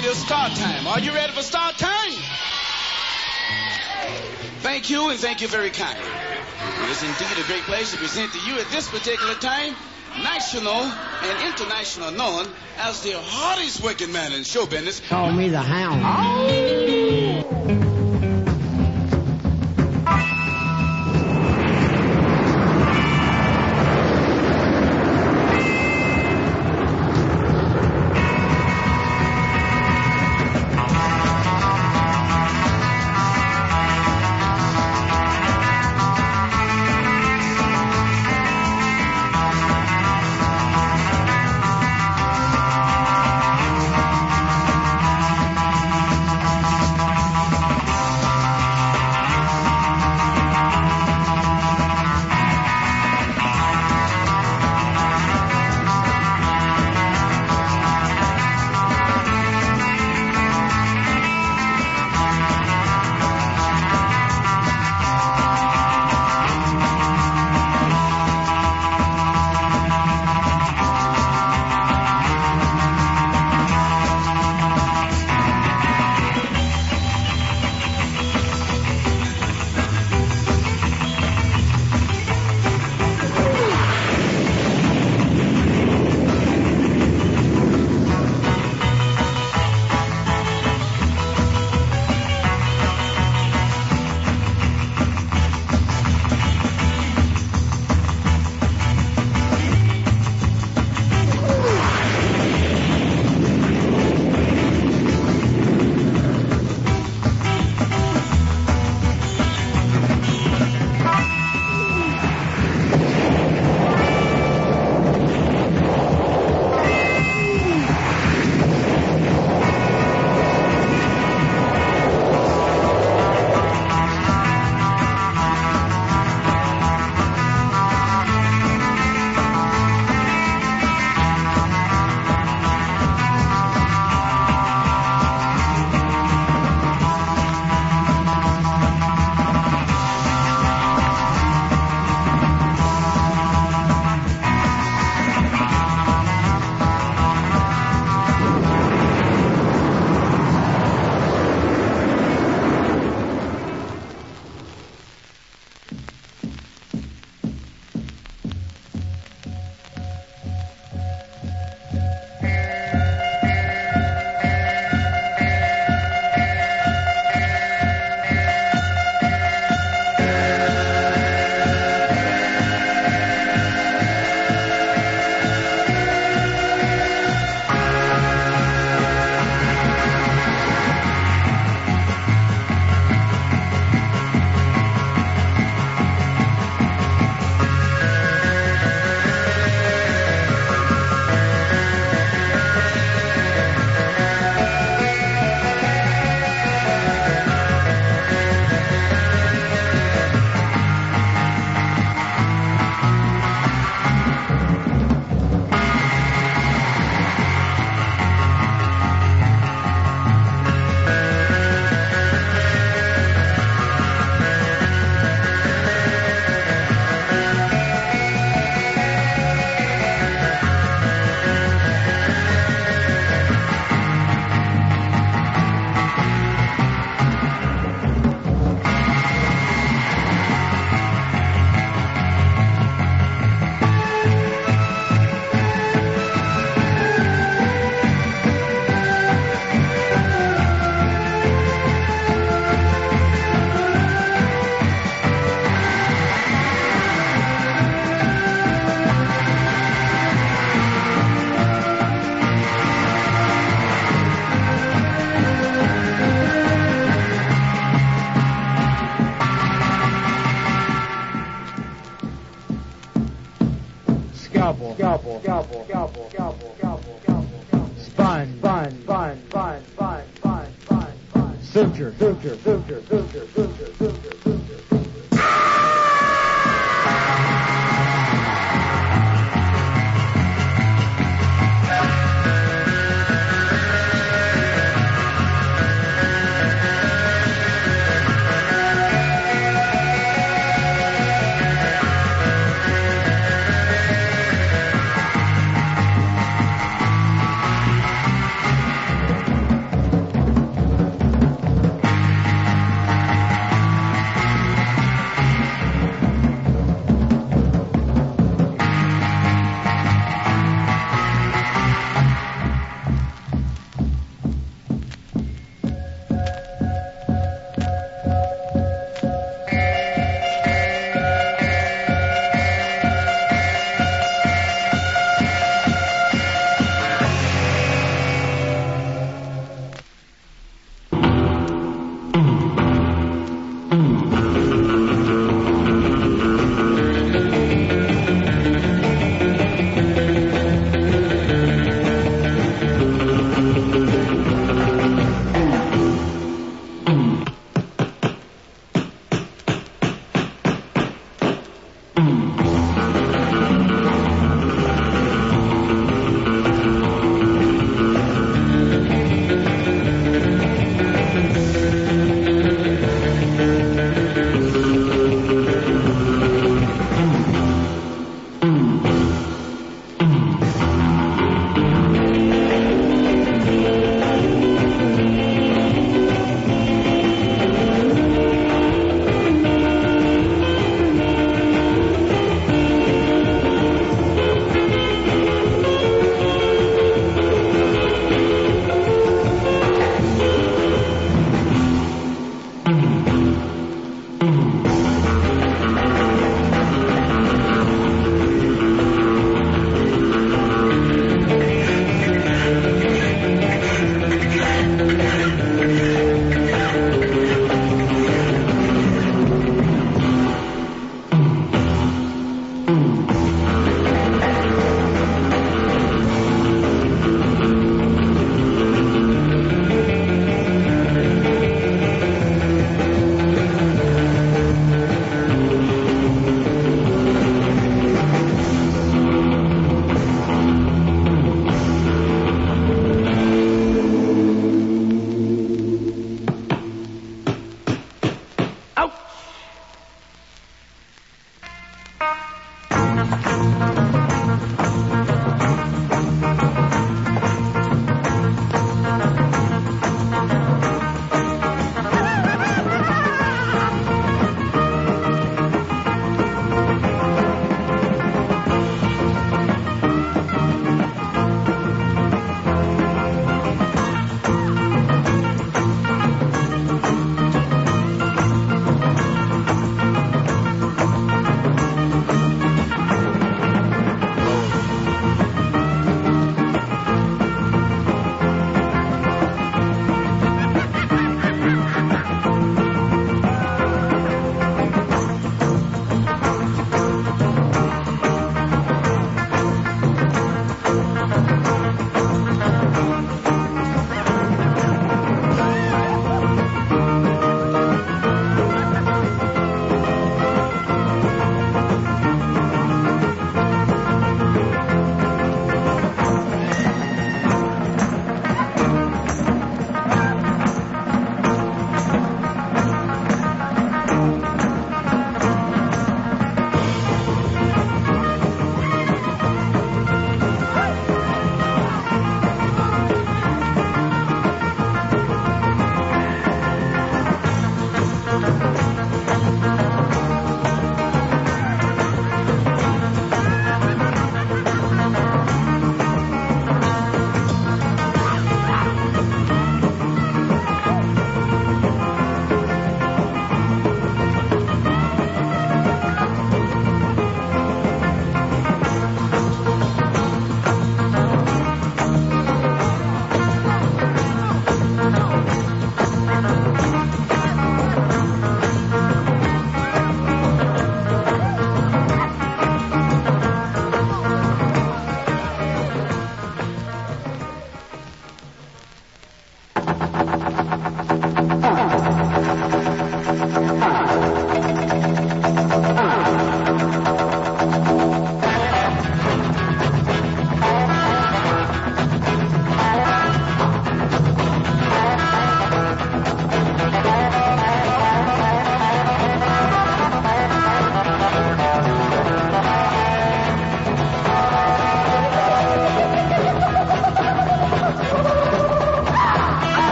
it is start time. Are you ready for start time? Thank you, and thank you very kindly. It is indeed a great pleasure to present to you at this particular time national and international known as the hardest working man in show business. Call me the Hound. Suture.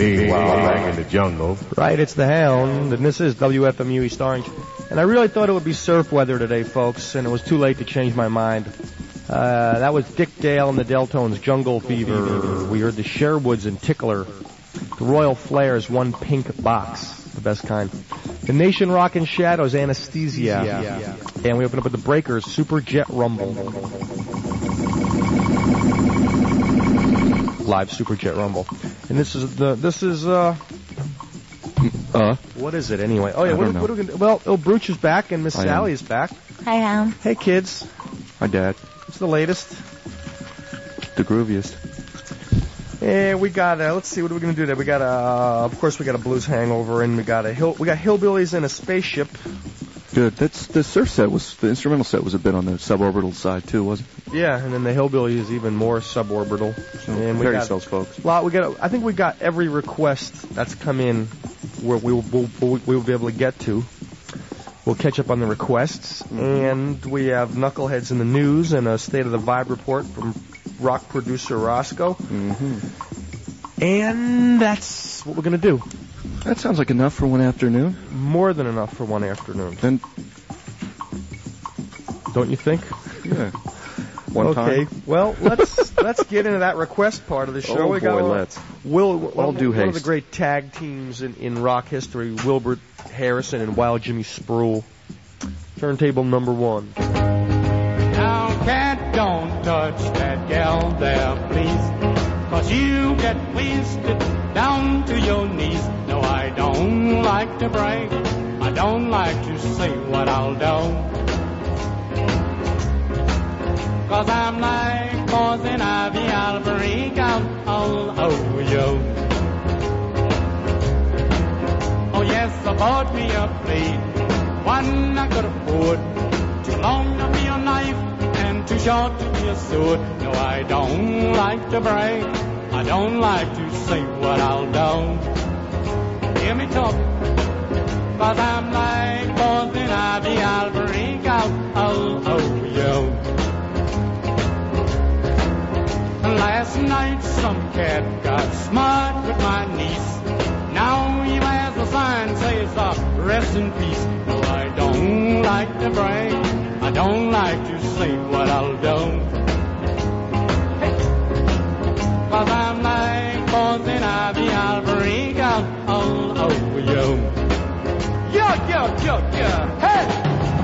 Meanwhile, back in the jungle. Right, it's the Hound, and this is WFMU East Orange. And I really thought it would be surf weather today, folks, and it was too late to change my mind. That was Dick Dale and the Deltones, Jungle Fever. We heard the Sherwoods and Tickler. The Royal Flares, One Pink Box, the best kind. The Nation Rock and Shadows, Anesthesia. And we open up with the Breakers, Super Jet Rumble. Live Super Jet Rumble. And this is what is it anyway? Oh yeah, what are we gonna do? Well, Il Bruch is back and Miss Sally is back. Hi, Hound. Hey kids. Hi, Dad. What's the latest? The grooviest. And we got let's see, what are we gonna do today? We got of course we got a blues hangover, and we got hillbillies in a spaceship. Good. That's the surf set the instrumental set was a bit on the suborbital side too, wasn't it? Yeah, and then the hillbilly is even more suborbital. So and prepare yourselves, folks. I think we got every request that's come in where we will be able to get to. We'll catch up on the requests, and we have Knuckleheads in the news and a State of the Vibe report from rock producer Roscoe. Mm-hmm. And that's what we're going to do. That sounds like enough for one afternoon. More than enough for one afternoon. Then, don't you think? Yeah. One time. Okay. Well, let's get into that request part of the show. Let's. All due haste. One of the great tag teams in rock history, Wilbert Harrison and Wild Jimmy Spruill. Turntable number 1. Now, cat, don't touch that gal there, please. 'Cause you get wasted down to your knees. No, I don't like to brag. I don't like to say what I'll do. 'Cause I'm like poison ivy, I'll break out all over you. Oh yes, I bought me a plate, one I could afford. Too long to be a knife and too short to be a sword. No, I don't like to brag, I don't like to say what I'll do. Hear me talk, 'cause I'm like poison ivy, I'll break out all over you. Last night some cat got smart with my niece. Now he wears a sign says, rest in peace. No, I don't like to brag, I don't like to say what I'll do. Hey. 'Cause I'm like poison ivy, I'll break out all over you. Yeah, hey!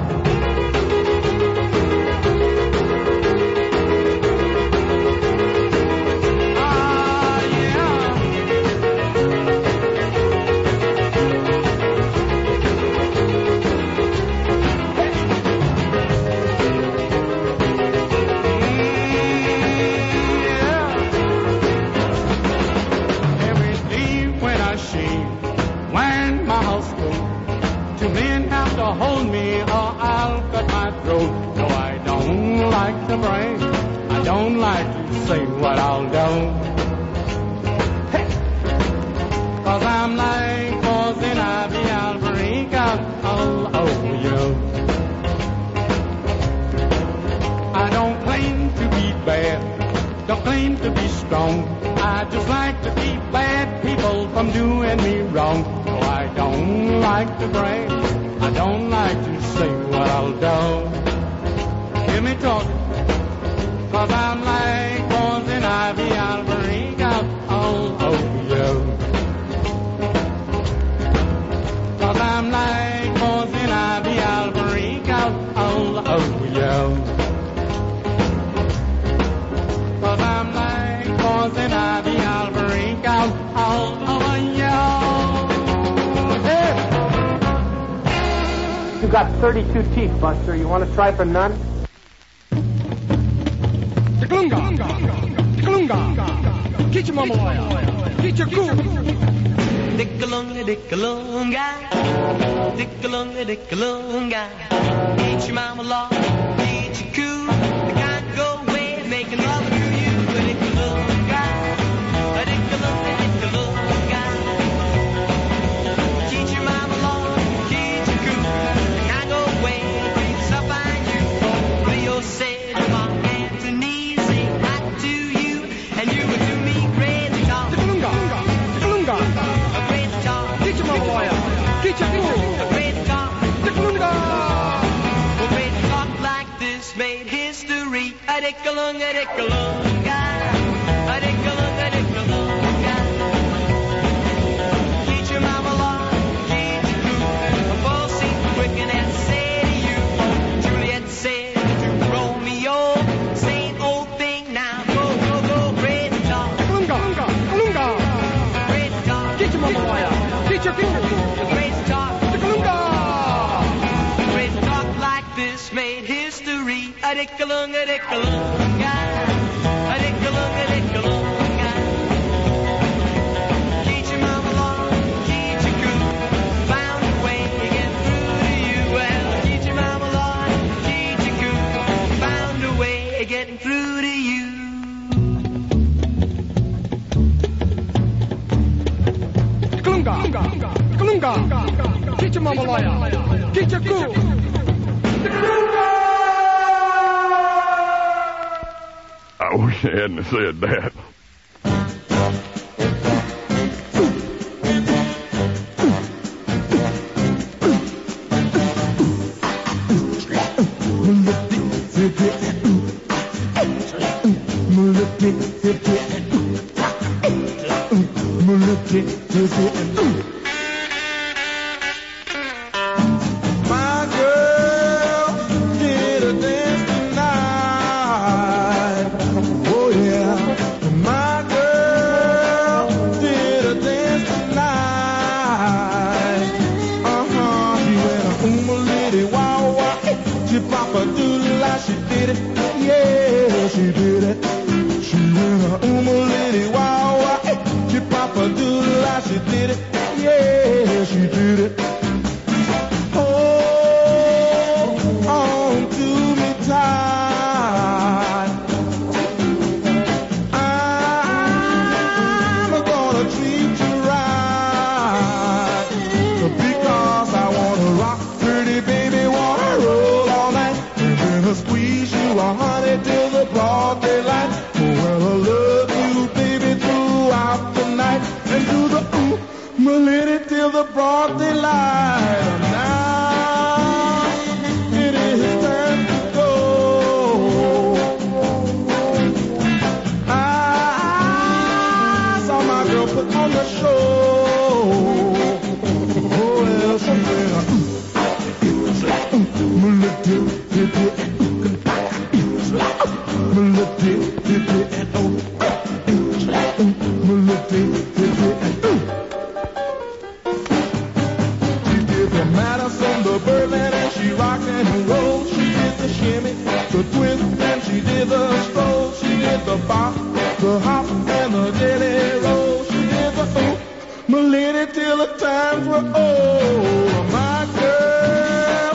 Hold me or I'll cut my throat. No, I don't like to brag, I don't like to say what I'll do. Hey. 'Cause I'm like poison ivy, I'll break out all over you. I don't claim to be bad, don't claim to be strong. I just like to keep bad people from doing me wrong. No, I don't like to brag, I don't like to say what I'll do. Hear me talk, 'cause I'm like poison ivy, I'll break out all over you. 'Cause I'm like poison ivy, I'll break out all over you. 'Cause I'm like poison ivy, I'll break out all over you. You got 32 teeth, Buster. You want to try for none? Dickalunga, dickalunga, dickalunga, dickalunga. Ain't your mama long, ain't you cool? I can't go away making love to you. Dickalunga, dickalunga, dickalunga. Keep your mama long, keep you cool. I can't go away, bring stuff on you. Leo said, Mark Anthony, say hi to you, and you were to me crazy talk. Dickalunga, dickalunga. The great talk. The great talk like this made history. A dick-a-lung, a dick-a-lung-ga. A dick-a-lung, a dick-a-lung-ga. Teach your mama law, teach your crew. A bull seemed quick and that say to you. Juliet said to Romeo, same old thing now. Go, go, go, great talk. Great talk. Teach your mama law, teach your crew. The great talk. The great talk like this made history. A dick-a-lung, a dick-a-lung-ga. A dick-a-lung, a dick-a-lung-ga. Teach your mama law, teach your crew. Found a way to get through to you. Well, teach your mama law, teach your crew. Found a way of getting through to you. Teach your mama lawyer. Teach your crew. I wish I hadn't said that. My girl did a dance tonight. Oh yeah. My girl did a dance tonight. She went a litty wow wow. She pop a doodle like she did it. Yeah, she did it. She went a litty wow wow. She pop a doodle like she did it. Yeah, she did it. Hold on to me tight. I'm gonna treat you right because I wanna rock, pretty baby, wanna roll all night, and then I'll squeeze you, honey, till the broad daylight. Well, I love you, baby, throughout the night, and do the my lady till the broad daylight. Now it is time to go. I saw my girl put on the show. Oh, well, she She did the Madison, the Birdland, and she rocked and rolled. She did the shimmy, the twist, and she did the stroll. She did the bop, the hop, and the jelly roll. She did the my lady till the times were old. My girl,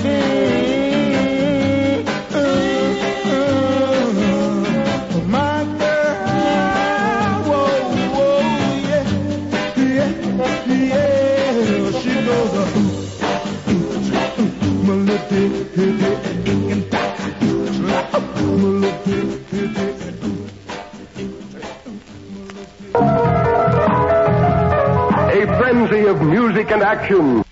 my girl, whoa, whoa, yeah, yeah, yeah. She goes my lady, A frenzy of music and action.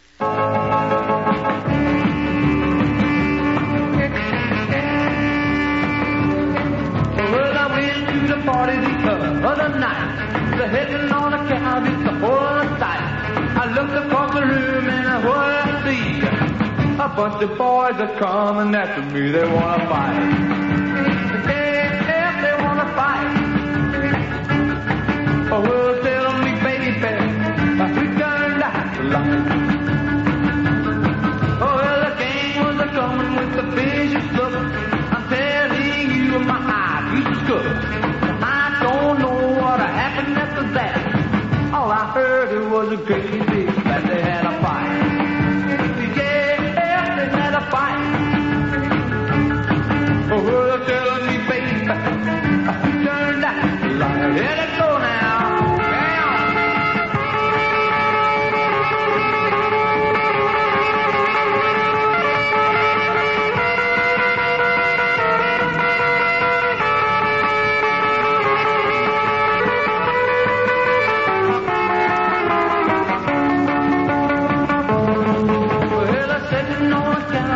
Well, I went to the party the other night. The heading on a cow, it's the whole sight. I looked across the room and what I see? A bunch of boys are coming after me. They wanna fight. Yeah, they wanna fight. Oh, well, tell me, baby, who turned out the light? Oh, well, the gang was a-coming with the vicious look. I'm telling you, my eyes used to scook. I don't know what happened after that. All I heard it was a crazy that they had a fight. Yeah, they had a fight. Oh, well, tell me, baby, who turned out the light? Let it go now.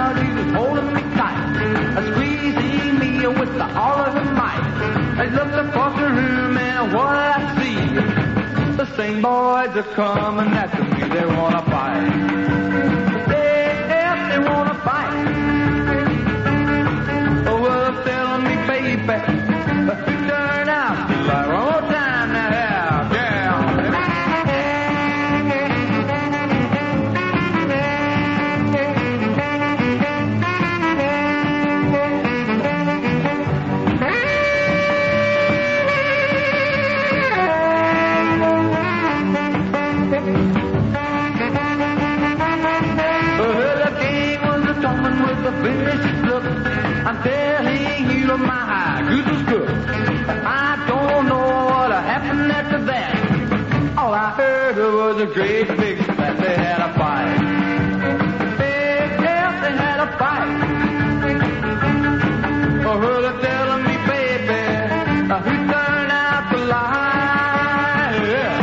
crowd is holding me tight, squeezing me with all of her might. I looked across the room and what did I see? The same boys are coming after me, they wanna fight. Yes, they wanna fight. Oh, well, they're telling me, baby, turn out like one more time now, I'm telling you, my goose was good. I don't know what happened after that. All I heard was a great big splash. They had a fight. Yes, they had a fight. Oh, her telling me, baby, who turned out the light.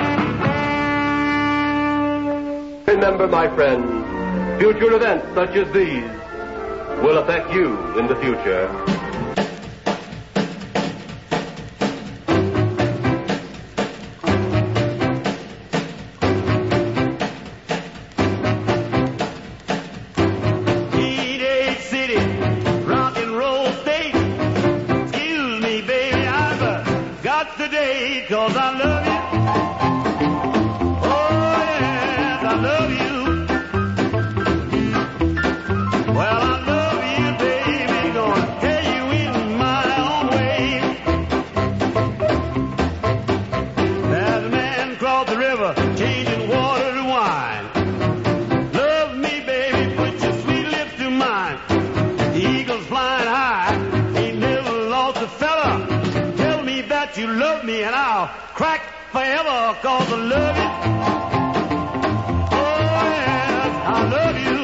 Yeah. Remember, my friends, future events such as these will affect you in the future. Teenage city, rock and roll state. Excuse me, baby, I've got the day, 'cause I love you. Oh, yes, I love you. Well, I love you, baby, gonna tell you in my own way. There's a man crossed the river, changing water to wine. Love me, baby, put your sweet lips to mine. The eagle's flying high, ain't never lost a fella. Tell me that you love me and I'll crack forever, 'cause I love you. Oh, yes, I love you.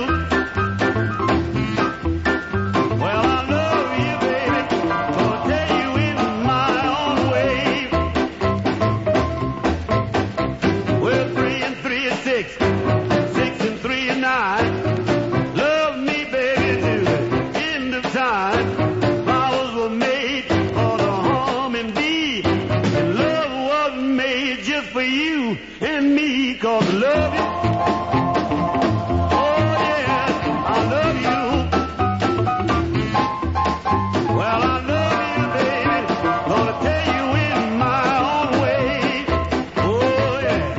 And me, 'cause I love you. Oh, yes, I love you. Well, I love you, baby. Gonna tell you in my own way. Oh, yeah.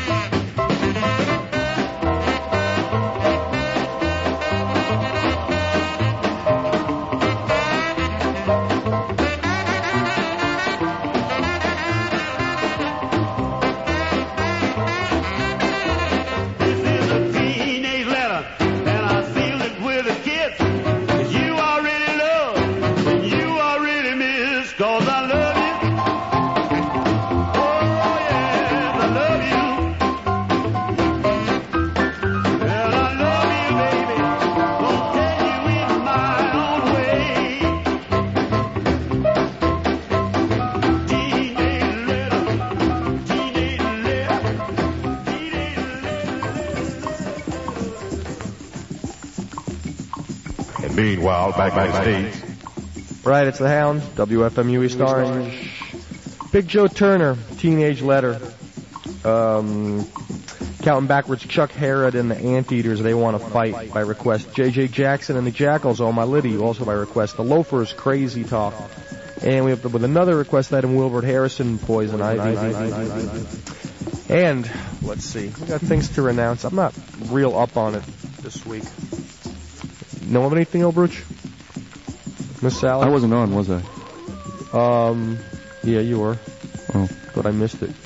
Meanwhile, backstage. Right, it's the Hound, WFMU East Orange. Big Joe Turner, Teenage Letter. Counting backwards, Chuck Herod and the Anteaters, They Want to Fight, by request. J.J. Jackson and the Jackals, Oh My Liddy, also by request. The Loafers, Crazy Talk. And we have with another request item, Wilbert Harrison, Poison Ivy. And, let's see, we got things to renounce. I'm not real up on it this week. Know of anything, Elbruch? Miss Sally? I wasn't on, was I? Yeah, you were. Oh. But I missed it.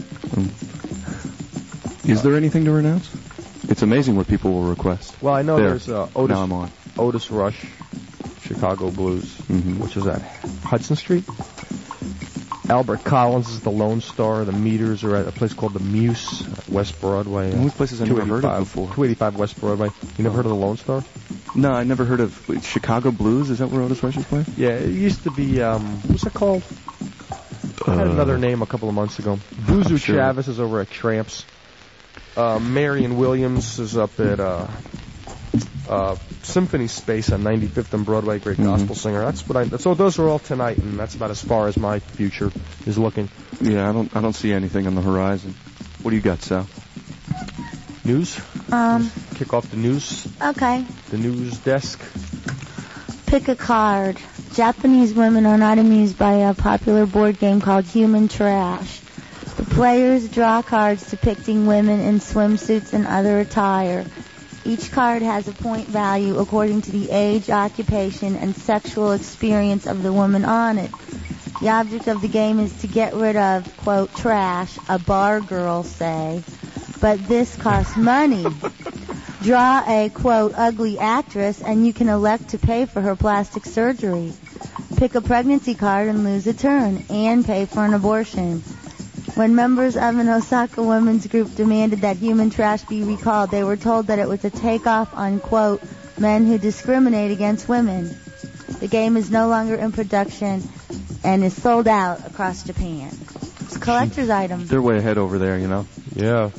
Is there anything to renounce? It's amazing what people will request. Well, I know there's Now I'm on. Otis Rush, Chicago Blues, which is at Hudson Street. Albert Collins is the Lone Star. The Meters are at a place called the Muse, West Broadway. Those places I've never heard of before. 285 West Broadway. You never heard of the Lone Star? No, I never heard of Chicago Blues. Is that where Otis Rush is playing? Yeah, it used to be, what's it called? I had another name a couple of months ago. Buzu Chavez is over at Tramps. Marion Williams is up at, Symphony Space on 95th and Broadway, great gospel singer. So those are all tonight, and that's about as far as my future is looking. Yeah, I don't see anything on the horizon. What do you got, Sal? News? Kick off the news. Okay. The news desk. Pick a card. Japanese women are not amused by a popular board game called Human Trash. The players draw cards depicting women in swimsuits and other attire. Each card has a point value according to the age, occupation, and sexual experience of the woman on it. The object of the game is to get rid of, quote, trash, a bar girl, say. But this costs money. Draw a, quote, ugly actress, and you can elect to pay for her plastic surgery. Pick a pregnancy card and lose a turn, and pay for an abortion. When members of an Osaka women's group demanded that Human Trash be recalled, they were told that it was a takeoff on, quote, men who discriminate against women. The game is no longer in production and is sold out across Japan. It's a collector's item. They're way ahead over there, you know. Yeah.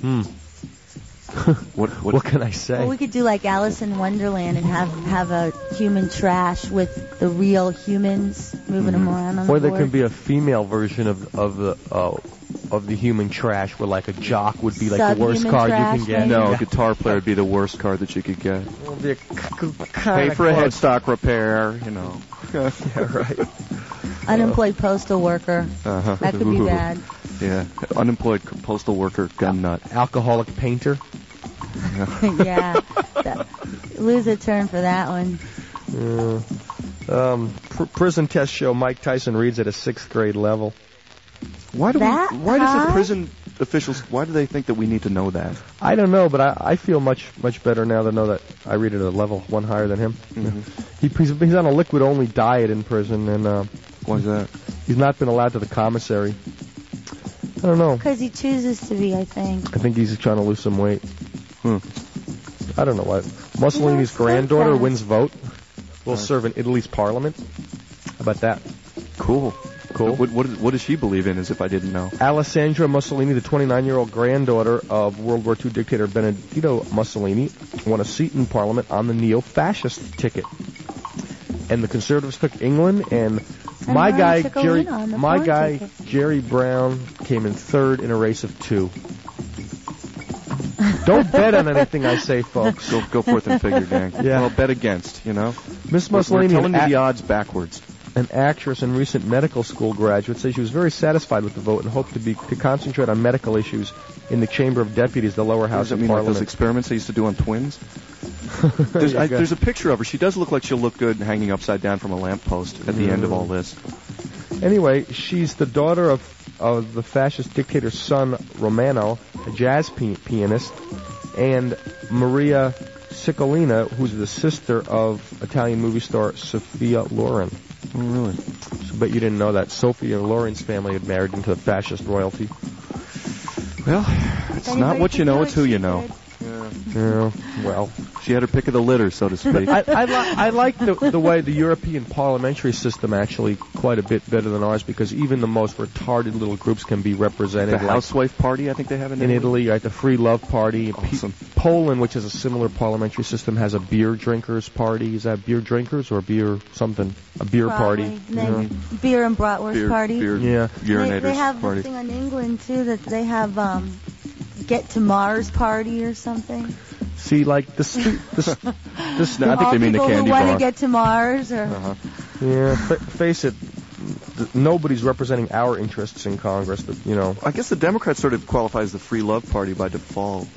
What can I say? Well, we could do like Alice in Wonderland and have a Human Trash with the real humans moving them around on the Or board. there can be a female version of the Human Trash, where like a jock would be like the worst Subhuman card trash, you can get. maybe? No, a guitar player would be the worst card that you could get. It'll be Pay for a headstock repair, you know. Yeah, right. Unemployed postal worker. Uh-huh. That could be bad. Yeah, unemployed postal worker, gun nut. Alcoholic painter. Yeah. Lose a turn for that one. Prison test show Mike Tyson reads at a 6th grade level. Why does That the high? prison officials, why do they think that we need to know that? I don't know, but I feel much better now to know that I read at a level one higher than him. Mm-hmm. He's on a liquid-only diet in prison, and Why's that? he's not been allowed to the commissary. I don't know. Because he chooses to be, I think. I think he's trying to lose some weight. Hmm. I don't know what. Mussolini's so granddaughter fast. wins vote. Will serve in Italy's parliament. How about that? Cool. Cool. What does she believe in, as if I didn't know? Alessandra Mussolini, the 29-year-old granddaughter of World War II dictator Benedetto Mussolini, won a seat in parliament on the neo-fascist ticket. And the Conservatives took England, and my guy Jerry Brown came in 3rd in a race of 2. Don't bet on anything I say, folks. Go forth and figure, gang. Yeah. Well, bet against, you know. Miss We're Mussolini, telling you the odds backwards. an actress and recent medical school graduate, says she was very satisfied with the vote and hoped to concentrate on medical issues in the Chamber of Deputies, the lower house Does that of mean like Parliament. those experiments they used to do on twins? There's a picture of her. She does look like she'll look good hanging upside down from a lamppost at the end of all this. Anyway, she's the daughter of the fascist dictator's son, Romano, a jazz pianist, and Maria Ciccolina, who's the sister of Italian movie star Sophia Loren. Oh, really? So, bet you didn't know that Sophia Loren's family had married into the fascist royalty. Well, it's not what you know, it's who you know. Yeah, well, she had her pick of the litter, so to speak. I like the way the European parliamentary system actually quite a bit better than ours, because even the most retarded little groups can be represented. The Housewife Party, I think they have in Italy, right? The Free Love Party. Awesome. Poland, which has a similar parliamentary system, has a beer drinkers party. Is that beer drinkers or beer something? A beer party. Yeah. Beer and bratwurst party. Beer, yeah. Urinators they have party. this thing in England too that they have Get to Mars party or something. See, like this. No, I think All they mean the people candy who want bar. to get to Mars, or Yeah, face it. Nobody's representing our interests in Congress. You know. I guess the Democrats sort of qualify as the Free Love Party by default.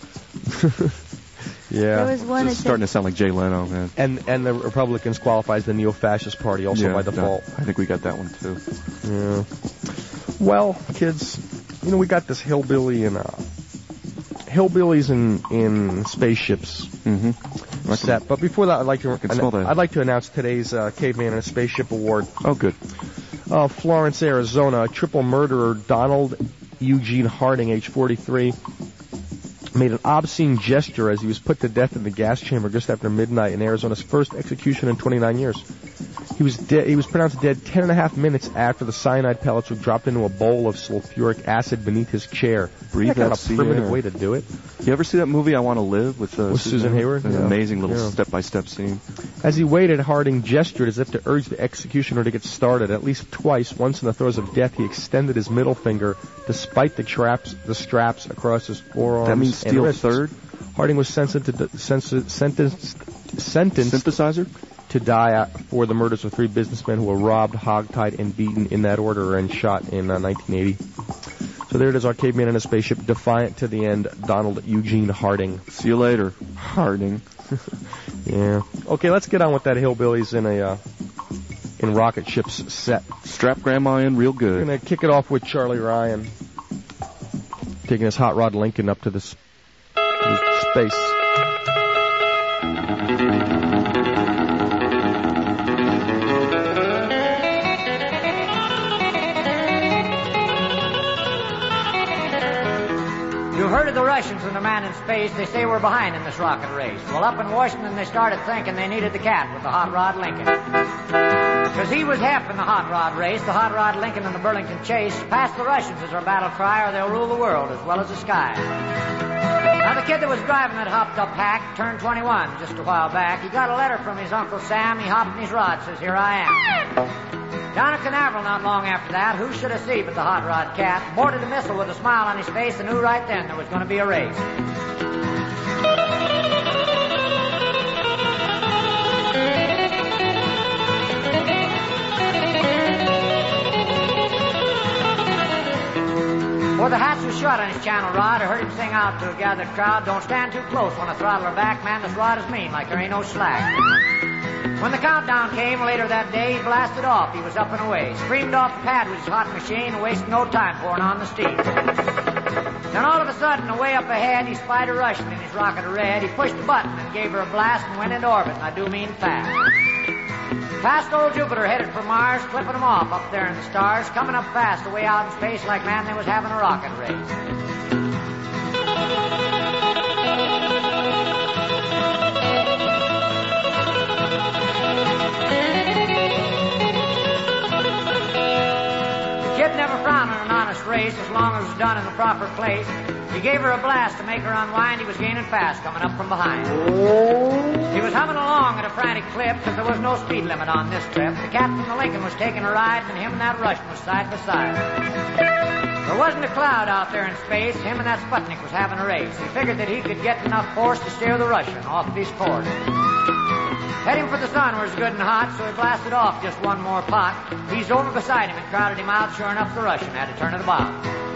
Yeah. there was one. It's starting to sound like Jay Leno, man. And the Republicans qualify as the neo-fascist party also by default. I think we got that one too. Yeah. Well, kids, you know, we got this hillbilly and hillbillies in spaceships set. But before that, I'd like to announce today's Caveman in a Spaceship Award. Oh, good. Florence, Arizona, a triple murderer, Donald Eugene Harding, age 43, made an obscene gesture as he was put to death in the gas chamber just after midnight in Arizona's first execution in 29 years. He was pronounced dead 10.5 minutes after the cyanide pellets were dropped into a bowl of sulfuric acid beneath his chair. Breathe that kind that of primitive air. Way to do it. You ever see that movie, I Want to Live, with Susan Hayward? An amazing little step-by-step scene. As he waited, Harding gestured as if to urge the executioner to get started. At least twice, once in the throes of death, he extended his middle finger despite the straps across his forearms. That means and steel wrists. third? Harding was sentenced Synthesizer? to die for the murders of 3 businessmen who were robbed, hogtied, and beaten in that order and shot in 1980. So there it is, our caveman in a spaceship, defiant to the end, Donald Eugene Harding. See you later, Harding. Yeah. Okay, let's get on with that Hillbillies in Rocket Ship's set. Strap Grandma in real good. We're going to kick it off with Charlie Ryan taking his hot rod Lincoln up to the space. You've heard of the Russians and the man in space. They say we're behind in this rocket race. Well, up in Washington, they started thinking they needed the cat with the hot rod Lincoln. Because he was half in the hot rod race, the hot rod Lincoln and the Burlington Chase. Pass the Russians as our battle cry, or they'll rule the world as well as the sky. Now, the kid that was driving that hopped-up hack turned 21 just a while back. He got a letter from his Uncle Sam. He hopped in his rod, says, here I am. Down at Canaveral not long after that, who should have seen but the hot rod cat, boarded a missile with a smile on his face and knew right then there was going to be a race. Before the hatch was shut on his channel rod, I heard him sing out to a gathered crowd, don't stand too close when I throttle her back, man, this rod is mean like there ain't no slack. When the countdown came later that day, he blasted off. He was up and away. Screamed off the pad with his hot machine and wasted no time pouring on the steam. Then all of a sudden, away up ahead, he spied a Russian in his rocket of red. He pushed the button and gave her a blast and went into orbit, and I do mean fast. Past old Jupiter, headed for Mars, clipping them off up there in the stars, coming up fast away out in space like, man, they was having a rocket race. Kid never frowned on an honest race as long as it was done in the proper place. He gave her a blast to make her unwind. He was gaining fast, coming up from behind. He was humming along at a frantic clip because there was no speed limit on this trip. The cat from the Lincoln was taking a ride, and him and that Russian was side by side. There wasn't a cloud out there in space. Him and that Sputnik was having a race. He figured that he could get enough force to steer the Russian off of his course. Heading for the sun was good and hot, so he blasted off just one more pot. He's over beside him and crowded him out. Sure enough, the Russian had to turn to the bottom.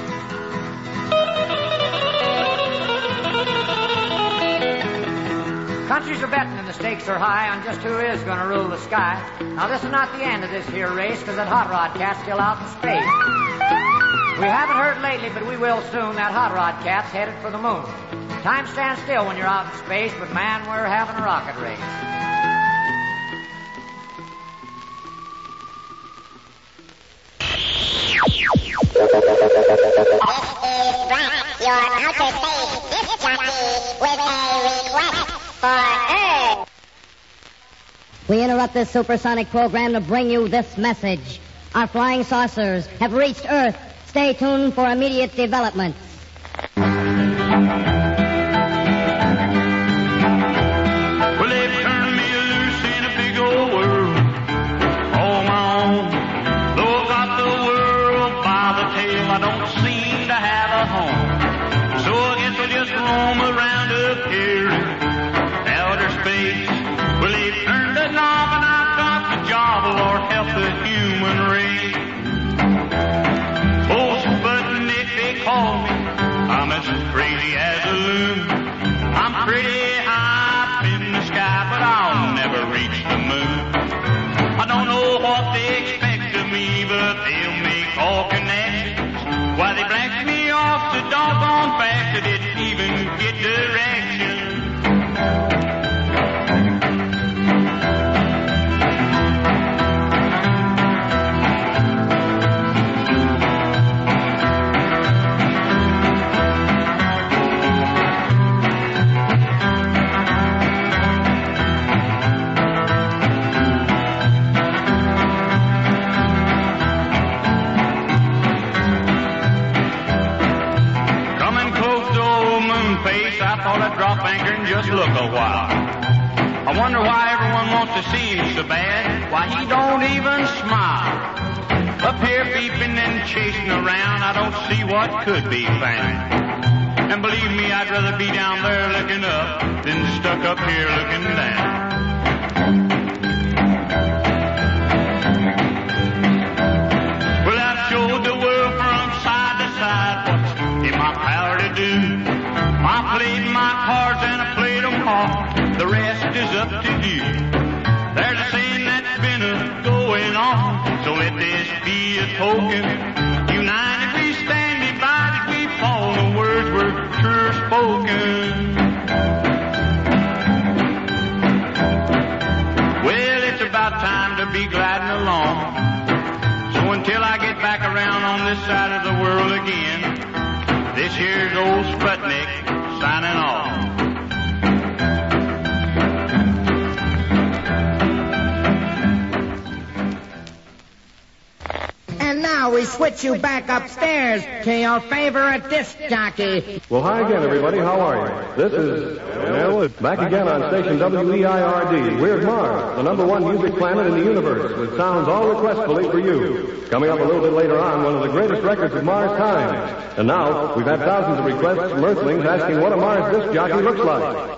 Countries are betting and the stakes are high on just who is going to rule the sky. Now, this is not the end of this here race, because that hot rod cat's still out in space. We haven't heard lately, but we will soon. That hot rod cat's headed for the moon. Time stands still when you're out in space, but man, we're having a rocket race. Your outer space disc jockey with a request for Earth. We interrupt this supersonic program to bring you this message. Our flying saucers have reached Earth. Stay tuned for immediate developments. Well, they've turned me loose in a big old world, all my own. Though I've got the world by the tail, I don't seem to have a home. So I guess I'll just roam around up here in outer space. Well, they've turned the knob and I've got the job, Lord help the human race. Oh, Sputnik, they call me. I'm as crazy as a just look a while. I wonder why everyone wants to see him so bad. Why, he don't even smile. Up here beeping and chasing around, I don't see what could be found. And believe me, I'd rather be down there looking up than stuck up here looking down. Well, I've showed the world from side to side what's in my power to do. I played my cards and I played them hard. The rest is up to you. There's a saying that's been going on, so let this be a token. United we stand, divided we fall. The words were sure spoken. Well, it's about time to be gliding along. So until I get back around on this side of the world again, this here's old Sputnik signing off. And now we switch you back upstairs to your favorite disc jockey. Well, hi again, everybody. How are you? This is, back again on station WEIRD. Weird Mars, the #1 music planet in the universe, with sounds all requestfully for you. Coming up a little bit later on, one of the greatest records of Mars times. And now, we've had thousands of requests from Earthlings asking what a Mars disc jockey looks like.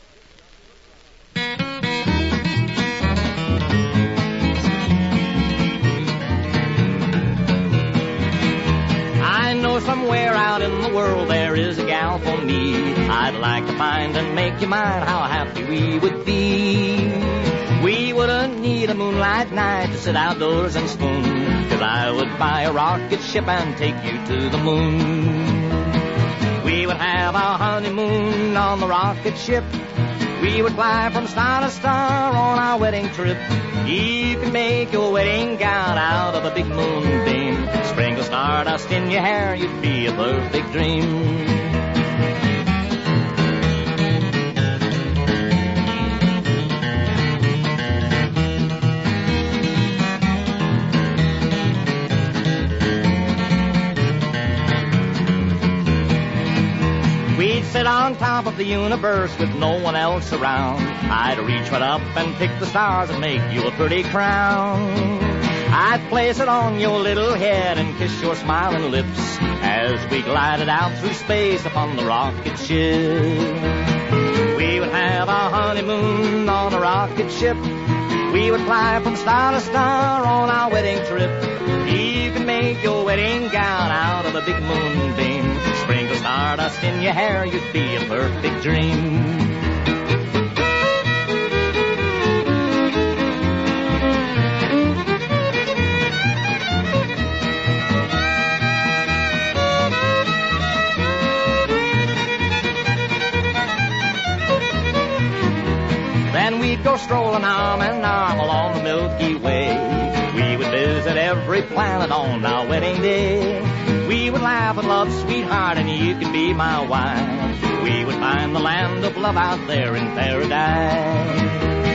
Somewhere out in the world there is a gal for me. I'd like to find and make you mine. How happy we would be. We wouldn't need a moonlight night to sit outdoors and spoon, 'cause I would buy a rocket ship and take you to the moon. We would have our honeymoon on the rocket ship. We would fly from star to star on our wedding trip. You can make your wedding gown out of a big moonbeam. Sprinkle stardust in your hair, you'd be a perfect dream. We'd sit on top of the universe with no one else around. I'd reach right up and pick the stars and make you a pretty crown. I'd place it on your little head and kiss your smiling lips as we glided out through space upon the rocket ship. We would have our honeymoon on a rocket ship. We would fly from star to star on our wedding trip. You can make your wedding gown out of a big moonbeam. Sprinkle stardust in your hair, you'd be a perfect dream. Then we'd go strolling arm in arm along the Milky Way. We would visit every planet on our wedding day. We would laugh and love, sweetheart, and you could be my wife. We would find the land of love out there in paradise.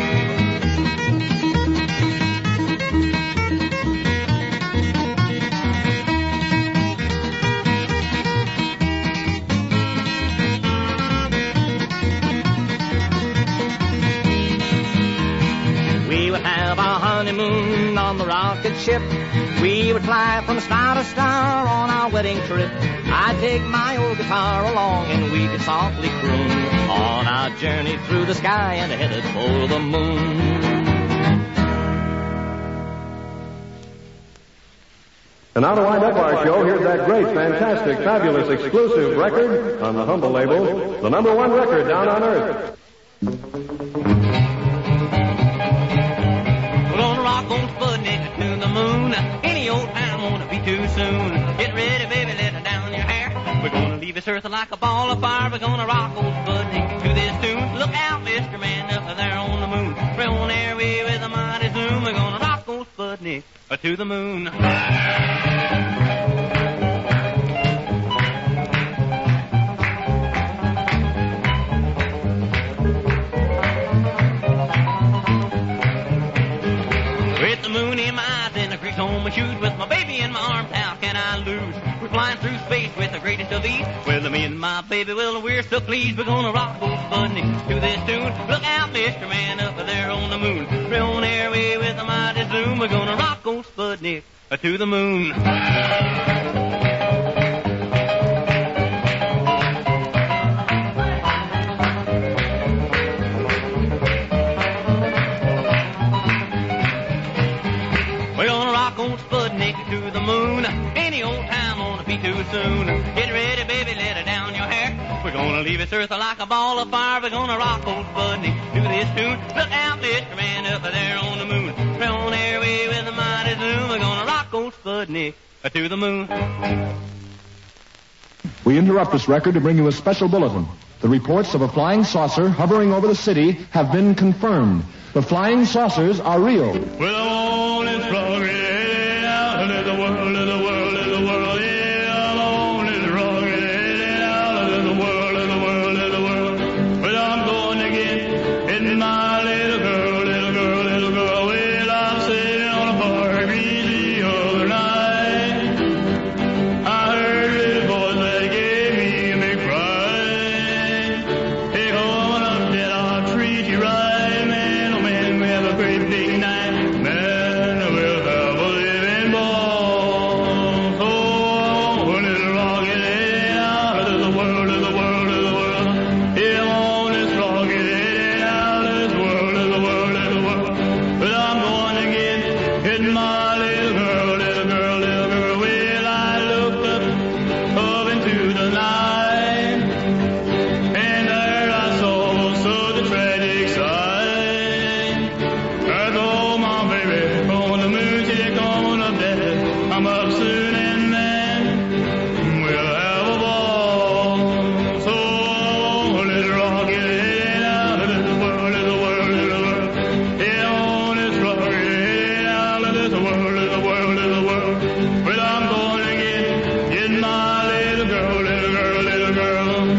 We would have our honeymoon on the rocket ship. We would fly from star to star on our wedding trip. I'd take my old guitar along and we could softly croon on our journey through the sky and headed for the moon. And now to wind up our show, here's that great, fantastic, fabulous, exclusive record on the humble label, the #1 record down on Earth. To the moon. Any old time won't be too soon. Get ready, baby, let her down your hair. We're gonna leave this earth like a ball of fire. We're gonna rock old Sputnik to this tune. Look out, Mr. Man, up there on the moon. We're on airway with a mighty zoom. We're gonna rock old Sputnik to the moon. With the moon in my eyes and the creek on my shoes, with my baby in my arms, how can I lose? We're flying flying through space with the greatest of ease. Well, me and my baby, well, we're so pleased. We're gonna rock old Sputnik to this tune. Look out, Mr. Man, up there on the moon. We're on airway with a mighty zoom. We're gonna rock old Sputnik to the moon. On Sputnik to the moon. Any old time won't be too soon. Get ready, baby, let it down your hair. We're gonna leave this earth like a ball of fire. We're gonna rock old Sputnik to this tune. Look out, Mr. Man, up there on the moon. We're on airway with a mighty zoom. We're gonna rock old Sputnik to the moon. We interrupt this record to bring you a special bulletin. The reports of a flying saucer hovering over the city have been confirmed. The flying saucers are real. Well, I want it rocket out of the world, of the world, of the world. Yeah, I want it rocket out of the world, of the world, of the world. Well, I'm going to get my little girl, little girl, little girl. Well, I'm sitting on a park bench the other night. I heard little voice that gave me a cry. Hey, coming up, then I'll treat you right, man. Oh, man, we have a great big night. Man, we'll have a living ball. So, little rocket out of the world, of the world, of the world. Yeah, on this rocket out of the world, of the world, of the world. But I'm going to get my little girl, little girl, little girl. Well, I looked up into the night, and there I saw such a tragic sight. I told my baby on the moon, she's going up there. I'm up soon, and then we'll have a ball. So, little rocket out of the world, of the world, of the world. Yeah, on this rocket out of the world, of the world, of the world. Well, I'm going to get my little girl, little girl, little girl.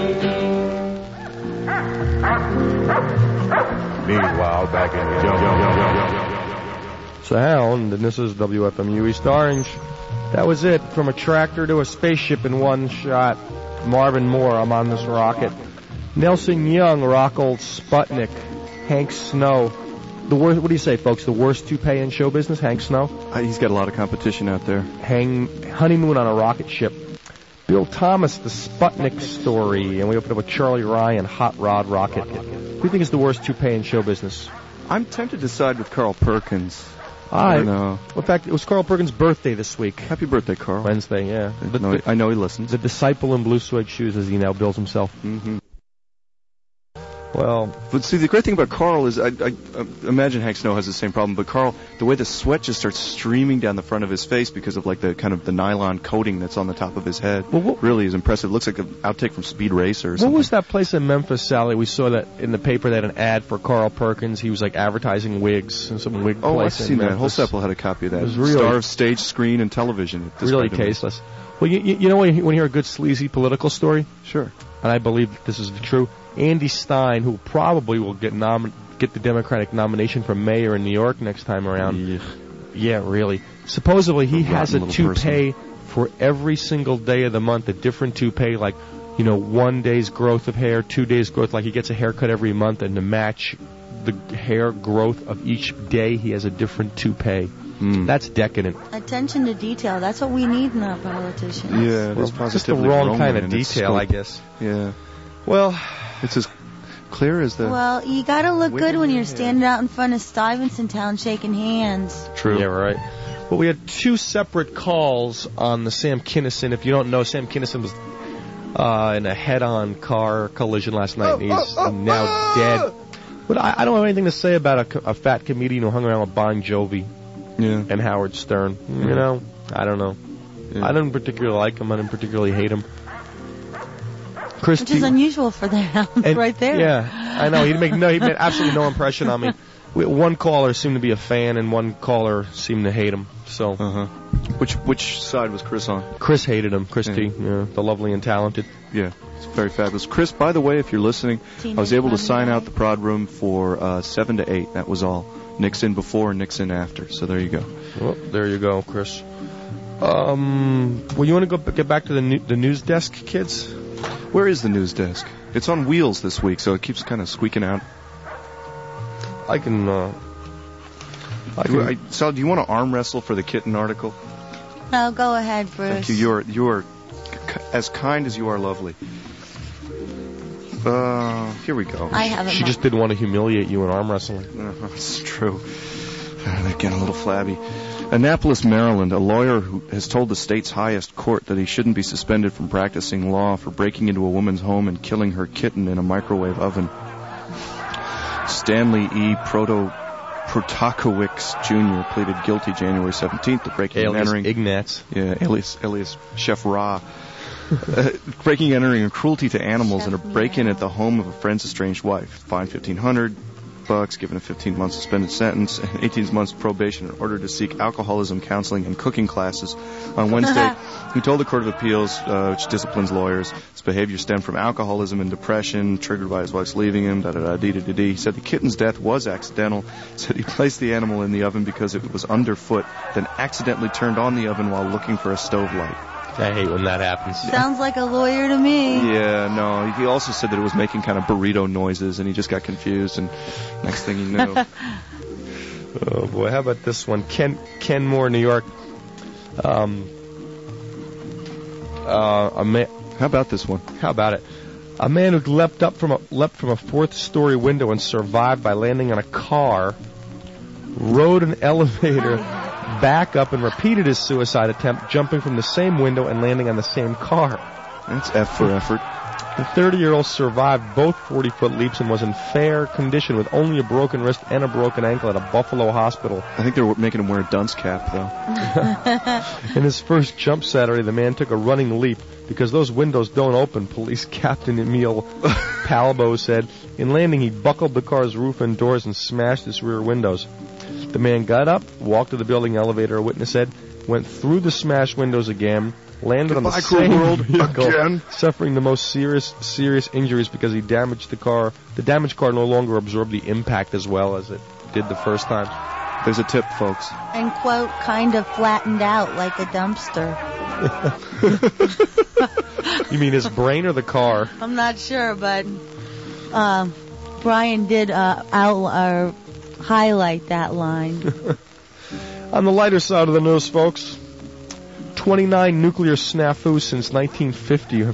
Meanwhile, back in the jungle. Sound, and this is WFMU East Orange. That was it. From a tractor to a spaceship in one shot. Marvin Moore, I'm on this rocket. Nelson Young, rock old Sputnik. Hank Snow. The worst, what do you say, folks? The worst toupee in show business, Hank Snow? He's got a lot of competition out there. Honeymoon on a rocket ship. Bill Thomas, the Sputnik story. And we opened up with Charlie Ryan, Hot Rod Rocket. Who do you think is the worst toupee in show business? I'm tempted to side with Carl Perkins. I don't know. In fact, it was Carl Perkins' birthday this week. Happy birthday, Carl. Wednesday, yeah. I know he listens. The disciple in blue suede shoes, as he now bills himself. Mm-hmm. Well, but see, the great thing about Carl is, I imagine Hank Snow has the same problem, but Carl, the way the sweat just starts streaming down the front of his face because of like the kind of the nylon coating that's on the top of his head, really is impressive. It looks like an outtake from Speed Racer or something. What was that place in Memphis, Sally? We saw that in the paper. They had an ad for Carl Perkins. He was like advertising wigs and some wig place. I've seen that. Wholesale had a copy of that. It was really star of stage, screen, and television. Really tasteless. Well, you know when you hear a good sleazy political story? Sure. And I believe this is true. Andy Stein, who probably will get the Democratic nomination for mayor in New York next time around. Yeah, really. Supposedly he has a toupee for every single day of the month, a different toupee, like, 1 day's growth of hair, 2 days growth, like he gets a haircut every month, and to match the hair growth of each day, he has a different toupee. That's decadent. Attention to detail. That's what we need in our politicians. Yeah, well, it's just the wrong kind of detail, I guess. Yeah. Well, it's as clear as the... Well, you got to look good when you're standing out in front of Stuyvesant Town shaking hands. True. Yeah, right. Well, we had two separate calls on the Sam Kinison. If you don't know, Sam Kinison was in a head-on car collision last night, and he's now dead. But I don't have anything to say about a fat comedian who hung around with Bon Jovi and Howard Stern. I don't know. Yeah. I don't particularly like him. I don't particularly hate him. Which is unusual for them, right there. Yeah, I know. He made absolutely no impression on me. One caller seemed to be a fan, and one caller seemed to hate him. So, which side was Chris on? Chris hated him. Christy, the lovely and talented. Yeah, it's very fabulous. Chris, by the way, if you're listening, I was able to sign out the prod room for 7 to 8. That was all. Nick's in before, Nick's in after. So there you go. Well, there you go, Chris. Well, you want to get back to the news desk, kids? Where is the news desk? It's on wheels this week, so it keeps kind of squeaking out. Sal, do you want to arm wrestle for the kitten article? No, go ahead, Bruce. Thank you. You're as kind as you are lovely. Here we go. I haven't. She just didn't want to humiliate you in arm wrestling. That's true. They're getting a little flabby. Annapolis, Maryland, a lawyer who has told the state's highest court that he shouldn't be suspended from practicing law for breaking into a woman's home and killing her kitten in a microwave oven. Stanley E. Protakowicz Jr. pleaded guilty January 17th to breaking and entering. Ignatz. Yeah, alias Chef Ra. Breaking and entering and cruelty to animals and a break-in at the home of a friend's estranged wife. Fined $1,500, given a 15-month suspended sentence, and 18 months probation in order to seek alcoholism counseling and cooking classes. On Wednesday, he told the Court of Appeals, which disciplines lawyers, his behavior stemmed from alcoholism and depression, triggered by his wife's leaving him, He said the kitten's death was accidental. He said he placed the animal in the oven because it was underfoot, then accidentally turned on the oven while looking for a stove light. I hate when that happens. Sounds like a lawyer to me. Yeah, no. He also said that it was making kind of burrito noises, and he just got confused, and next thing you know. Oh, boy. How about this one? Kenmore, New York. How about this one? How about it? A man who leapt from a fourth-story window and survived by landing on a car, rode an elevator back up and repeated his suicide attempt, jumping from the same window and landing on the same car. That's F for effort. The 30-year-old survived both 40-foot leaps and was in fair condition with only a broken wrist and a broken ankle at a Buffalo hospital. I think they're making him wear a dunce cap, though. In his first jump Saturday, the man took a running leap. Because those windows don't open, police captain Emil Palbo said. In landing, he buckled the car's roof and doors and smashed its rear windows. The man got up, walked to the building elevator, a witness said, went through the smashed windows again, landed on the same vehicle, suffering the most serious injuries because he damaged the car. The damaged car no longer absorbed the impact as well as it did the first time. There's a tip, folks. And, quote, kind of flattened out like a dumpster. You mean his brain or the car? I'm not sure, but Brian did highlight that line. On the lighter side of the news, folks, 29 nuclear snafus since 1950.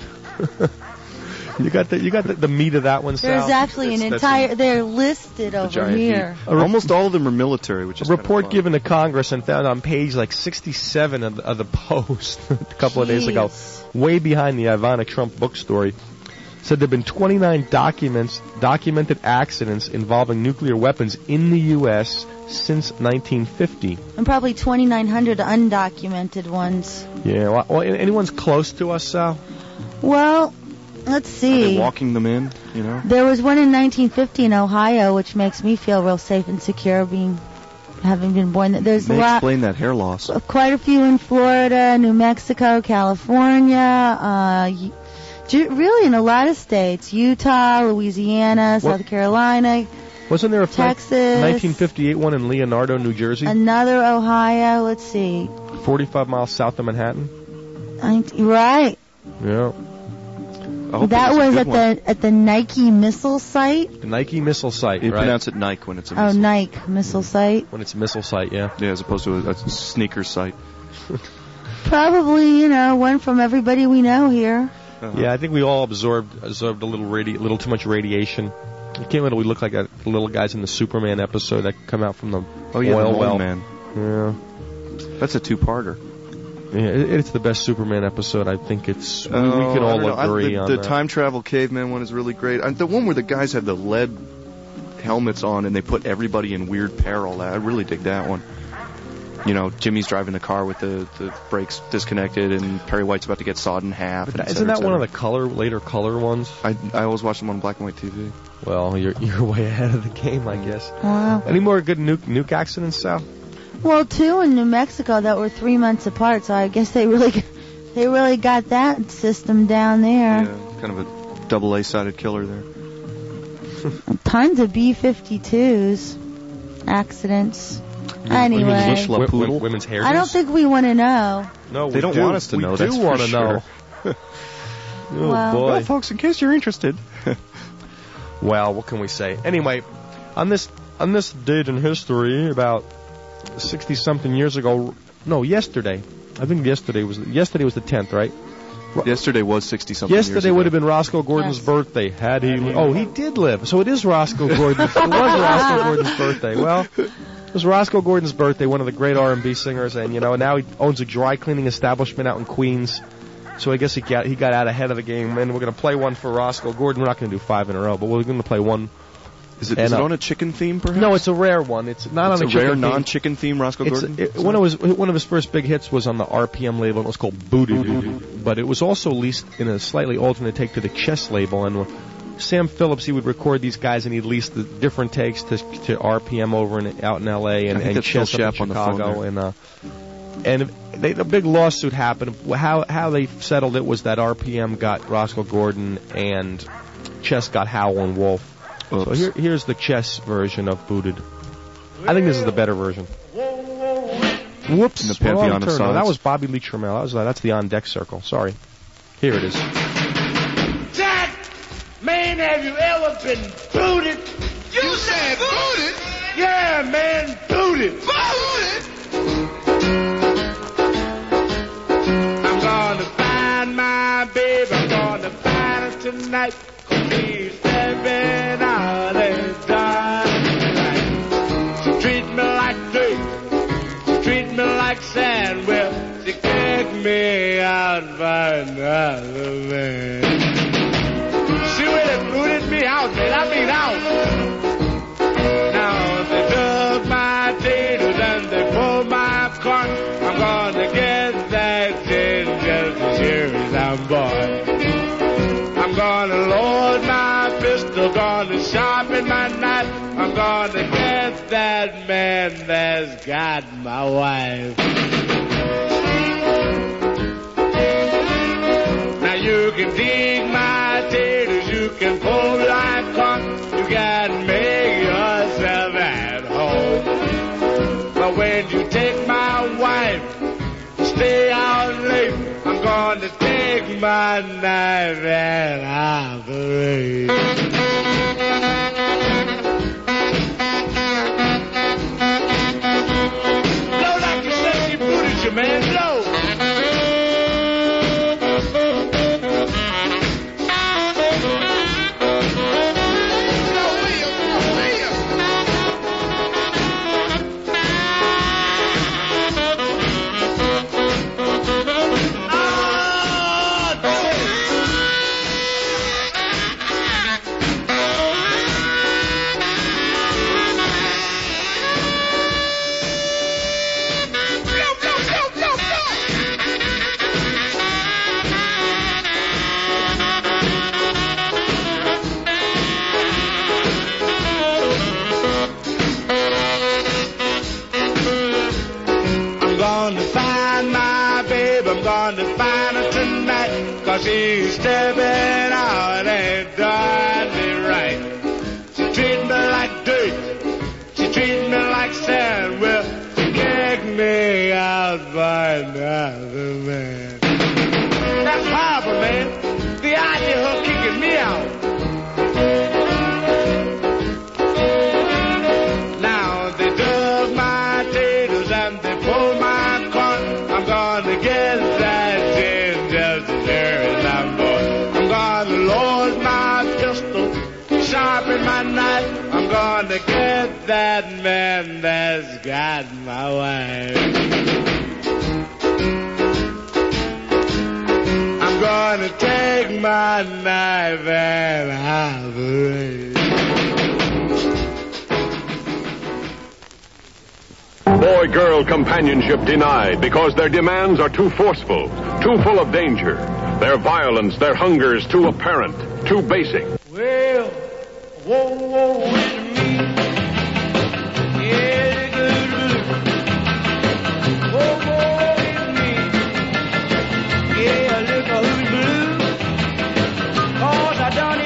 You got the meat of that one, Sal? There's actually they're listed over here. Almost all of them are military, which is a report given to Congress and found on page 67 of the Post a couple of days ago, way behind the Ivana Trump book story, said there have been 29 documented accidents involving nuclear weapons in the U.S. since 1950. And probably 2,900 undocumented ones. Yeah, well, anyone's close to us, Sal? Well, let's see. Are they walking them in, you know? There was one in 1950 in Ohio, which makes me feel real safe and secure having been born there. There's a lot. Explain that hair loss. Quite a few in Florida, New Mexico, California, really in a lot of states. Utah, Louisiana, South Carolina. Wasn't there a Texas? 1958 one in Leonardo, New Jersey? Another Ohio. Let's see. 45 miles south of Manhattan. Right. Yeah. That was at the Nike missile site. The Nike missile site. You right? pronounce it Nike when it's a missile. Oh, Nike missile site. When it's a missile site, yeah. Yeah, as opposed to a sneaker site. Probably, one from everybody we know here. Yeah, I think we all absorbed a little too much radiation. It came out we look like the little guys in the Superman episode that come out from the oil well. Man. Yeah. That's a two-parter. Yeah, it's the best Superman episode. I think it's. We can all agree on the that. The time travel caveman one is really great. The one where the guys have the lead helmets on and they put everybody in weird peril. I really dig that one. Jimmy's driving the car with the brakes disconnected, and Perry White's about to get sawed in half. Isn't that one of the later color ones? I always watch them on black and white TV. Well, you're way ahead of the game, I guess. Wow. Any more good nuke accidents, Sal? Well, 2 in New Mexico that were 3 months apart, so I guess they really got that system down there. Yeah, kind of a double-A-sided killer there. Tons of B-52s accidents. Anyway, women's hair. I don't think we want to know. No, they don't want us to know. We do want to know. Oh, boy. Well, folks, in case you're interested. Well, what can we say? Anyway, on this date in history, about 60-something years ago, no, yesterday. I think yesterday was the 10th, right? Yesterday was 60-something years ago. Yesterday would have been Roscoe Gordon's birthday. Had he... he did live. So it is Roscoe Gordon's... It was Roscoe Gordon's birthday. Well, it was Roscoe Gordon's birthday, one of the great R&B singers, and, now he owns a dry cleaning establishment out in Queens. So I guess he got out ahead of the game, and we're going to play one for Roscoe Gordon. We're not going to do 5 in a row, but we're going to play one. Is it on a chicken theme, perhaps? No, it's a rare one. It's not on a chicken theme. It's a rare non-chicken theme, Roscoe Gordon? One of his first big hits was on the RPM label, and it was called Booted. But it was also released in a slightly alternate take to the Chess label, and Sam Phillips, he would record these guys, and he'd lease the different takes to RPM out in L.A. and Chess up in Chicago. And the big lawsuit happened. How they settled it was that RPM got Roscoe Gordon and Chess got Howell and Wolf. Oops. So here's the Chess version of Booted. I think this is the better version. Whoops. In the Pantheon of Songs. That was Bobby Lee Trammell. That's the On Deck Circle. Sorry. Here it is. Jack, man, have you ever been booted? You said booted? Yeah, man, booted. Booted? I'm gonna find my baby. I'm gonna find her tonight. She's stepping out and dying. She treat me like dirt. She treat me like sand. Well, she kicked me out by another man. She really booted me out, man. I mean out. Now they dug my potatoes and they pulled my corn. I'm gonna get that tin just as sure as I'm born. I'm gonna load my pistol, gonna sharpen my knife. I'm gonna get that man that's got my wife. Now you can dig my taters, you can pull my corn, you gotta make yourself at home. But when you take my wife, stay out late. I'm gonna take my knife and operate. Blow like you said she booted you, man. Blow. She's stepping out and doing me right. She treat me like dirt. She treat me like sand. Well, she kicked me out by another man. That's horrible, man. The idea of her kicking me out. Now they dug my potatoes and they pulled my corn. I'm gonna get that tin just as sure as I'm born. I'm gonna load my pistol, sharpen my knife. I'm gonna get that man that's got my wife. I'm gonna take my knife and operate. Boy-girl companionship denied because their demands are too forceful, too full of danger. Their violence, their hunger is too apparent, too basic. Well, whoa, whoa, with me. Yeah, good. Whoa, whoa, with me. Yeah, look who's blue. 'Cause I done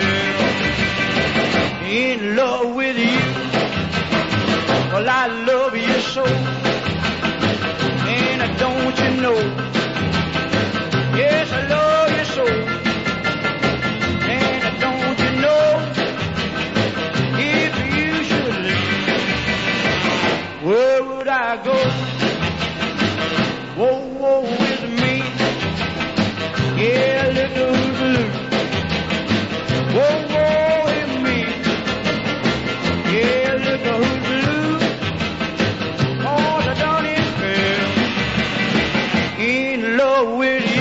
in love with you. Well, I love you so. And don't you know know. Yes, I love you so. And don't you know, if you should leave, where would I go? Whoa, whoa, with me. Yeah, look who's blue. Whoa, whoa, with me. Yeah, look who's blue. Oh, the darling girl in love with you.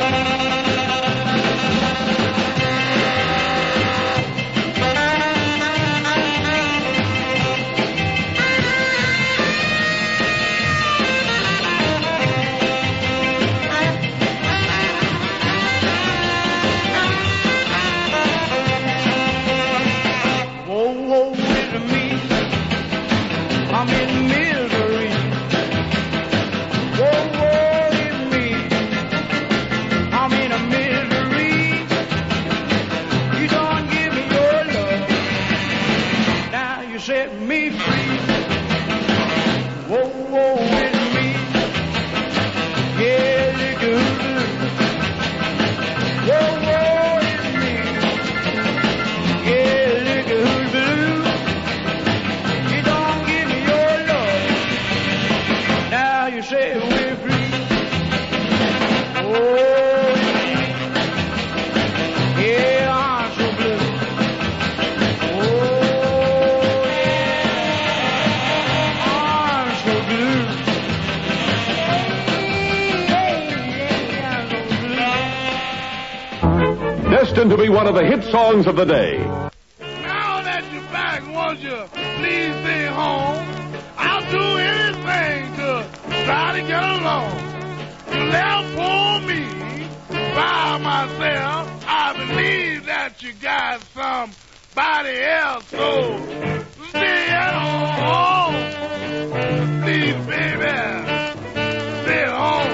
I'm in misery. Whoa, whoa, with me. I'm in a misery. You don't give me your love. Now you set me free. Whoa, whoa, with me. Yeah, look who's blue. Whoa, whoa, with me. Yeah, look who's blue. You say we're free. Oh, yeah, I'm so blue. Oh, yeah, I'm so blue. Destined to be one of the hit songs of the day. Now that you're back, won't you please stay home? I'll do anything to try to get along. You left for me by myself. I believe that you got somebody else. So stay at home. Please, baby, stay at home.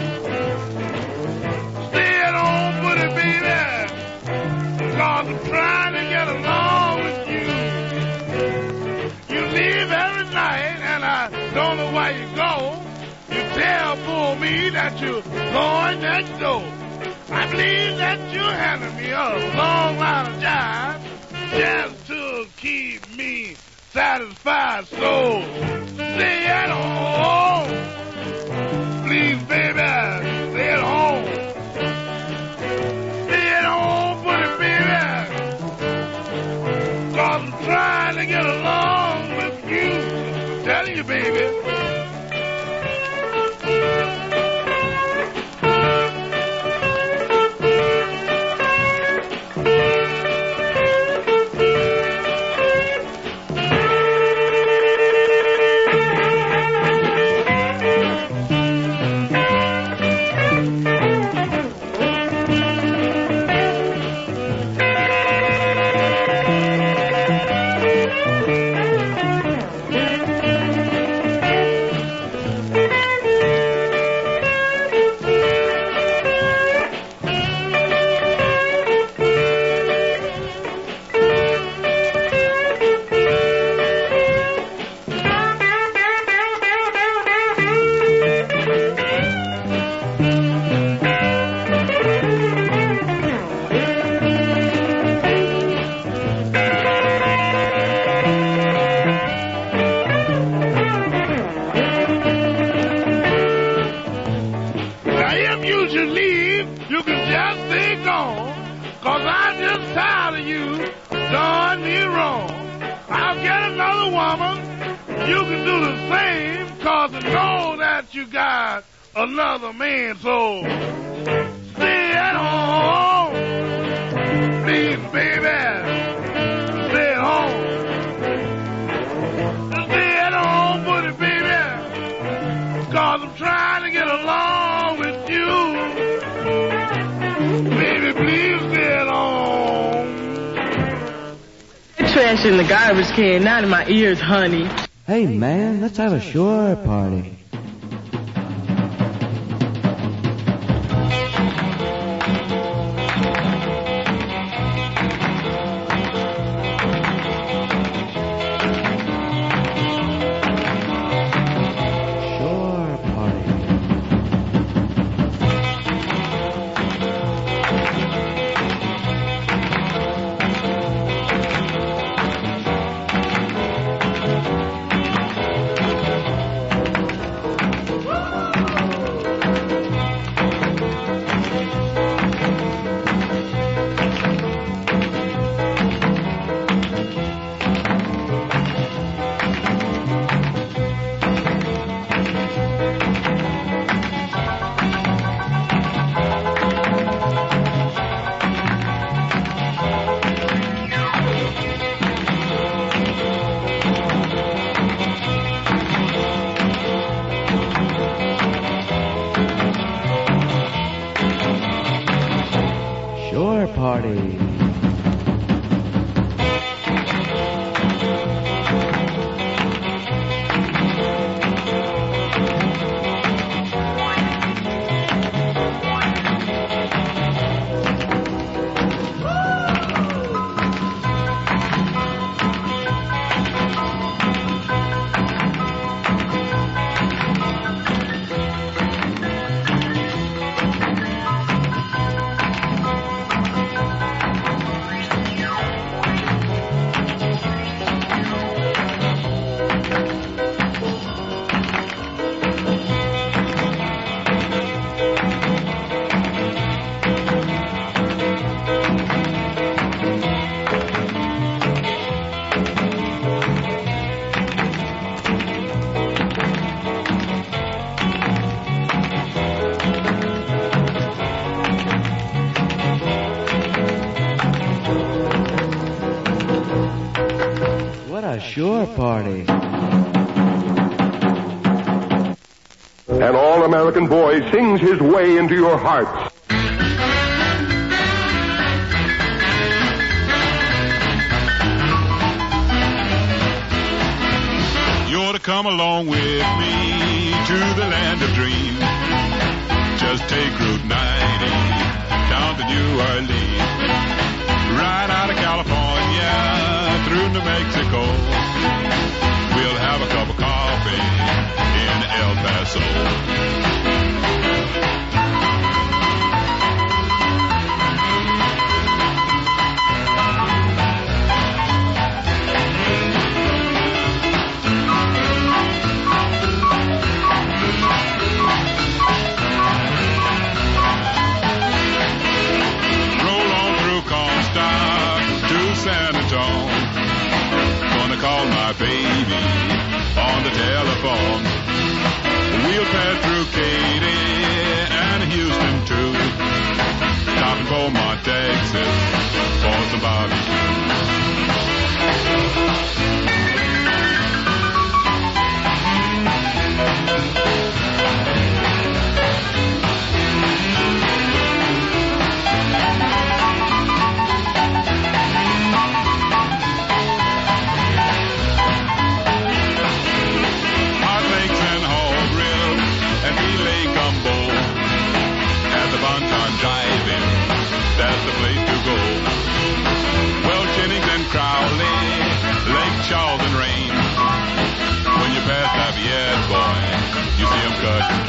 Stay at home, buddy, baby. Cause I'm trying to get along with you. You leave every night and I don't know where you go. You tell for me that you're going next door. I believe that you're handing me a long line of jive just to keep me satisfied. So stay at home. Please, baby, stay at home. Stay at home, buddy, baby. Cause I'm trying to get along with you. I'm telling you, baby. Another man, so stay at home. Please, baby, stay at home. Stay at home, buddy, baby, cause I'm trying to get along with you. Baby, please stay at home. Trash in the garbage can, not in my ears, honey. Hey, man, let's have a shore party. Party. Sure Party. An all-American boy sings his way into your hearts. You ought to come along with me to the land of dreams. Just take Route 90 down to New Orleans. Right out of California through New Mexico. We'll have a cup of coffee in El Paso. Roll on through Comstock to San Antonio. Gonna call my baby on the telephone. We'll pass through Katy and Houston too. Stopping Beaumont, Texas for some barbecue. That's the place to go. Well, Jennings and Crowley, Lake Charles and Rain. When you pass Lafayette, boy, you see them cutting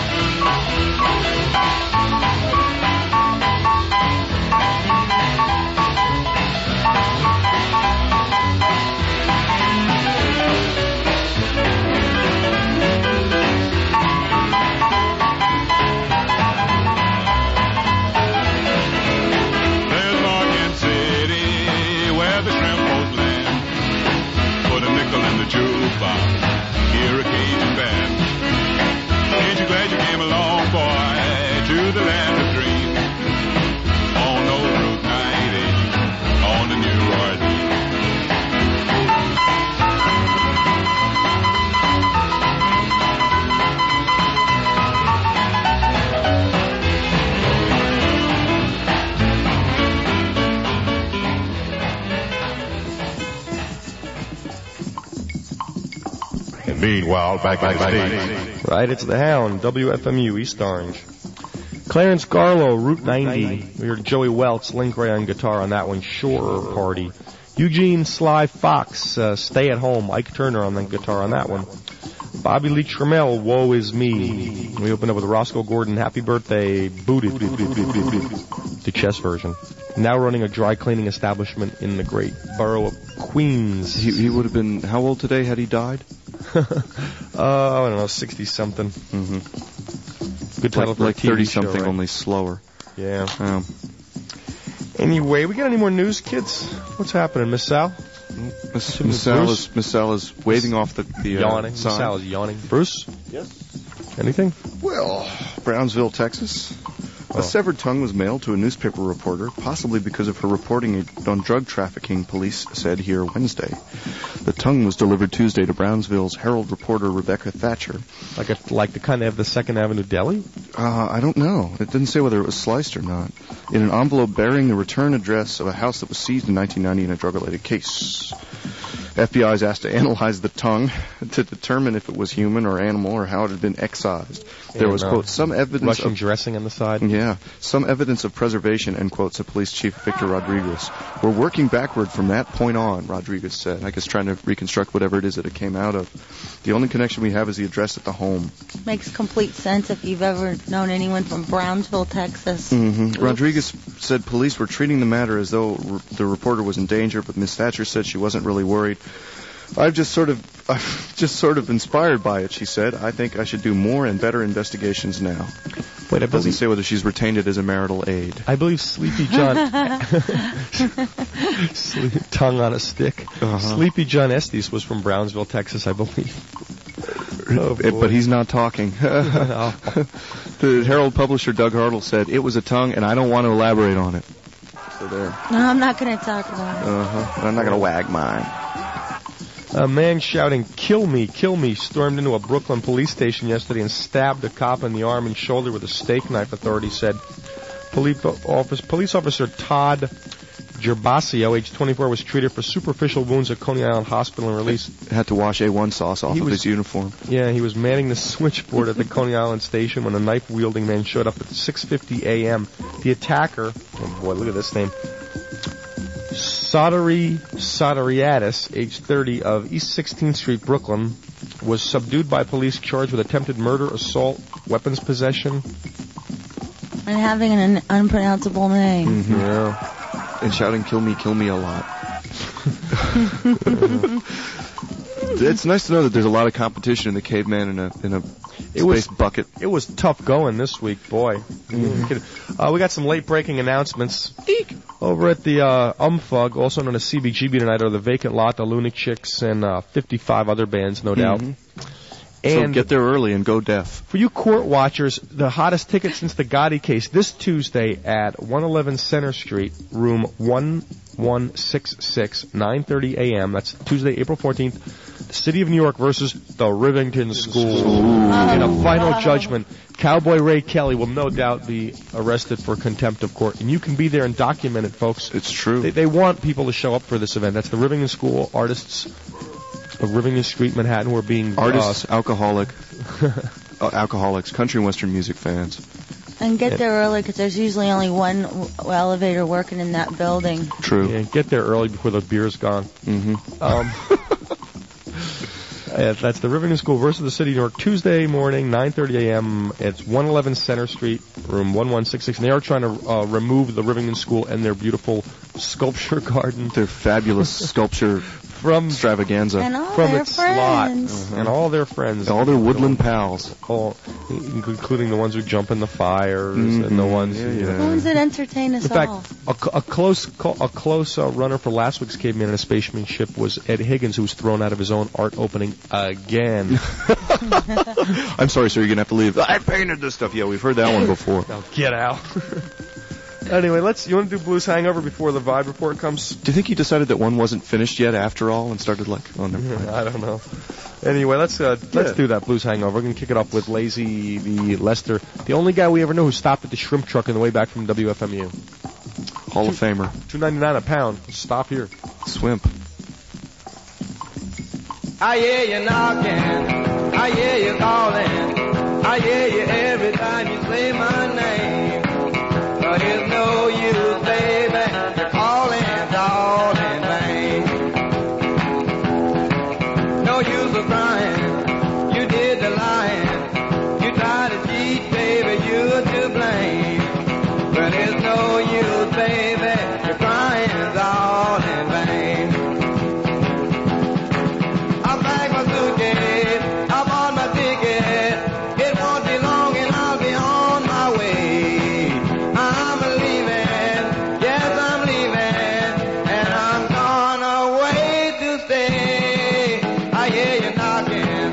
jukebox, hear a Cajun band. Ain't you glad you came along, boy, to the land of dreams? On old Route 90, on the New Orleans. Meanwhile, back backstage. Right, it's the Hound, WFMU, East Orange. Clarence Garlow, Route 90. We heard Joey Welts, Link Ray on guitar on that one, Shore Party. Eugene Sly Fox, Stay at Home, Ike Turner on the guitar on that one. Bobby Lee Trammell, Woe Is Me. We opened up with Roscoe Gordon, Happy Birthday, Booted, the chess version. Now running a dry cleaning establishment in the great borough of Queens. He would have been, how old today had he died? I don't know, 60-something. Mm-hmm. Good title for like a TV 30-something, show, right? only slower. Yeah. Anyway, we got any more news, kids? What's happening, Miss Sal? Miss Sal is waving off the yawning. sign. Miss Sal is yawning. Bruce? Yes. Anything? Well, Brownsville, Texas. A severed tongue was mailed to a newspaper reporter, possibly because of her reporting on drug trafficking, police said here Wednesday. The tongue was delivered Tuesday to Brownsville's Herald reporter Rebecca Thatcher. Like the kind they have the 2nd Avenue Deli? I don't know. It didn't say whether it was sliced or not. In an envelope bearing the return address of a house that was seized in 1990 in a drug-related case. FBI is asked to analyze the tongue to determine if it was human or animal or how it had been excised. There was, quote, some evidence Russian dressing on the side? Yeah, some evidence of preservation, end quote, said Police Chief Victor Rodriguez. We're working backward from that point on, Rodriguez said. I guess trying to reconstruct whatever it is that it came out of. The only connection we have is the address at the home. Makes complete sense if you've ever known anyone from Brownsville, Texas. Mm-hmm. Rodriguez said police were treating the matter as though the reporter was in danger, but Miss Thatcher said she wasn't really worried. I'm just sort of inspired by it, she said. I think I should do more and better investigations now. Wait, it doesn't say whether she's retained it as a marital aid. I believe Sleepy John... tongue on a stick. Uh-huh. Sleepy John Estes was from Brownsville, Texas, I believe. But he's not talking. The Herald publisher Doug Hartle said, it was a tongue, and I don't want to elaborate on it. So there. No, I'm not going to talk about it. I'm not going to wag mine. A man shouting, "Kill me, kill me," stormed into a Brooklyn police station yesterday and stabbed a cop in the arm and shoulder with a steak knife, authorities said. Police officer Todd Gerbasio, age 24, was treated for superficial wounds at Coney Island Hospital and released. Had to wash A1 sauce off of his uniform. Yeah, he was manning the switchboard at the Coney Island station when a knife-wielding man showed up at 6:50 a.m. The attacker, oh boy, look at this name, Sotiriadis, age 30, of East 16th Street, Brooklyn, was subdued by police charged with attempted murder, assault, weapons possession. And having an unpronounceable name. Mm-hmm. Yeah. And shouting, kill me a lot. It's nice to know that there's a lot of competition in the caveman in a space bucket. It was tough going this week, boy. Mm-hmm. We got some late-breaking announcements. Eek! Over at the UMFUG, also known as CBGB tonight, are the Vacant Lot, the Lunatic Chicks, and 55 other bands, no doubt. And so get there early and go deaf. For you court watchers, the hottest ticket since the Gotti case, this Tuesday at 111 Center Street, room 1166, 9:30 a.m. That's Tuesday, April 14th. The City of New York versus the Rivington School. In a final judgment, Cowboy Ray Kelly will no doubt be arrested for contempt of court. And you can be there and document it, folks. It's true. They want people to show up for this event. That's the Rivington School artists of Rivington Street, Manhattan, who are being... Artists, alcoholics, country and western music fans. And get there early because there's usually only one elevator working in that building. True. Yeah, get there early before the beer's gone. Mm-hmm. That's the Rivington School versus the City of New York, Tuesday morning, 9:30 a.m. It's 111 Center Street, room 1166. And they are trying to remove the Rivington School and their beautiful sculpture garden. Their fabulous sculpture from extravaganza. And all from their its friends. slot. And all their friends. All their woodland pals. Including the ones who jump in the fires and the ones who... The ones that entertain us all. In fact, a close runner for last week's Caveman and a Spacemanship was Ed Higgins, who was thrown out of his own art opening again. I'm sorry, sir, you're going to have to leave. I painted this stuff. Yeah, we've heard that one before. Now get out. Anyway, you want to do Blues Hangover before the Vibe Report comes? Do you think he decided that one wasn't finished yet after all and started I don't know. Anyway, let's do that Blues Hangover. We're going to kick it off with Lazy the Lester, the only guy we ever knew who stopped at the shrimp truck on the way back from WFMU. Hall of Famer. $2.99 a pound. Stop here. Swimp. I hear you knocking, I hear you calling, I hear you every time you say my name. But it's no use, baby, you're calling all in vain. No use of crying, you did the lying, you tried to cheat, baby, you're to blame. But it's no use, baby, you're crying all in vain. I'm back my suitcase, I'm on my ticket, it won't be long and I'll be on my way. I'm leaving, yes I'm leaving, and I'm gone away to stay. I hear you knocking,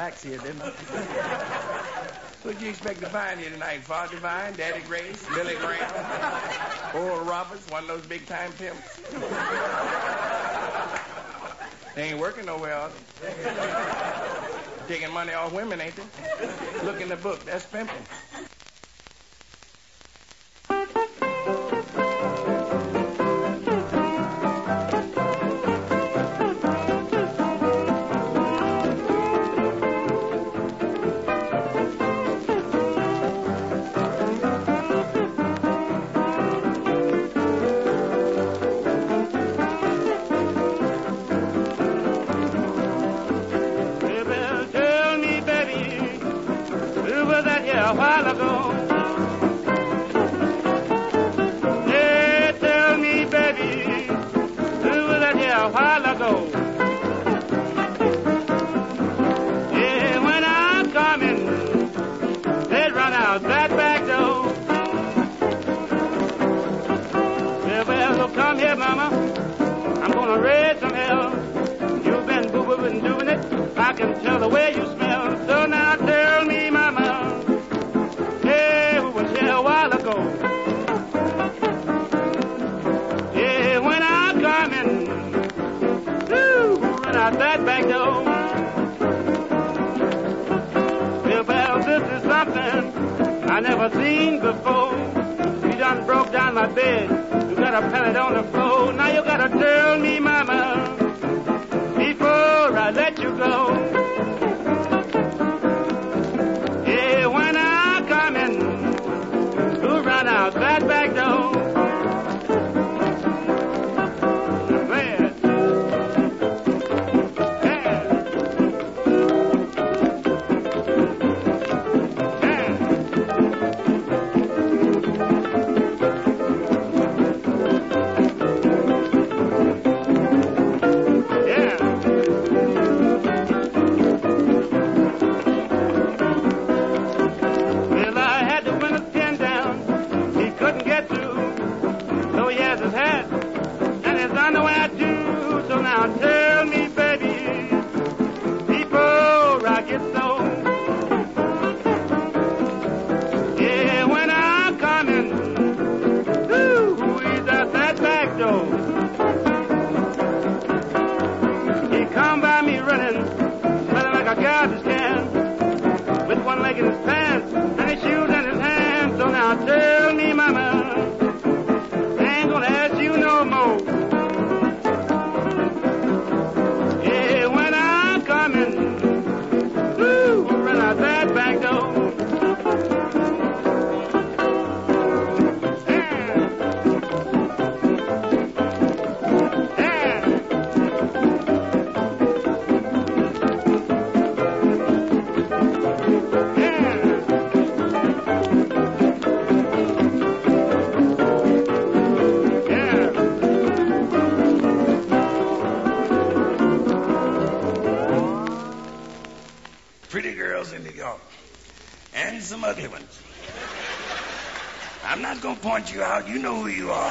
blacks here, didn't I? What'd you expect to find here tonight? Father Divine, Daddy Grace, Billy Graham, Oral Roberts, one of those big-time pimps? They ain't working nowhere, are they? Taking money off women, ain't they? Look in the book. That's pimping. You out, you know who you are.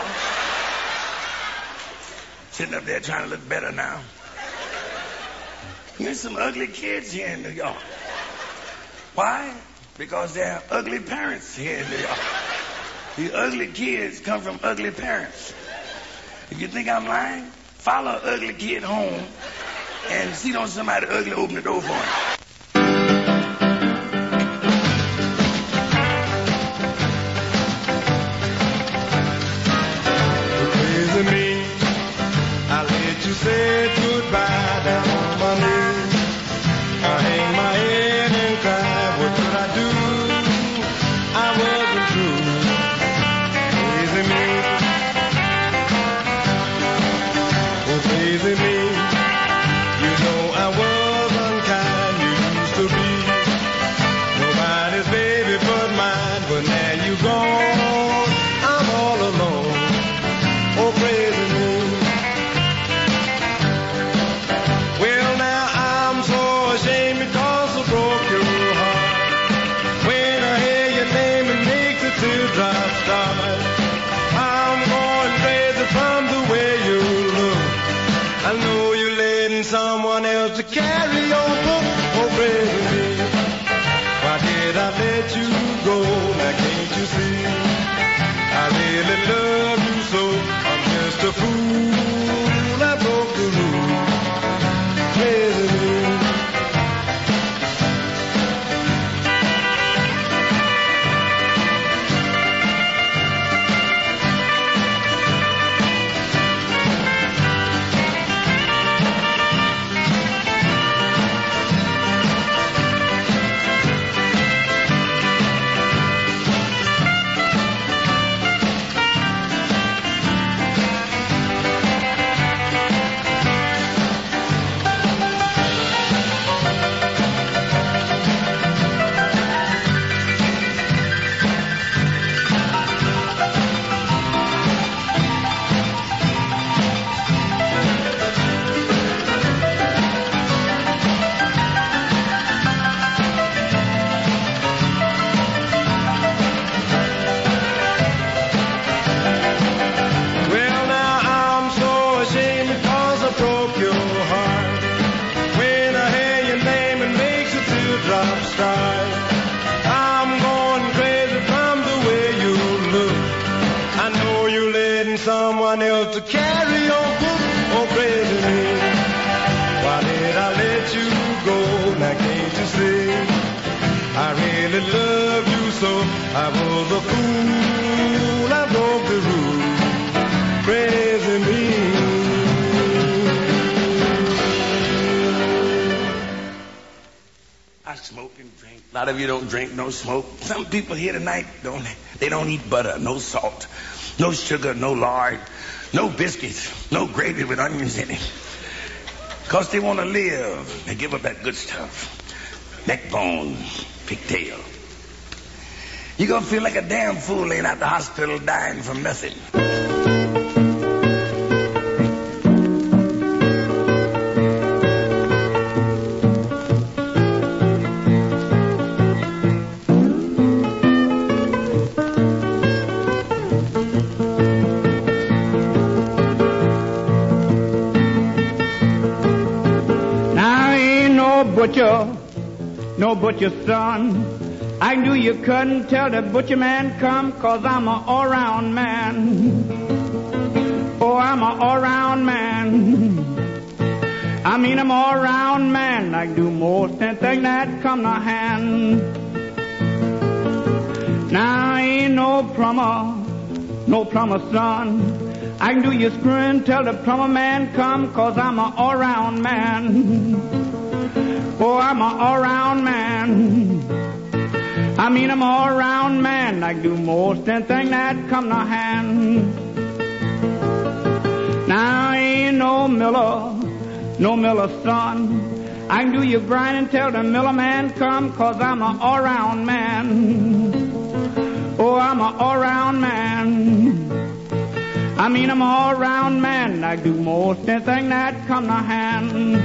Sitting up there trying to look better now. Here's some ugly kids here in New York. Why? Because there are ugly parents here in New York. The ugly kids come from ugly parents. If you think I'm lying, follow an ugly kid home and see don't somebody ugly open the door for him. Said goodbye down on my knees. I hang my head and cry. What could I do? I wasn't true. Crazy me. Oh, crazy me. You know I was unkind. You used to be nobody's baby but mine. But now you gone. I'm all alone. Oh, crazy me. I'm going crazy from the way you look. I know raindrops start. I'm going crazy from the way you look. I know you're letting someone else to carry your book. Oh, crazy me. Why did I let you go? Now can't you see? I really love you so. I was a fool. I broke the rules. Crazy me. I smoke and drink. A lot of you don't drink, no smoke. Some people here tonight they don't eat butter, no salt, no sugar, no lard, no biscuits, no gravy with onions in it. Because they want to live. They give up that good stuff. Neck bone, pigtail. You're going to feel like a damn fool laying out the hospital dying from nothing. No butcher's son. I knew you couldn't tell the butcher man come, 'cause I'm a all-round man. Oh, I'm a all-round man. I mean, I'm all-round man. I do most anything that come to hand. Now, I ain't no plumber's son. I can do your screwing till the plumber man come, 'cause I'm a all-round man. Oh, I'm a all-round man. I mean, I'm a all-round man. I do most anything that come to hand. Now, I ain't no miller's son. I can do your grinding till the miller man come, 'cause I'm a all-round man. Oh, I'm a all-round man. I mean, I'm a all-round man. I do most anything that come to hand.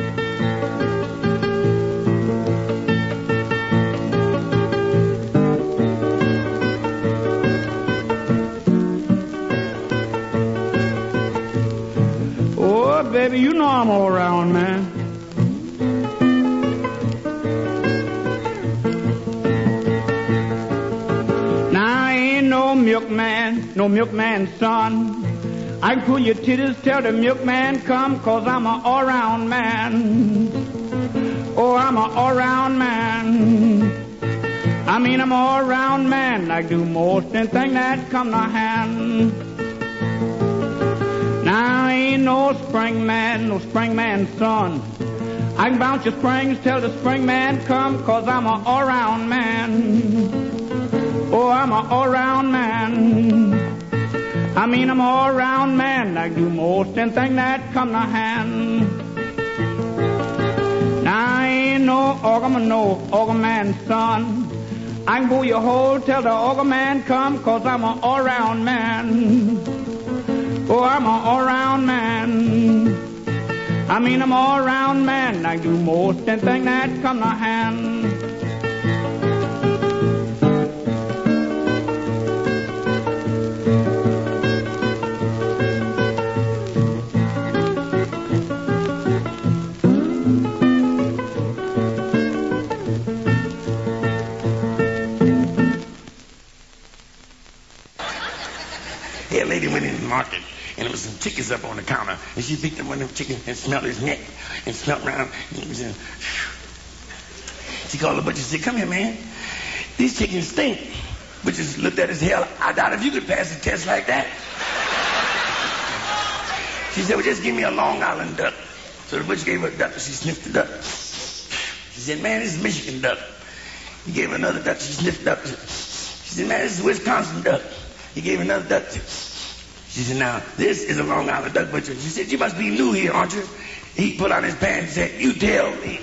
Baby, you know I'm all around, man. Now, I ain't no milkman's son. I can pull your titties till the milkman come, 'cause I'm a all-round man. Oh, I'm a all-round man. I mean, I'm a all-round man. I do most anything that come to hand. Now, I ain't no springman's son. I can bounce your springs till the springman come, 'cause I'm a all-round man. Oh, I'm a all-round man. I mean, I'm a all-round man. I do most anything that come to hand. Now, I ain't no augerman's son. I can pull your hole till the augerman come, 'cause I'm a all-round man. Oh, I'm an all-round man. I mean, I'm an all-round man. I do most anything that come to hand. Here, a lady went in the market. And there was some chickens up on the counter. And she picked up one of them chickens and smelled his neck and smelled around. And she called the butcher and said, "Come here, man. These chickens stink." Butcher looked at his hell. "I doubt if you could pass a test like that." She said, "Well, just give me a Long Island duck." So the butcher gave her a duck. She sniffed the duck. She said, "Man, this is Michigan duck." He gave her another duck. She sniffed the duck. She said, "Man, this is Wisconsin duck." He gave her another duck. She said, "Now, this is a Long Island duck butcher." She said, "You must be new here, aren't you?" He put on his pants and said, "You tell me."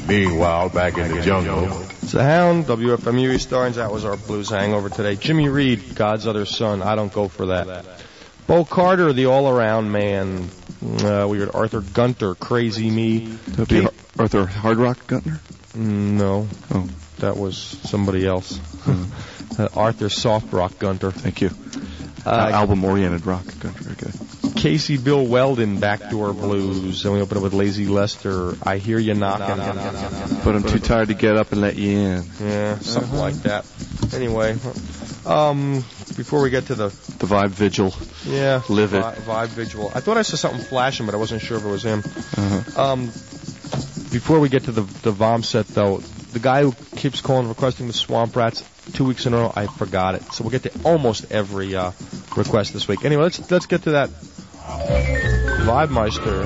Meanwhile, back in the jungle. It's the Hound, WFMU East Orange. That was our blues hangover today. Jimmy Reed, God's Other Son. I don't go for that. Bo Carter, the all-around man. We heard Arthur Gunter, Crazy Me. Arthur Hard Rock Gunter? No. Oh. That was somebody else. Arthur Soft Rock Gunter. Thank you. Album-oriented rock Gunter, okay. Casey Bill Weldon, Backdoor Blues. And we open up with Lazy Lester, I Hear You Knocking. But I'm too tired to get up and let you in. Yeah, something like that. Anyway, before we get to the Vibe Vigil. Yeah. Live it. Vibe Vigil. I thought I saw something flashing, but I wasn't sure if it was him. Before we get to the Vom set, though, the guy who keeps calling requesting the Swamp Rats 2 weeks in a row, I forgot it. So we'll get to almost every request this week. Anyway, let's get to that Vibe Meister.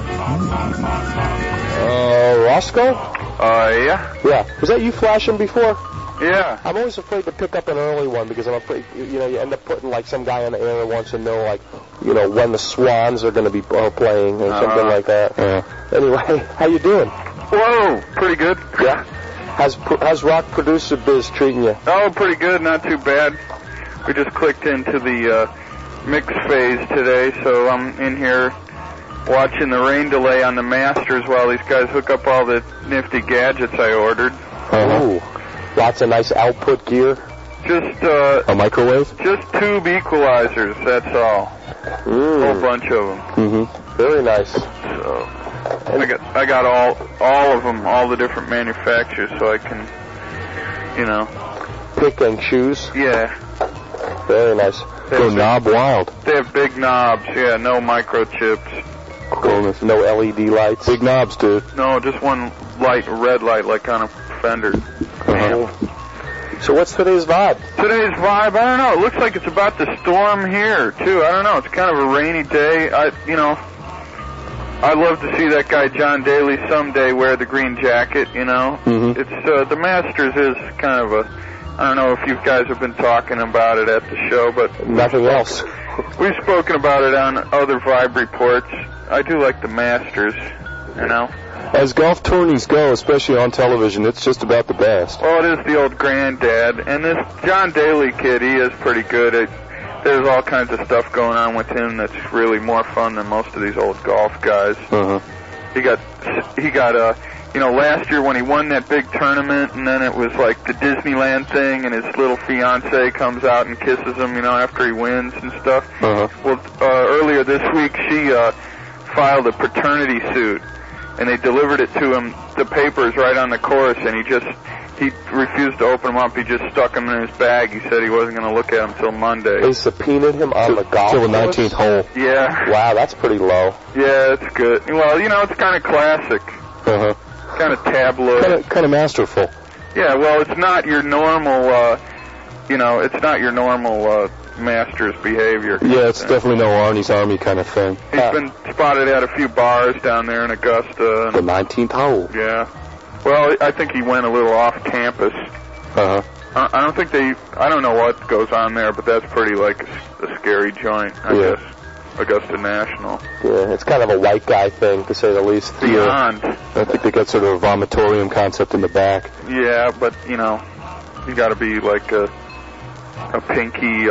Roscoe? Yeah. Yeah. Was that you flashing before? Yeah. I'm always afraid to pick up an early one because I'm afraid, you end up putting like some guy on the air that wants to know, like, when the Swans are going to be playing or something like that. Yeah. Anyway, how you doing? Whoa, pretty good. Yeah. How's Rock Producer Biz treating you? Oh, pretty good, not too bad. We just clicked into the mix phase today, so I'm in here watching the rain delay on the masters while these guys hook up all the nifty gadgets I ordered. Oh, lots of nice output gear. Just a microwave. Just tube equalizers. That's all. A whole bunch of them. Mm-hmm. Very nice. So I got all of them, all the different manufacturers, so I can, pick and choose. Yeah. Very nice. Go knob wild. They have big knobs. Yeah, no microchips. Coolness. No LED lights. Big knobs, dude. No, just one light, red light, like on a Fender. So what's today's vibe? Today's vibe, I don't know. It looks like it's about to storm here, too. I don't know. It's kind of a rainy day. I'd love to see that guy John Daly someday wear the green jacket, Mm-hmm. It's, the Masters is kind of I don't know if you guys have been talking about it at the show, but... Nothing else. We've spoken about it on other Vibe reports. I do like the Masters, As golf tourneys go, especially on television, it's just about the best. Well, it is the old granddad. And this John Daly kid, he is pretty good. There's all kinds of stuff going on with him that's really more fun than most of these old golf guys. He got last year when he won that big tournament, and then it was like the Disneyland thing, and his little fiance comes out and kisses him, after he wins and stuff. Well, earlier this week, she filed a paternity suit, and they delivered it to him, the papers right on the course, and he refused to open them up. He just stuck them in his bag. He said he wasn't going to look at them until Monday. They subpoenaed him on the golf course? Till the 19th hole. Yeah. Wow, that's pretty low. Yeah, it's good. Well, it's kind of classic. Kind of tabloid. Kind of masterful. Yeah, well, it's not your normal, Masters behavior. Yeah, it's definitely no Arnie's Army kind of thing. He's been spotted at a few bars down there in Augusta. The 19th hole. Yeah. Well, I think he went a little off campus. I don't know what goes on there, but that's pretty like a scary joint, I guess. Augusta National. Yeah, it's kind of a white guy thing, to say the least. Beyond. I think they got sort of a vomitorium concept in the back. Yeah, but, you got to be like a pinky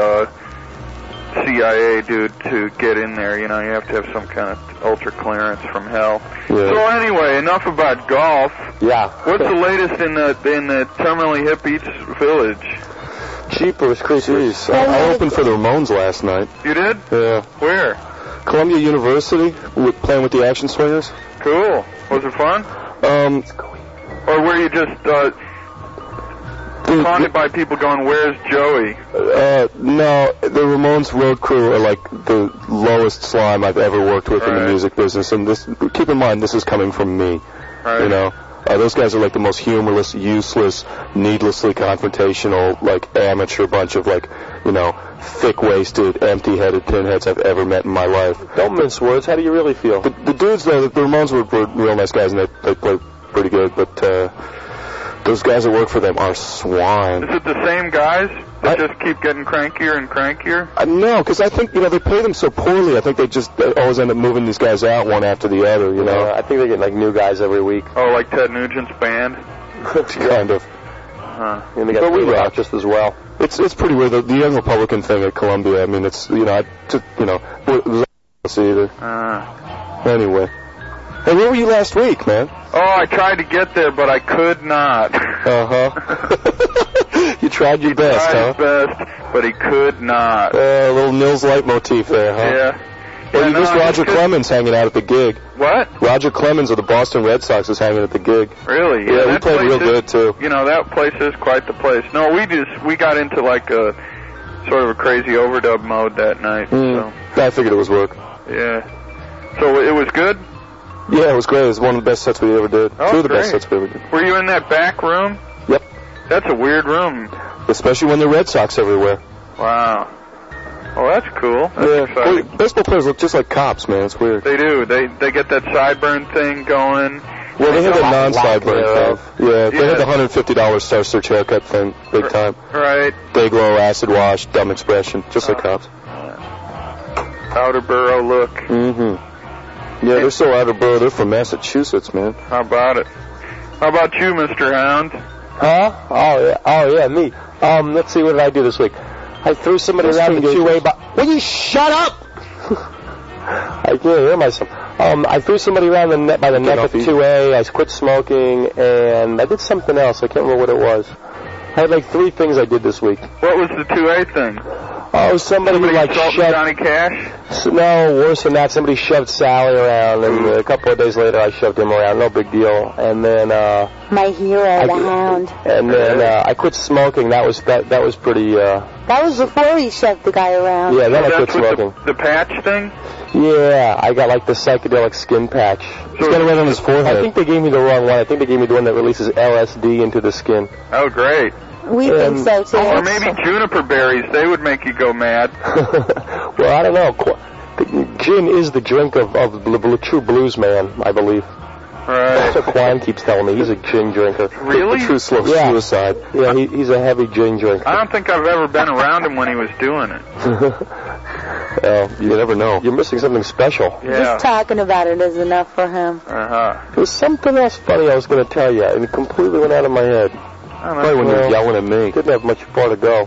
CIA dude to get in there. You have to have some kind of ultra clearance from hell. Yeah. So anyway, enough about golf. Yeah. What's the latest in the terminally hip Eats Village? Jeepers Creepers. I opened for the Ramones last night. You did? Yeah. Where? Columbia University, playing with the Action Swingers. Cool. Was it fun? Or were you just haunted by people going, "Where's Joey"? No, the Ramones road crew are like the lowest slime I've ever worked with in the music business. And keep in mind, this is coming from me. Right. Those guys are like the most humorless, useless, needlessly confrontational, like amateur bunch of thick-waisted, empty-headed pinheads I've ever met in my life. Don't mince words. How do you really feel? The dudes, though, the Ramones were real nice guys, and they played pretty good. But Those guys that work for them are swine. Is it the same guys that just keep getting crankier and crankier? No, because I think, they pay them so poorly, I think they always end up moving these guys out one after the other, you know? I think they get, like, new guys every week. Oh, like Ted Nugent's band? Kind of. And they got We Rock just as well. It's pretty weird. The Young Republican thing at Columbia, I mean, it's, either. Anyway. Hey, where were you last week, man? Oh, I tried to get there, but I could not. You tried your best, Tried his best, but he could not. A little Nils leitmotif there, huh? Yeah. Well, you missed Roger Clemens hanging out at the gig. What? Roger Clemens of the Boston Red Sox is hanging at the gig. Really? Yeah, we played real good, too. You know, that place is quite the place. No, we got into like a sort of a crazy overdub mode that night. So. I figured it was work. Yeah. So it was good? Yeah, it was great. It was one of the best sets we ever did. Oh, Two of the great. best sets we ever did. Were you in that back room? Yep. That's a weird room. Especially when there are Red Sox everywhere. Wow. Oh, that's cool. That's exciting. Well, baseball players look just like cops, man. It's weird. They do. They get that sideburn thing going. Well, they had that non-sideburn thing. Yeah, they had the $150 Star Search haircut thing, big time. Right. Day glow, acid wash, dumb expression, just like cops. Outer borough look. Mm-hmm. Yeah, they're so outer borough. They're from Massachusetts, man. How about it? How about you, Mr. Hound? Huh? Oh yeah, me. Let's see, what did I do this week? I threw somebody around the 2A. Will you shut up? I can't hear myself. I threw somebody around the neck by the neck at 2A. I quit smoking, and I did something else. I can't remember what it was. I had like 3 things I did this week. What was the 2A thing? Oh, somebody like shoved Johnny Cash? No, worse than that. Somebody shoved Sally around, and a couple of days later I shoved him around. No big deal. And then my hero, the Hound. And then I quit smoking. That was pretty. That was before he shoved the guy around. Yeah, then I quit smoking. The patch thing? Yeah, I got like the psychedelic skin patch. He's got it right on his forehead. I think they gave me the wrong one. I think they gave me the one that releases LSD into the skin. Oh, great. We think so, too. Or maybe juniper berries. They would make you go mad. Well, I don't know. Gin is the drink of the true blues man, I believe. Right. That's what Quan keeps telling me. He's a gin drinker. Really? The true suicide. Yeah, he's a heavy gin drinker. I don't think I've ever been around him when he was doing it. Well, you never know. You're missing something special. Yeah. Just talking about it is enough for him. Uh-huh. There was something else funny I was going to tell you, and it completely went out of my head. Probably when you were yelling at me. Didn't have much far to go.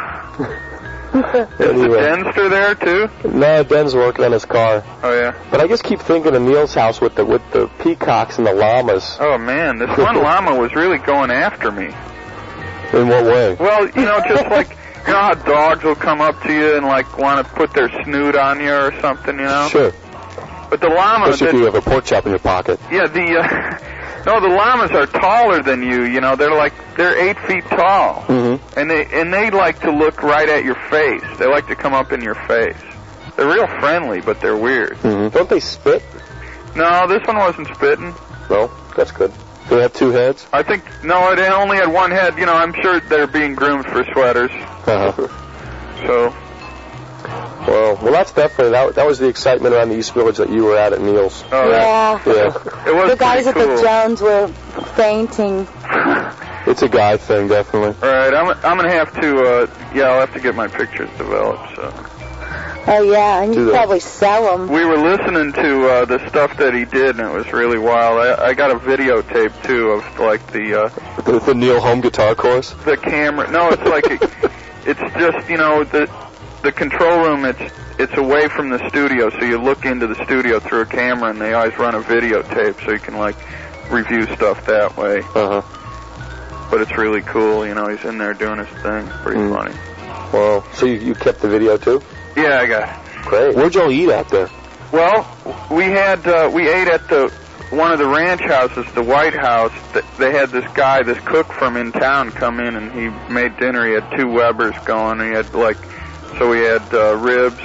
Anyway. Is Denster there, too? No, Den's working on his car. Oh, yeah? But I just keep thinking of Neil's house with the peacocks and the llamas. Oh, man, this one llama was really going after me. In what way? Well, just like, you know how dogs will come up to you and, like, want to put their snoot on you or something, you know? Sure. But the llama... Especially if you have a pork chop in your pocket. Yeah, no, the llamas are taller than you, they're 8 feet tall. Mm-hmm. And they like to look right at your face. They like to come up in your face. They're real friendly, but they're weird. Mm-hmm. Don't they spit? No, this one wasn't spitting. No, that's good. Do they have 2 heads? I think, no, it only had 1 head. I'm sure they're being groomed for sweaters. Uh-huh. So... Well, that's definitely, that was the excitement around the East Village that you were at Neil's. Oh, yeah. It was the guys cool. at the Jones were fainting. It's a guy thing, definitely. All right, I'm going to have to, I'll have to get my pictures developed, so... Oh, yeah, and you could probably sell them. We were listening to the stuff that he did, and it was really wild. I got a videotape, too, of, like, the Neil home guitar course? The camera. No, it's like, it's just, the control room, it's away from the studio, so you look into the studio through a camera, and they always run a videotape, so you can, like, review stuff that way. Uh-huh. But it's really cool, he's in there doing his thing. Pretty funny. Well, so you kept the video, too? Yeah, I got it. Great. Where'd y'all eat out there? Well, we ate at one of the ranch houses, the White House. They had this cook from in town come in, and he made dinner. He had 2 Webers going. He had, we had ribs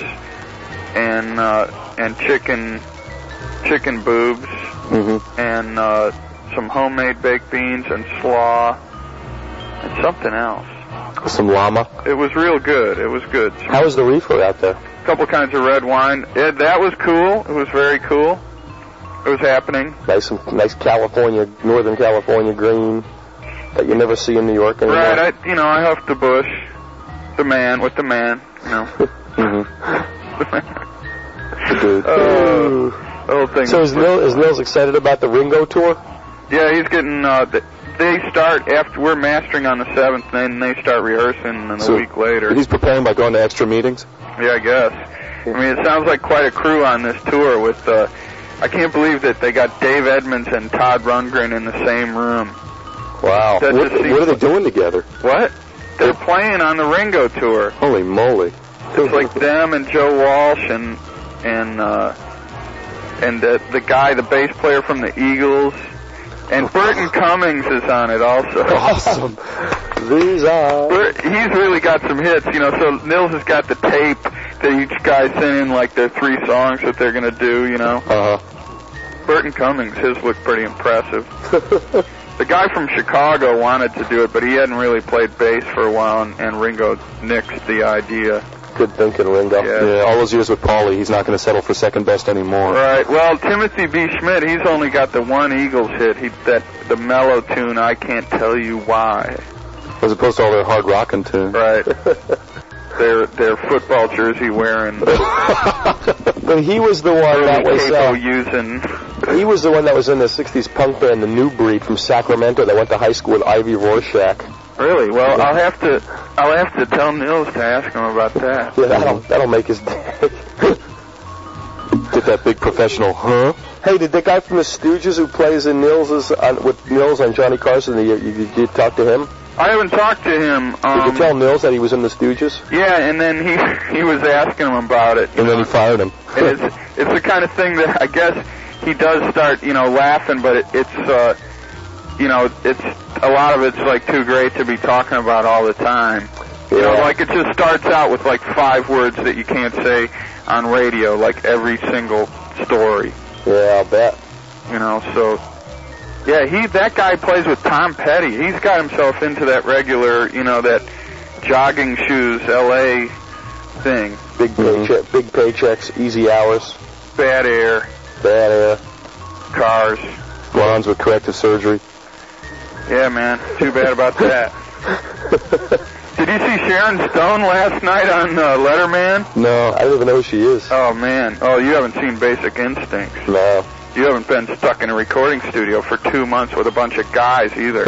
and chicken boobs, mm-hmm. and some homemade baked beans and slaw and something else. Some llama? It was real good. It was good. How was the reefer out there? A couple kinds of red wine. That was cool. It was very cool. It was happening. Nice California, Northern California green. that you never see in New York anymore? Right, I huff the bush. The man, with the man, Dude. Whole thing. So is Nils excited about the Ringo tour? Yeah, he's getting, they start after we're mastering on the 7th, and they start rehearsing a week later. He's preparing by going to extra meetings? Yeah, I guess. I mean, it sounds like quite a crew on this tour with, I can't believe that they got Dave Edmunds and Todd Rundgren in the same room. Wow. What are they doing together? What? They're playing on the Ringo tour. Holy moly. It's like them and Joe Walsh and the guy, the bass player from the Eagles. And Burton Cummings is on it also. Awesome. He's really got some hits, so Nils has got the tape that each guy sent in, like, their 3 songs that they're going to do, Burton Cummings, his looked pretty impressive. The guy from Chicago wanted to do it, but he hadn't really played bass for a while, and Ringo nixed the idea. Good thinking, Ringo. Yeah, all those years with Paulie, he's not going to settle for second best anymore. Right. Well, Timothy B. Schmidt, he's only got the one Eagles hit, the mellow tune, I Can't Tell You Why. As opposed to all their hard rockin' tunes. Right. Their football jersey wearing. But he was the one that was using. He was the one that was in the '60s punk band, the New Breed from Sacramento, that went to high school with Ivy Rorschach. Really? Well, I'll have to tell Nils to ask him about that. Yeah, that'll make his day. Get that big professional, huh? Hey, did the guy from the Stooges who plays in with Nils on Johnny Carson, you talk to him? I haven't talked to him. Did you tell Nils that he was in the Stooges? Yeah, and then he was asking him about it. And then he fired him. And it's the kind of thing that I guess he does start, laughing, but it's a lot of it's like too great to be talking about all the time. Like it just starts out with like 5 words that you can't say on radio, like every single story. Yeah, I'll bet. So yeah, that guy plays with Tom Petty. He's got himself into that regular, that jogging shoes LA thing. Big paychecks, easy hours. Bad air. Cars. Blondes with corrective surgery. Yeah, man. Too bad about that. Did you see Sharon Stone last night on Letterman? No, I don't even know who she is. Oh, man. Oh, you haven't seen Basic Instincts. No. You haven't been stuck in a recording studio for 2 months with a bunch of guys either.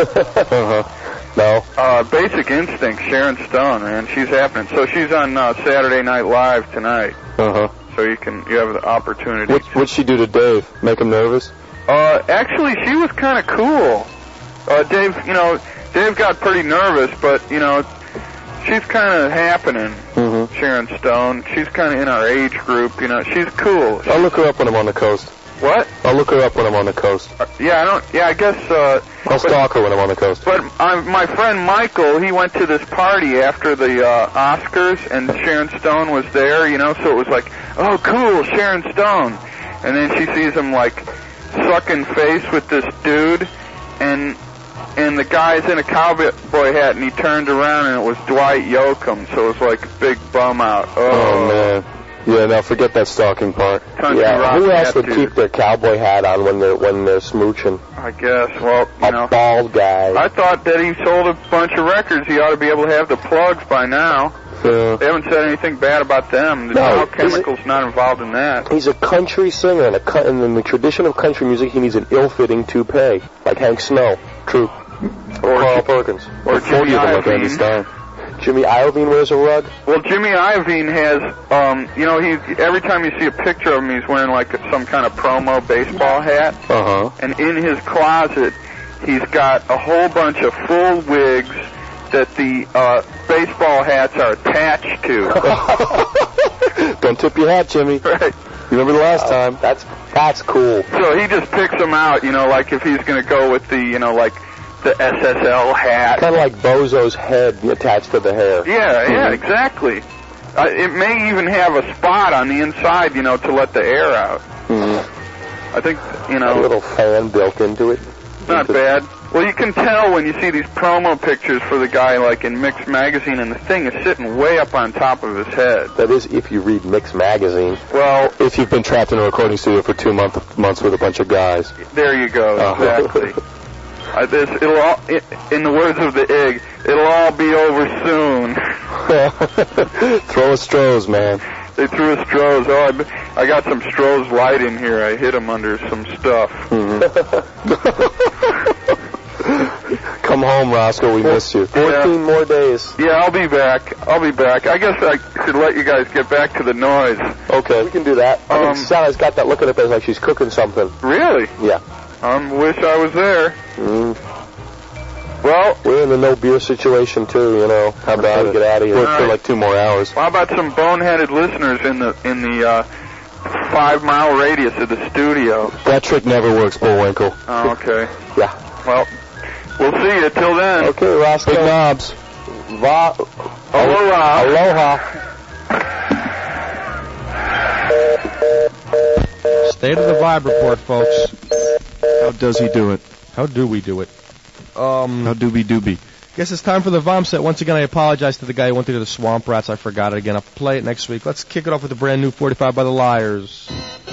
No. Basic Instincts, Sharon Stone, man. She's happening. So she's on Saturday Night Live tonight. Uh-huh. So you have the opportunity. What'd she do to Dave? Make him nervous? Actually, she was kind of cool. Dave got pretty nervous, but, she's kind of happening. Mm-hmm. Sharon Stone. She's kind of in our age group, She's cool. I'll look her up when I'm on the coast. What? I'll look her up when I'm on the coast. I guess... I'll stalk her when I'm on the coast. But my friend Michael, he went to this party after the Oscars, and Sharon Stone was there, so it was like, oh, cool, Sharon Stone. And then she sees him, like, sucking face with this dude, and the guy's in a cowboy hat, and he turned around, and it was Dwight Yoakam, so it was like a big bum out. Oh man. Yeah, now forget that stalking part. Who else would keep their cowboy hat on when they're smooching? I guess. Well, a bald guy. I thought that he sold a bunch of records. He ought to be able to have the plugs by now. Yeah. They haven't said anything bad about them. The Dow Chemical's not involved in that. He's a country singer, and in the tradition of country music, he needs an ill-fitting toupee, like Hank Snow. True. Or Carl Perkins. Or Jimmy Iovine. Jimmy Iovine wears a rug? Well, Jimmy Iovine has, every time you see a picture of him, he's wearing like some kind of promo baseball hat. Uh-huh. And in his closet, he's got a whole bunch of full wigs that the baseball hats are attached to. Don't tip your hat, Jimmy. Right. You remember the last time? That's cool. So he just picks them out, like if he's going to go with the, like the SSL hat. Kind of like Bozo's head attached to the hair. Yeah, exactly. It may even have a spot on the inside, to let the air out. Mm-hmm. I think, A little fan built into it. Not bad. Well, you can tell when you see these promo pictures for the guy, like in Mix Magazine, and the thing is sitting way up on top of his head. That is, if you read Mix Magazine. Well, if you've been trapped in a recording studio for 2 months with a bunch of guys. There you go, exactly. It'll all, in the words of the Ig, it'll all be over soon. Throw a Stroh's, man. They threw a Stroh's. Oh, I got some Stroh's light in here. I hid them under some stuff. Come home, Roscoe. We miss you. 14 more days. Yeah, I'll be back. I guess I should let you guys get back to the noise. Okay. We can do that. I think Sally's got that look on her face like she's cooking something. Really? Yeah. Wish I was there. Well, we're in the no beer situation too, you know. How about it? Get out of here for like 2 more hours. How about some boneheaded listeners in the 5-mile radius of the studio? That trick never works, Bullwinkle. Oh, okay. Yeah. Well, we'll see you. Till then. Okay, Roscoe. Big knobs. Aloha. Aloha. State of the Vibe Report, folks. How does he do it? How do we do it? How doobie. Guess it's time for the Vom set. Once again, I apologize to the guy who went to the Swamp Rats. I forgot it again. I'll play it next week. Let's kick it off with a brand new 45 by the Liars.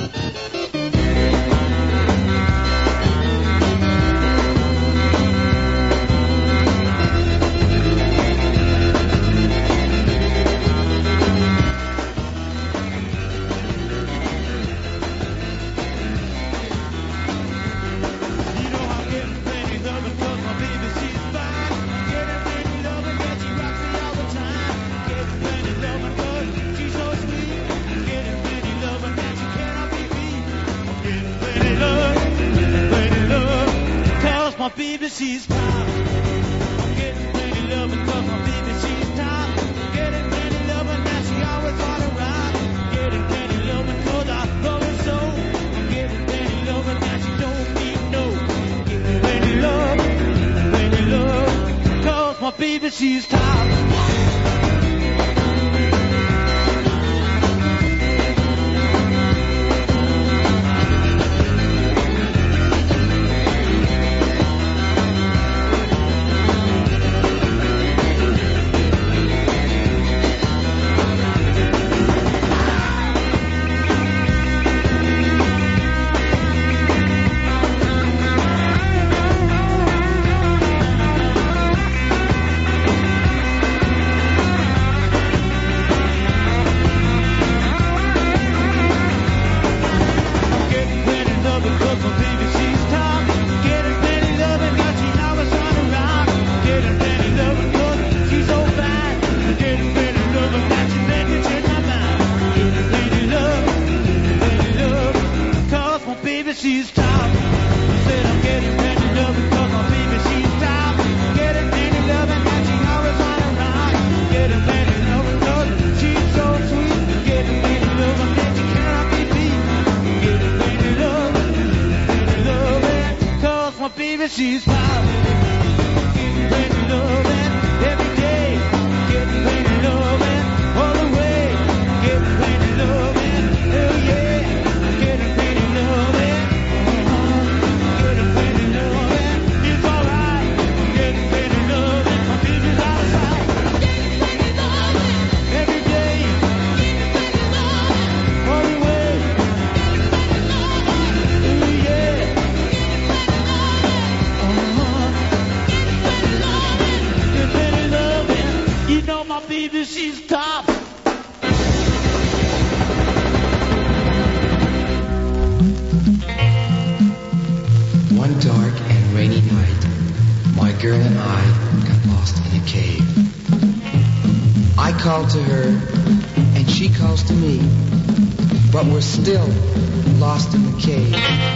Still lost in the cave.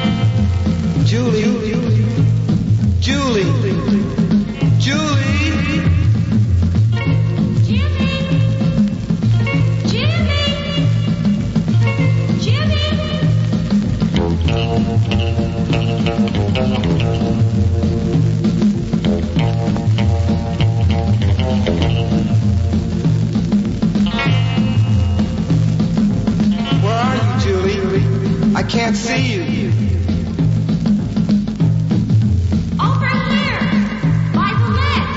Julie. I can't see you. Over here, by the ledge.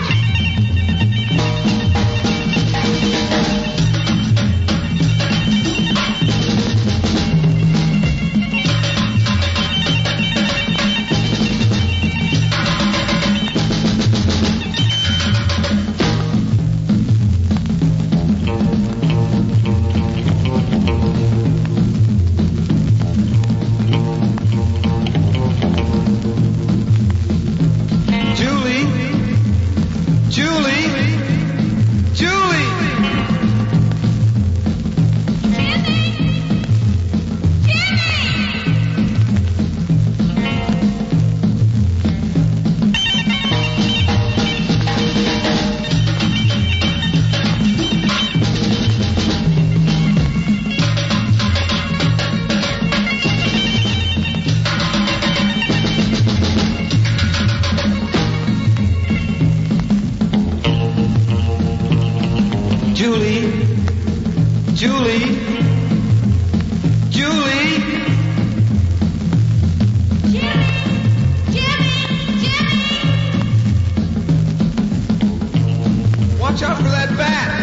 Julie. Watch out for that bat.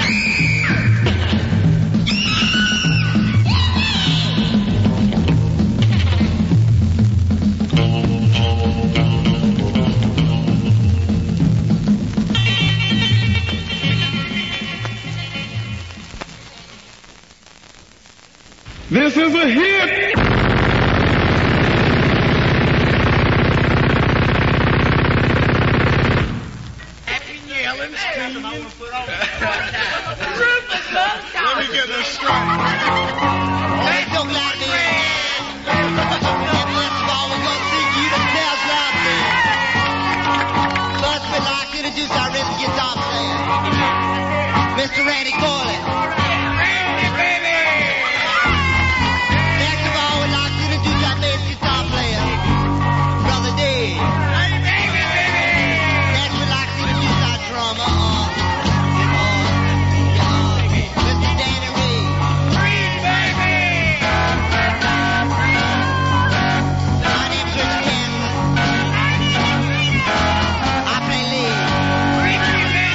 This is a hit. Let me get this straight. Ain't so glad to hear that. First of all, we're going to see you the Tesla out there. First, we'd like to introduce our rhythm guitar player, Mr. Randy Corley. Randy, baby! Next of all, we'd like to introduce our bass guitar player, Brother Dave. Hey, baby, baby! Next, we'd like to introduce our drummer, Mr. Danny Reed. Reed, baby! My name's Rich Kansas. I play lead. Richie, baby!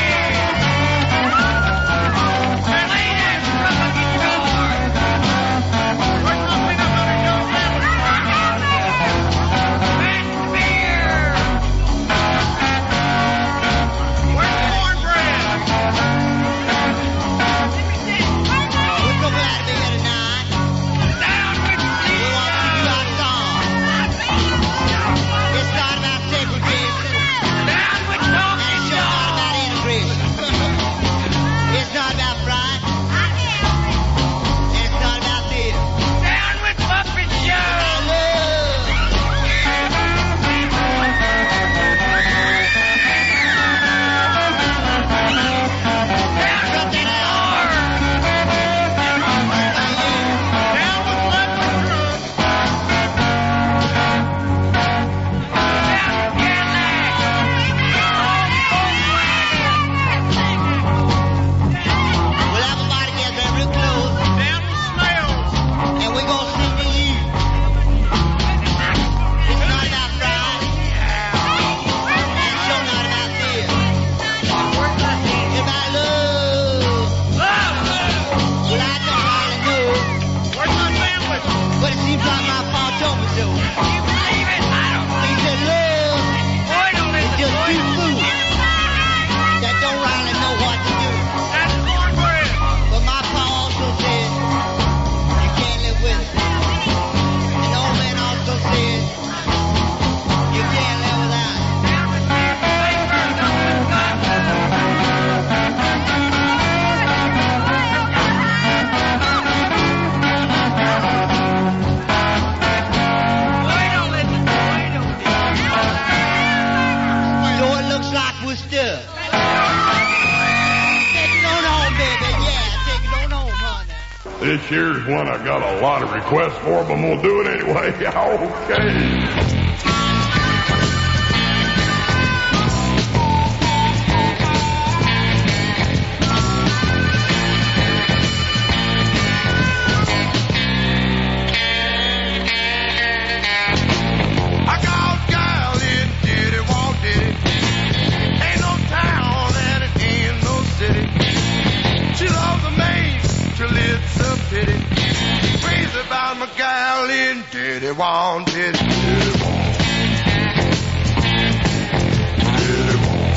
Play that rubber guitar. Where's my peanut butter Joe That's beer. Where's cornbread? We're so glad to be here tonight. Down with the we want to do our song. It's not about segregation. Down with talking. And it's just not about integration. It's not about pride. And it's not about theater. Down with Muppet Show. Well, everybody get there real close. Down with smells. And we're going to sing to you. It's not about pride. And it's sure not about fear. It's about love. Love. Well, I don't really know. Where's my sandwich? But it seems like my father told me so. You believe it? I don't believe it. He said love is just two fools that don't really know what to do. That's cornbread. But my pa also said you can't live with it. And the old man also said you can't live without it. So it looks like we're stuck. Take it on home, baby. Yeah, take it on home, honey. This here's one I got a lot of requests for, but I'm gonna do it anyway. Okay. I got a gal in did it, won't did it. Ain't no town and it ain't no city. She loves the main till it's a pity. Crazy about my gal in did it, won't did it. Did it, won't. Did it, won't.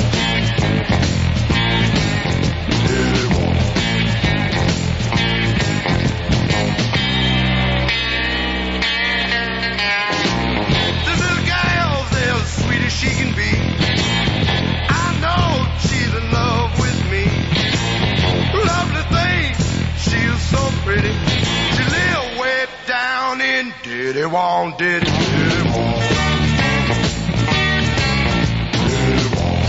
Did it, won't. This little gal's as sweet as she can be. I know she's in love with me. Lovely thing, she's so pretty. She live way down in Diddy Wong, Diddy, Diddy Wong. Diddy Wong.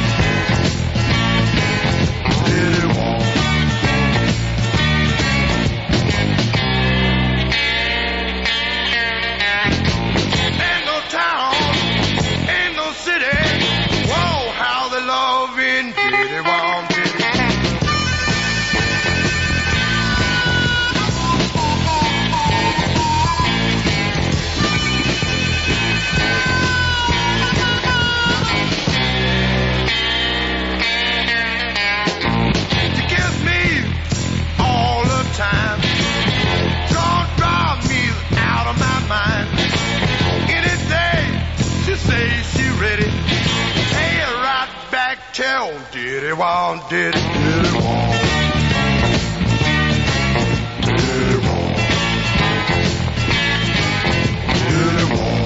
Diddy Wong. Ain't no town, ain't no city. Whoa, how they love in Diddy Wong, Diddy. Tell diddy wong, diddy wong. Diddy wong. Diddy wong.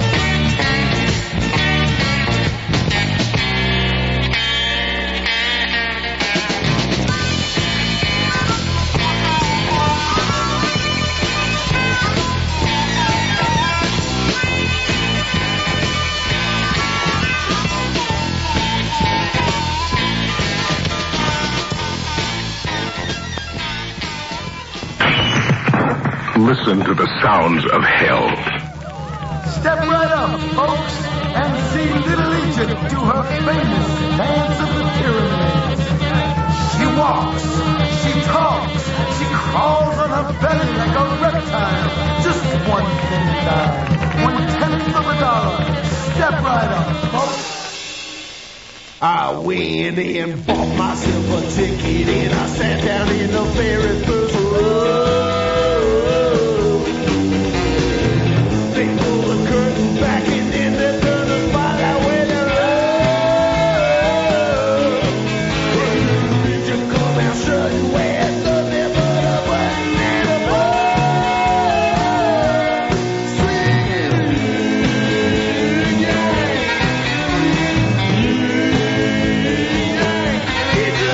Listen to the sounds of hell. Step right up, folks, and see Little Egypt do her famous dance of the pyramids. She walks, she talks, she crawls on her belly like a reptile. Just 1 penny dime, 1/10 of a dollar. Step right up, folks. I went and bought myself a ticket and I sat down in the very first row. They pull the curtain back and then they turn the spotlight where they love. Did you come and show you where nothing but a button and a ball? Swinging, yeah. Get to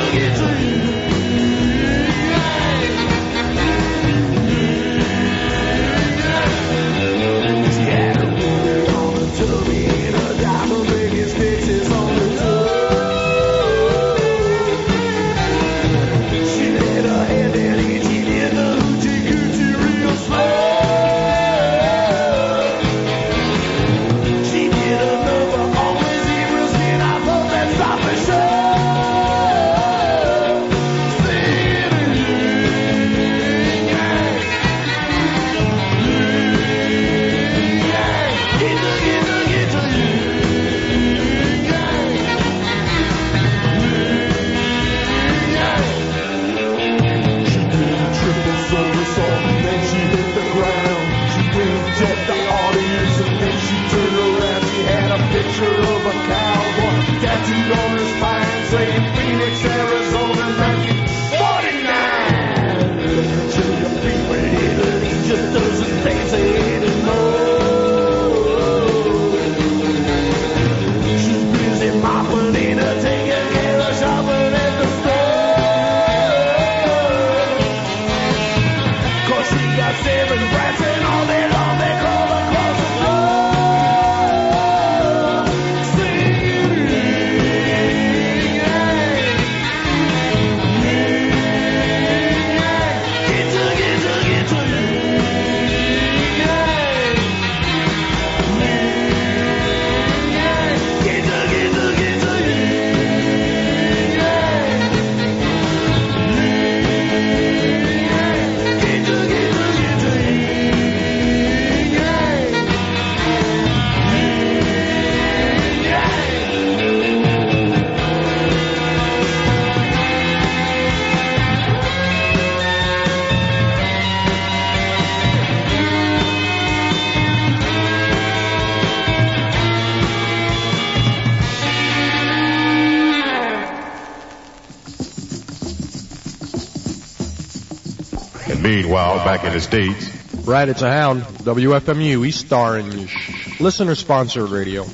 Meanwhile, back in the States. Right, it's a hound. WFMU, East Orange. Listener-sponsored radio.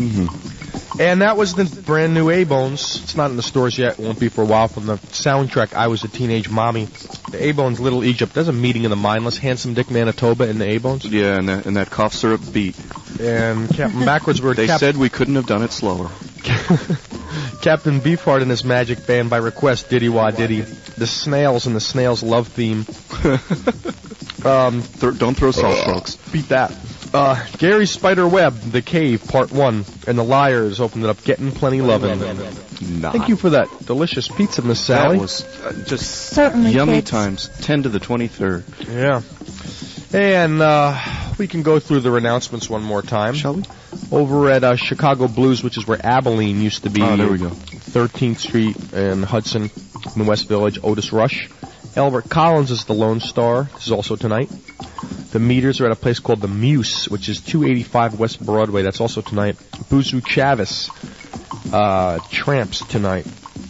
Mm-hmm. And that was the brand new A-Bones. It's not in the stores yet. It won't be for a while. From the soundtrack, I Was a Teenage Mommy. The A-Bones, Little Egypt. There's a meeting of the mindless. Handsome Dick Manitoba and the A-Bones. Yeah, and that cough syrup beat. And Captain Backwards were... They said we couldn't have done it slower. Captain Beefheart and his magic band by request, Diddy Wah Diddy. The Snails and the Snails love theme. Don't throw salt, folks. Beat that. Gary Spiderweb, The Cave, Part 1, and the Liars opened it up, Getting Plenty Lovin'. Thank you for that delicious pizza, Miss Sally. That was just certainly yummy kids. times. 10 to the 23rd. Yeah. And we can go through the announcements one more time. Shall we? Over at Chicago Blues, which is where Abilene used to be. Oh, there we go. 13th Street and Hudson in the West Village, Otis Rush. Albert Collins is the Lone Star. This is also tonight. The Meters are at a place called The Muse, which is 285 West Broadway. That's also tonight. Buzu Chavis. Tramps tonight.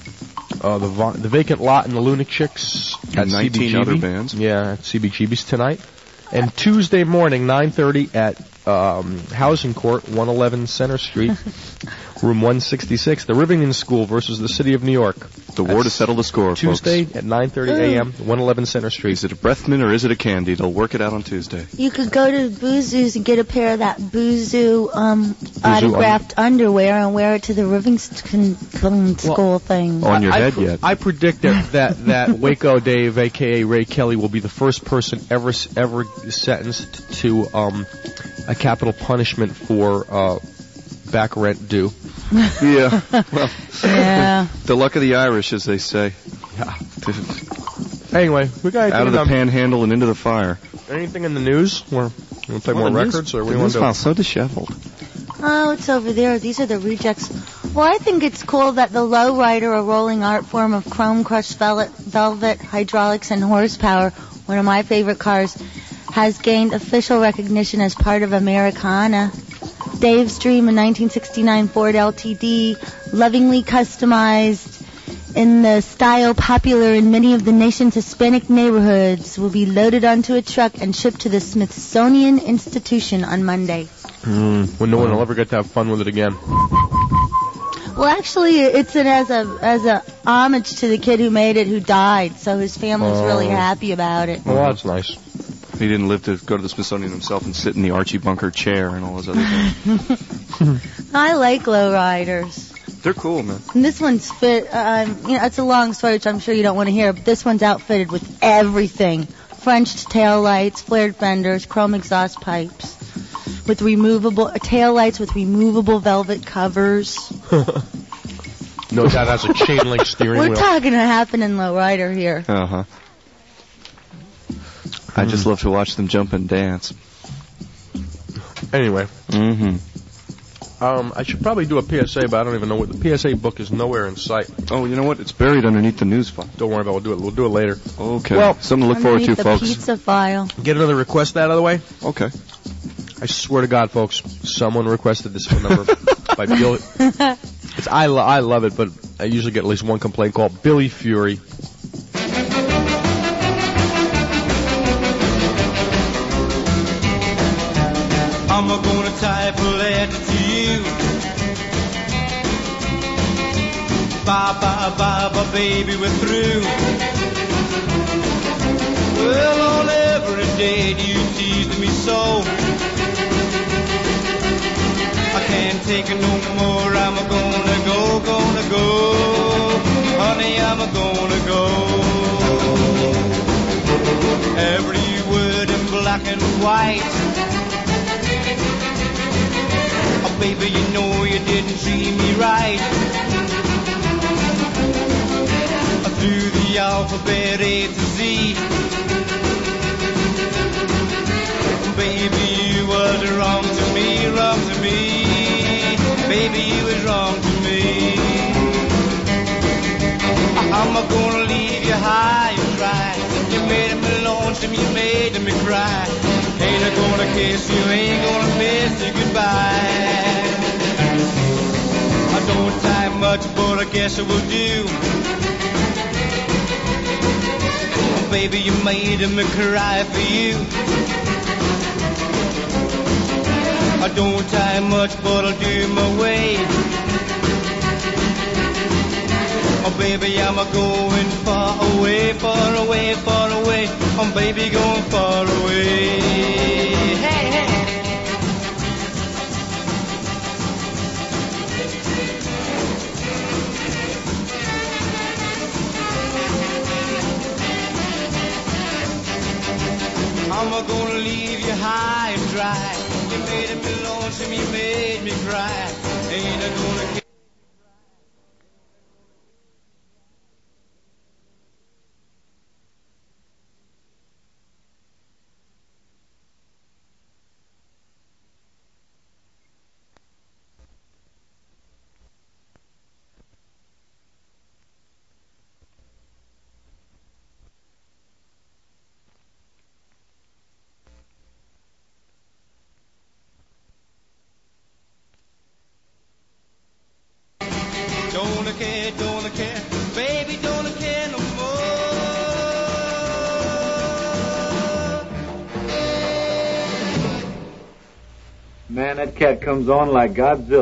The Vacant Lot and the Lunatic Chicks at 19 CBGB. other bands. Yeah, at CBGB's tonight. And Tuesday morning, 9:30 at Housing Court, 111 Center Street, room 166, the Rivington School versus the City of New York. The war to settle the score, Tuesday folks. at 9:30 a.m., 111 Center Street. Is it a Brethman or is it a Candy? They'll work it out on Tuesday. You could go to Boozoo's and get a pair of that Boozoo autographed underwear and wear it to the Rivington School thing. On your head yet? I predict that Waco Dave, a.k.a. Ray Kelly, will be the first person ever sentenced to a capital punishment for back rent due. Yeah. Well, yeah. The luck of the Irish, as they say. Yeah. Anyway, we got out of the panhandle and into the fire. Anything in the news? We're going to play more records, or we want to? So disheveled. Oh, it's over there. These are the rejects. Well, I think it's cool that the Lowrider, a rolling art form of chrome-crushed velvet, hydraulics, and horsepower, one of my favorite cars, has gained official recognition as part of Americana. Dave's Dream, a 1969 Ford LTD, lovingly customized in the style popular in many of the nation's Hispanic neighborhoods, will be loaded onto a truck and shipped to the Smithsonian Institution on Monday. When no one will ever get to have fun with it again. Well, actually, it's as a homage to the kid who made it, who died. So his family's really happy about it. Well, that's nice. He didn't live to go to the Smithsonian himself and sit in the Archie Bunker chair and all those other things. I like lowriders. They're cool, man. And this one's it's a long story, which I'm sure you don't want to hear, but this one's outfitted with everything. Frenched tail lights, flared fenders, chrome exhaust pipes, with removable tail lights with removable velvet covers. No doubt has a chain link steering wheel. We're talking a happening lowrider here. Uh-huh. I just love to watch them jump and dance. Anyway. Mm-hmm. I should probably do a PSA, but I don't even know what the PSA book is. Nowhere in sight. Oh, you know what? It's buried underneath the news file. Don't worry about it. We'll do it later. Okay. Well, something to look forward to, the folks. Pizza file. Get another request out of the way. Okay. I swear to God, folks, someone requested this phone number by Bill. I love it, but I usually get at least one complaint called Billy Fury. I'm gonna type a letter to you. Bye, bye, bye, bye, baby, we're through. Well, on every day you teased me so. I can't take it no more. I'm gonna go. Honey, I'm gonna go. Every word in black and white. Oh, baby, you know you didn't treat me right. Through the alphabet A to Z. Baby, you was wrong to me. Baby, you was wrong to me. I'm gonna leave you high and dry. You made me lonesome, you made me cry. Ain't I gonna kiss you, ain't gonna miss you goodbye. I don't time much, but I guess I will do. Oh, baby, you made me cry for you. I don't time much, but I'll do my way. Oh, baby, I'm going far away. Oh, baby, going far away. Hey, hey. I'm gonna leave you high and dry. You made me lonesome, you made me cry. Ain't I gonna Don't care, baby, don't care no more. Man, that cat comes on like Godzilla.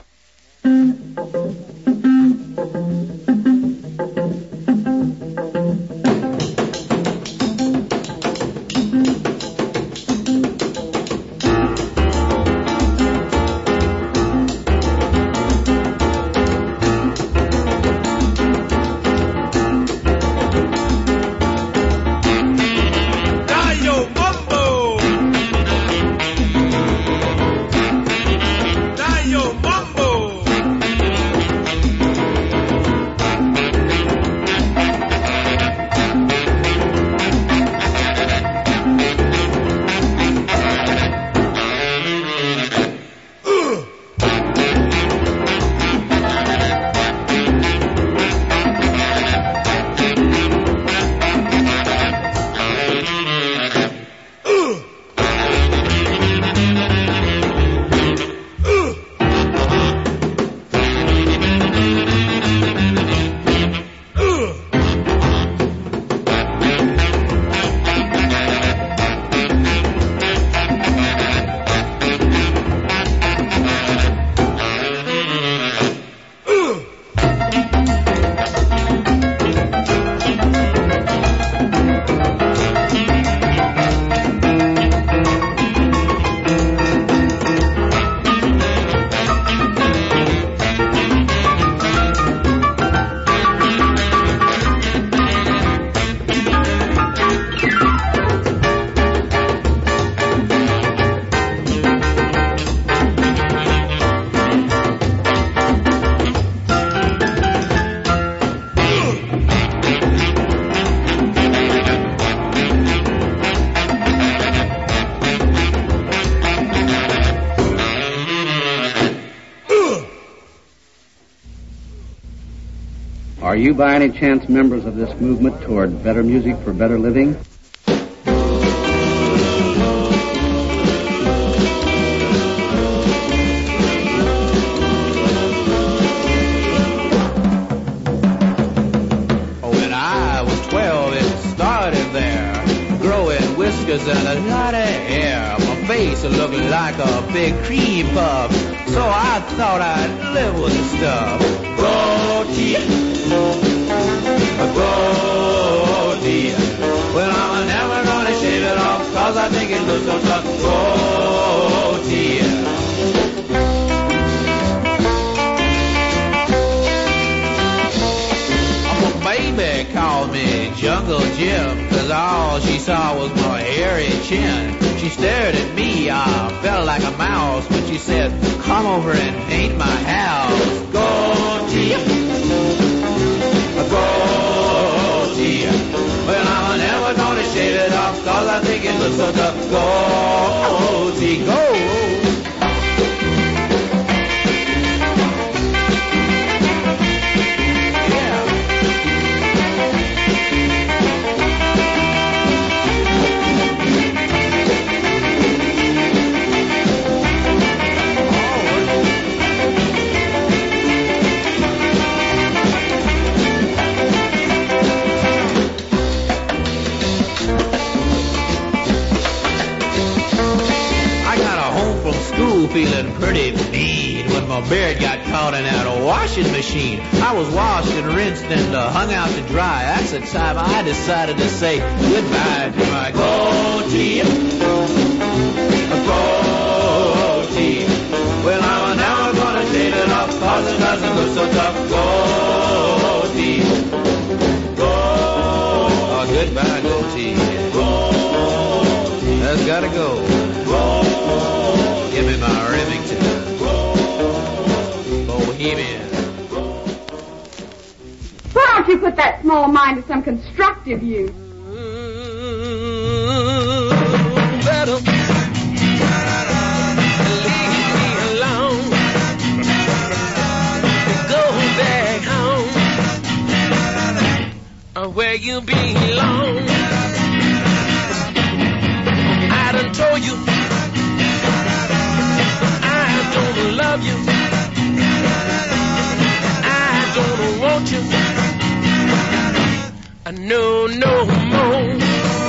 Are you by any chance members of this movement toward better music for better living? When I was 12, it started there, growing whiskers and a lot of hair. My face looked like a big cream puff, so I thought I'd live with the stuff. Goatee, goatee. Well, I'm never gonna shave it off, cause I think it looks so tough. Goatee. Baby called me Jungle Jim, cause all she saw was my hairy chin. She stared at me, I felt like a mouse, when she said, come over and paint my house. Goatee, goatee. Well, I'm never gonna shave it off, cause I think it looks so tough. Goatee, go. Feeling pretty mean when my beard got caught in that washing machine. I was washed and rinsed and hung out to dry. That's the time I decided to say goodbye to my goatee. Goatee. Well, I'm never gonna shave it off, cause it doesn't look so tough. Goatee. Oh, goodbye, goatee. That's gotta go. Give me my Remington. Bohemian. Why don't you put that small mind to some constructive use? Better leave me alone. Go back home where you belong. I done told you love you. I don't want you. I know no more.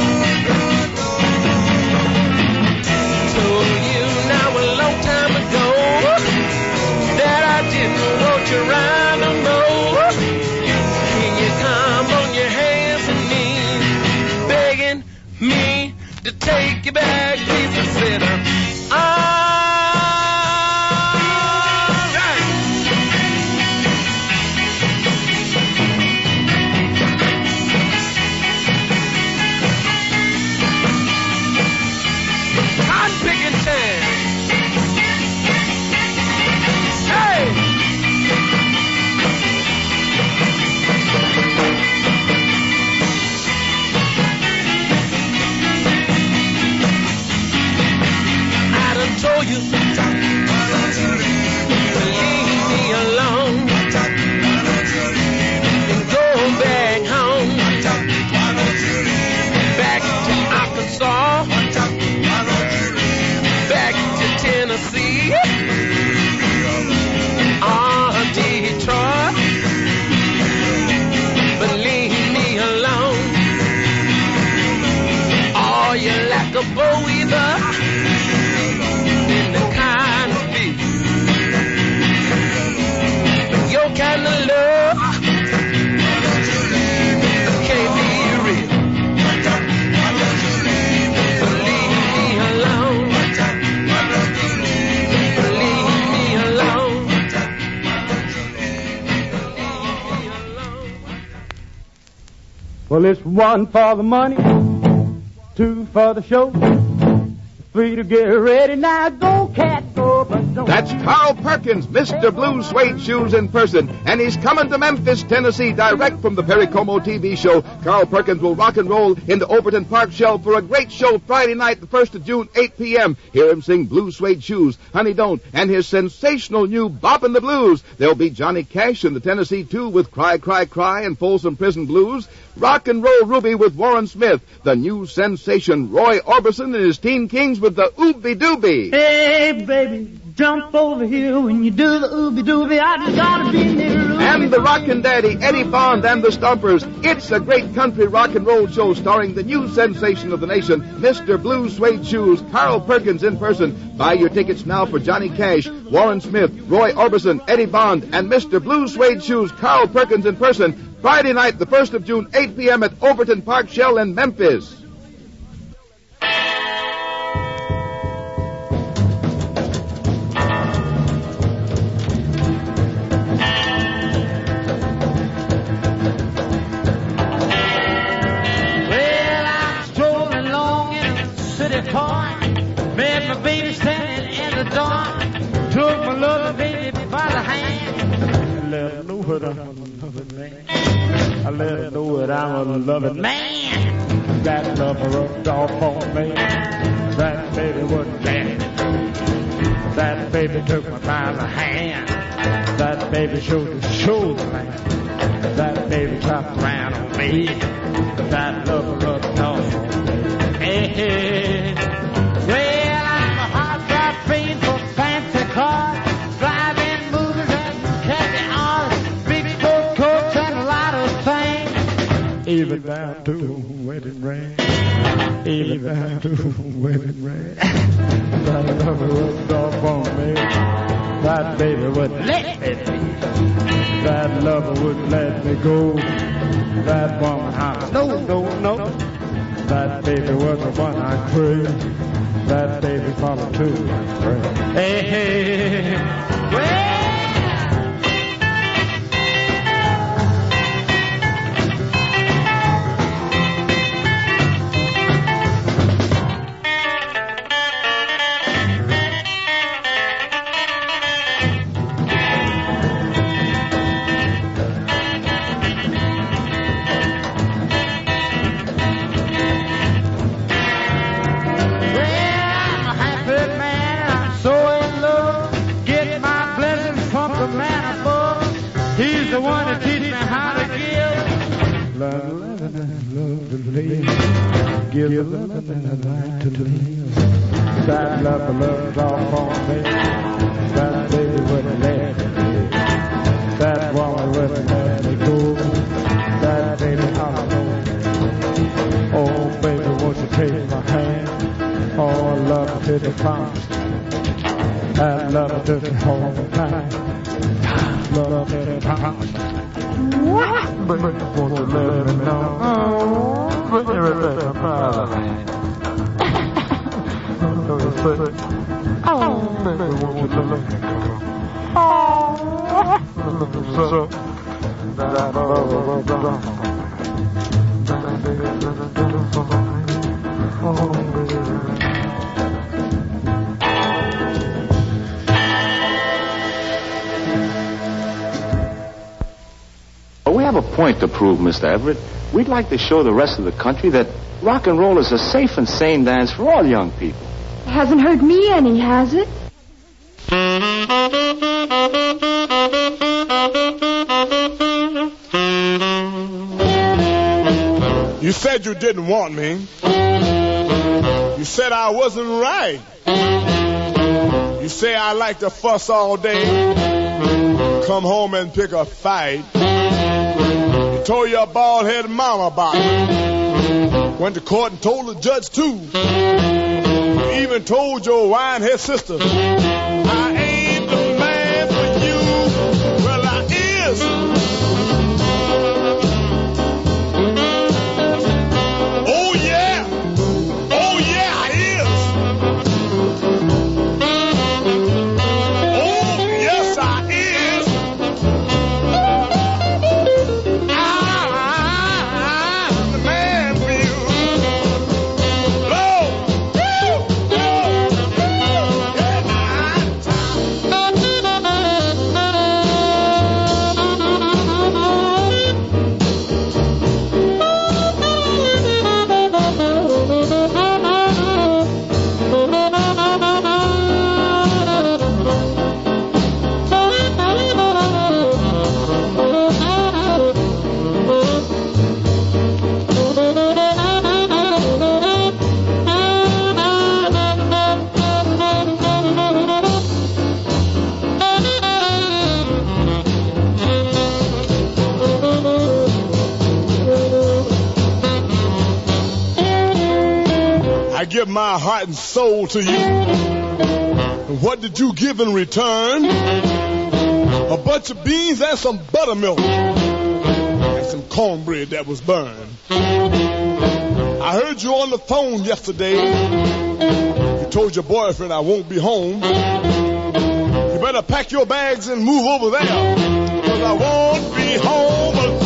Told you now a long time ago that I didn't want you around no more. Can you come on your hands and knees, begging me to take you back, please consider. A bow weaver in the kind of beat, your kind of love can't be real. Leave me alone. Leave me alone. Well, it's 1 for the money, 2 for the show, 3 to get ready. Now go, cat, go, but don't. That's Carl Perkins, Mr. Blue Suede Shoes in person, and he's coming to Memphis, Tennessee, direct from the Perry Como TV show. Carl Perkins will rock and roll into Overton Park Shell for a great show Friday night, the 1st of June, 8 p.m. Hear him sing Blue Suede Shoes, Honey Don't, and his sensational new Boppin' the Blues. There'll be Johnny Cash and the Tennessee 2 with Cry, Cry, Cry and Folsom Prison Blues. Rock and Roll Ruby with Warren Smith. The new sensation Roy Orbison and his Teen Kings with the Ooby Dooby. Hey, baby, jump over here when you do the Ooby Dooby. I just gotta be near Ruby. And the Rockin' Daddy, Eddie Bond and the Stompers. It's a great country rock and roll show starring the new sensation of the nation, Mr. Blue Suede Shoes, Carl Perkins in person. Buy your tickets now for Johnny Cash, Warren Smith, Roy Orbison, Eddie Bond, and Mr. Blue Suede Shoes, Carl Perkins in person. Friday night, the 1st of June, 8 p.m. at Overton Park Shell in Memphis. Well, I'm strolling along in a city park. Met my baby standing in the dark. Took my little baby by the hand. Let her know that I'm a loving man. I let her know that I'm a loving man. That lover rubbed off on me. That baby wouldn't dance. That baby took me by the hand. That baby showed the shoulder man. That baby chopped around on me. That lover rubbed off on me. Hey, hey. Well, I'm a hot rod fiend for fancy cars, driving movies and candy cars, big sport coats and a lot of things. Even down to wedding ring. Even down to wedding ring. That lover rubbed off on me. That baby wouldn't let me be. That lover wouldn't let me go. That woman hollers, no, no, no. That baby was the one I craved. That baby followed too. Hey, hey, well. He's the one that teaches me how to give. Love, love, and love to live. Give the love and a life to live. That love, love's off on me. That baby wouldn't let me live. That woman wouldn't let me go. We have a point to prove, Mr. Everett. We'd like to show the rest of the country that rock and roll is a safe and sane dance for all young people. Hasn't hurt me any, has it? You said you didn't want me. You said I wasn't right. You say I like to fuss all day, come home and pick a fight. You told your bald-headed mama about it. Went to court and told the judge too. You even told your wine-head sister, I ain't the man for you. Well, I is. Oh yeah, I is. Oh yes, I is. I'm the man for you. Lord, I give my heart and soul to you. And what did you give in return? A bunch of beans and some buttermilk and some cornbread that was burned. I heard you on the phone yesterday. You told your boyfriend I won't be home. You better pack your bags and move over there, 'cause I won't be home alone.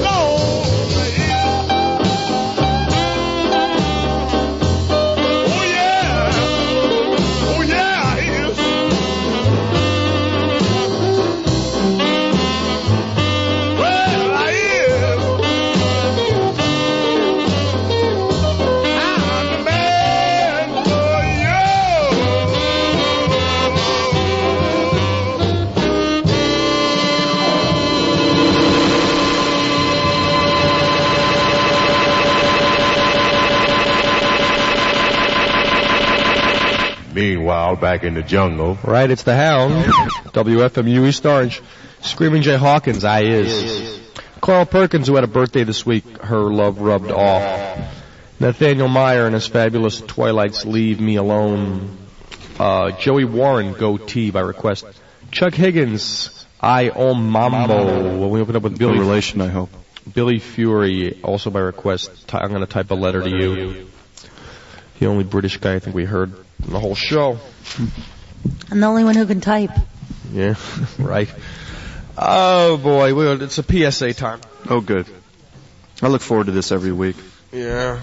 Meanwhile, back in the jungle. Right, it's the Hound. WFMU East Orange. Screaming Jay Hawkins, I is. Carl Perkins, who had a birthday this week, her love rubbed off. Nathaniel Meyer and his fabulous Twilights, Leave Me Alone. Joey Warren, Goatee by request. Chuck Higgins, I Om Mambo. When we open up with Billy. A relation, I hope. Billy Fury, also by request. I'm going to type a letter to you. The only British guy I think we heard in the whole show. I'm the only one who can type. Yeah, right. Oh, boy. It's a PSA time. Oh, good. I look forward to this every week. Yeah.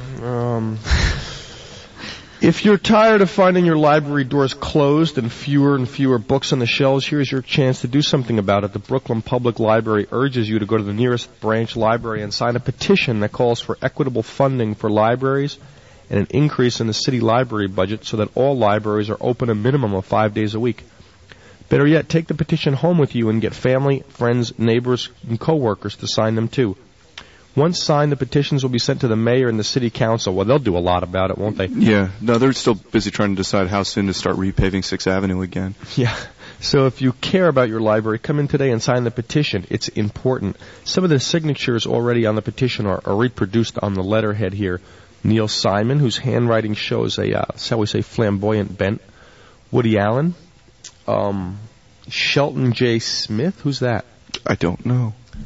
If you're tired of finding your library doors closed and fewer books on the shelves, here's your chance to do something about it. The Brooklyn Public Library urges you to go to the nearest branch library and sign a petition that calls for equitable funding for libraries and an increase in the city library budget so that all libraries are open a minimum of 5 days a week. Better yet, take the petition home with you and get family, friends, neighbors, and coworkers to sign them too. Once signed, the petitions will be sent to the mayor and the city council. Well, they'll do a lot about it, won't they? Yeah. No, they're still busy trying to decide how soon to start repaving 6th Avenue again. Yeah. So if you care about your library, come in today and sign the petition. It's important. Some of the signatures already on the petition are reproduced on the letterhead here. Neil Simon, whose handwriting shows a, shall we say, flamboyant bent. Woody Allen. Shelton J. Smith. Who's that? I don't know.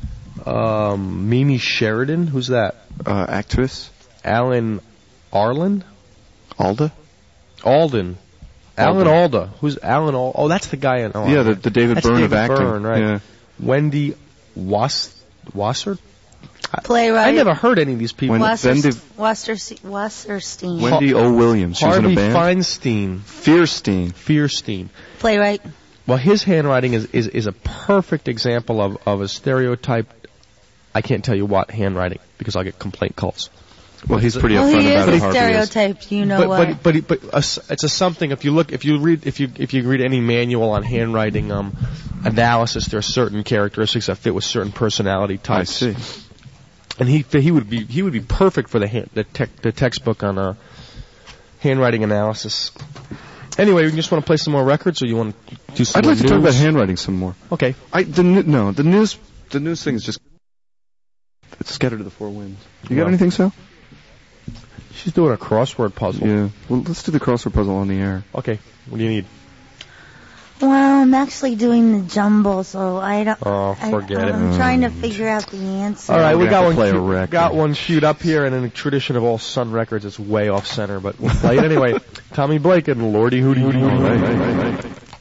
Mimi Sheridan. Who's that? Actress. Alan Arlen? Alda? Alden. Alan Alda. Who's Alan Alda? Oh, that's the guy in... Oh, yeah, the David Byrne of acting. Byrne, right. Yeah. Wendy Wasser? Playwright. I never heard any of these people. Wasserstein. Wendy O. Williams. She was in a band. Harvey Feinstein. Fierstein. Playwright. Well, his handwriting is a perfect example of a stereotyped, I can't tell you what handwriting, because I'll get complaint calls. Well, he's pretty upfront about it. Well, he is stereotyped, you know what? But it's a something. If you read any manual on handwriting analysis, there are certain characteristics that fit with certain personality types. I see. And he would be perfect for the textbook on handwriting analysis. Anyway, you just want to play some more records, or you want to do some? I'd like to talk about handwriting some more. Okay. The news thing is just it's scattered to the four winds. You got anything, Sal? She's doing a crossword puzzle. Yeah. Well, let's do the crossword puzzle on the air. Okay. What do you need? Well, I'm actually doing the jumble, so I don't... Oh, forget it. I'm trying to figure out the answer. All right, we got one queued up here, and in the tradition of all Sun Records, it's way off center, but we'll play it anyway. Tommy Blake and Lordy Hooty Hooty. Right.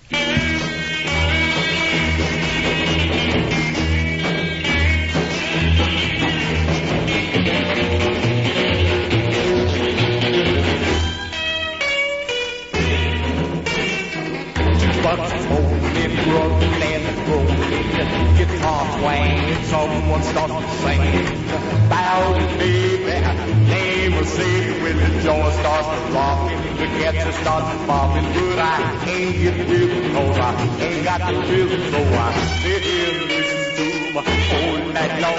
Guitar twang, someone starts to sing. Bowdy baby, name was safe when the joint starts to rockin'. The cats starts popping, but I can't get the rhythm 'cause I ain't got the rhythm, so I sit here and listen to my whole night long.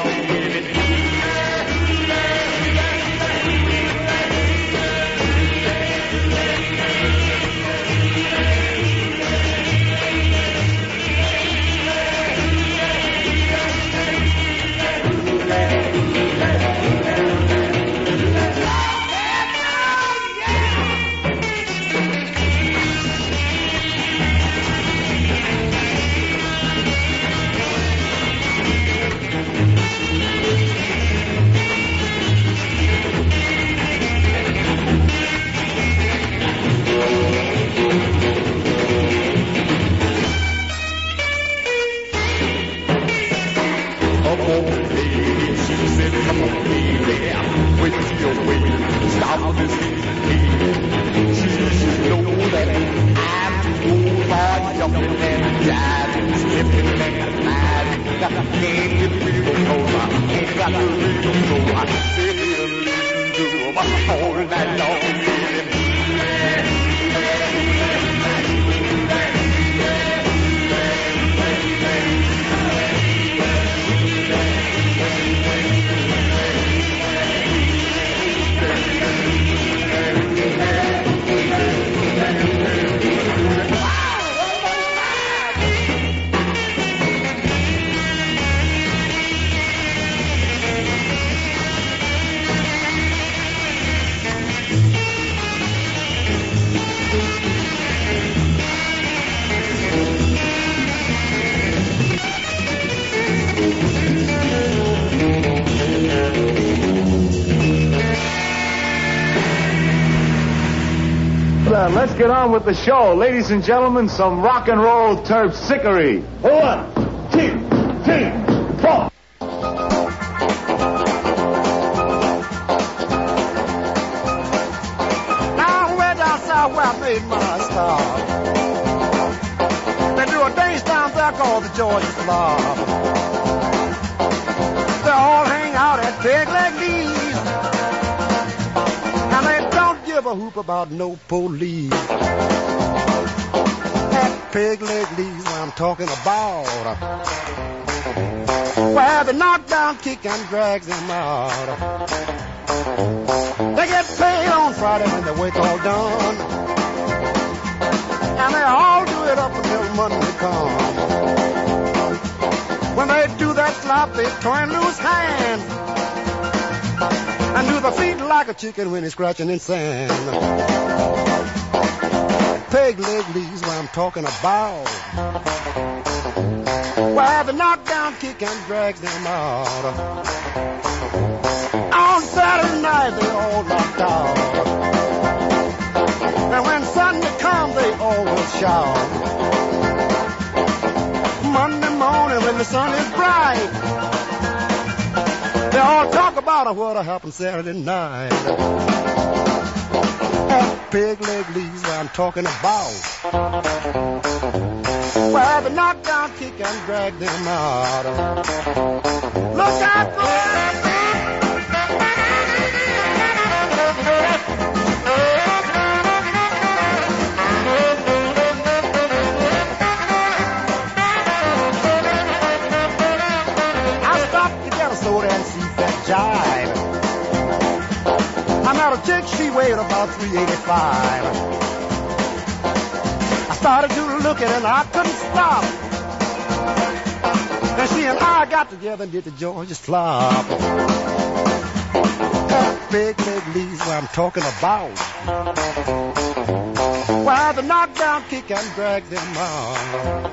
Stop this she know that I'm too far jumping and jiving, slipping and sliding. Can't get rid of cause I ain't got the rhythm, so I sit here and listen to them all night long. Let's get on with the show. Ladies and gentlemen, some rock and roll terpsichore. 1, 2, 3, 4. Now way down south where I made my stop, they do a dance down there called the Georgia Slob. They all hang out at Peg Leg Lee's, and they don't give a hoop about no police. At Peg Leg Lee's where I'm talking about, where the knockdown kick and drag them out. They get paid on Friday when the work all done, and they all do it up until Monday comes. When they do that slop, they turn loose hands and do the feet like a chicken when he's scratching in sand. Peg Leg Lee's what I'm talking about. Where the knockdown kick and drag them out. On Saturday night they all locked out. And when Sunday comes they all will shout. Monday morning when the sun is bright, they all talk about what happened Saturday night. That Peg Leg Lee's what I'm talking about. Where the knockdown kick and drag them out. Look out for soda and see that jive. I met a chick, she weighed about 385. I started to look at her and I couldn't stop. Then she and I got together and did the Georgia flop. That Big Leg Lee's what I'm talking about. Where the knockdown kick and drag them out.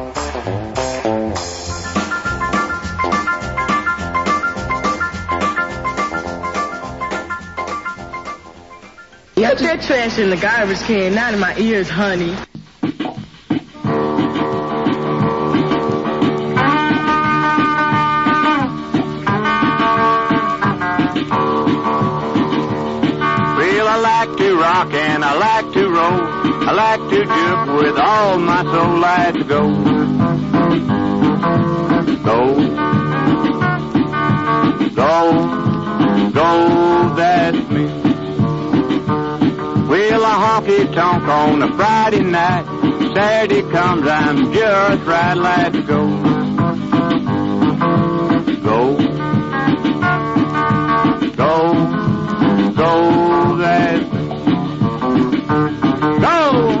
Put that trash in the garbage can, not in my ears, honey. Well, I like to rock and I like to roll. I like to jump with all my soul. Let's go. Go. Go. Go, that's me. Well, a honky-tonk on a Friday night. Saturday comes, I'm just right. Let's go. Go. Go. Go, that's me. Go.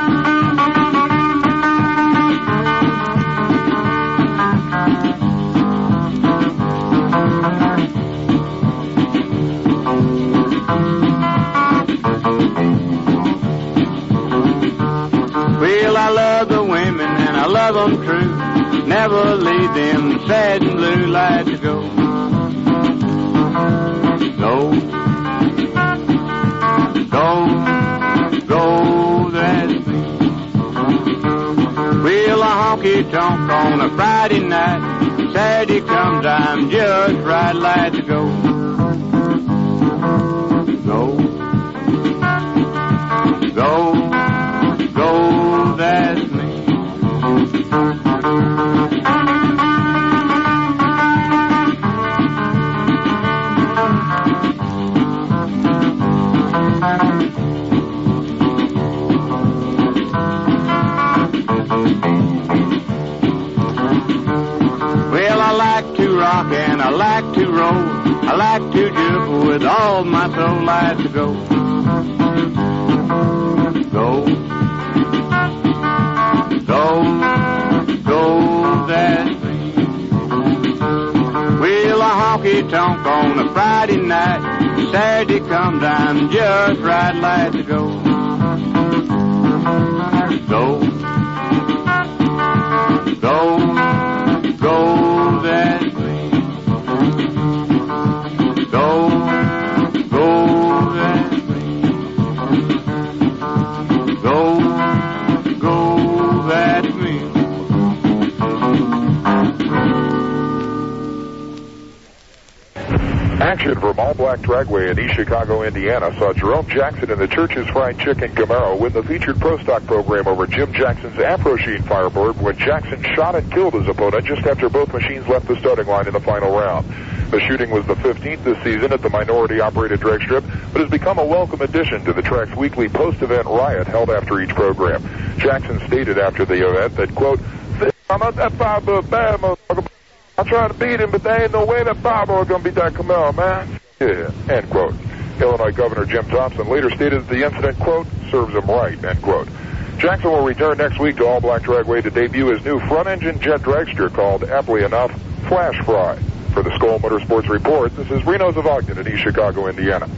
Well, I love the women and I love them true. Never leave them sad and blue. Let's go. Go. Go. Go, that's me. Well, a honky-tonk on a Friday night. Saturday comes, I'm just right. Let's go. Go. Go. Go, that's me. Well, I like to rock and I like to roll. I like to jump with all my soul. Let's go. Go. Go, go, that's me. Well, a honky-tonk on a Friday night. Saturday comes, I'm just right. Let's go. Go. Go, go, that's me. Go, go, that's me. Go. That's me. Action from All Black Dragway in East Chicago, Indiana saw Jerome Jackson in the Church's Fried Chicken Camaro win the featured Pro Stock program over Jim Jackson's Afro Sheen Firebird when Jackson shot and killed his opponent just after both machines left the starting line in the final round. The shooting was the 15th this season at the minority-operated drag strip, but has become a welcome addition to the track's weekly post-event riot held after each program. Jackson stated after the event that, quote, "I'm not that Firebird bad, motherfucker. I'm trying to beat him, but there ain't no way that Firebird gonna beat that Camaro, man." Yeah, end quote. Illinois Governor Jim Thompson later stated that the incident, quote, "serves him right," end quote. Jackson will return next week to All Black Dragway to debut his new front-engine jet dragster called, aptly enough, Flash Fry. For the Skoal Motorsports Report, this is Reno Zavognin in East Chicago, Indiana.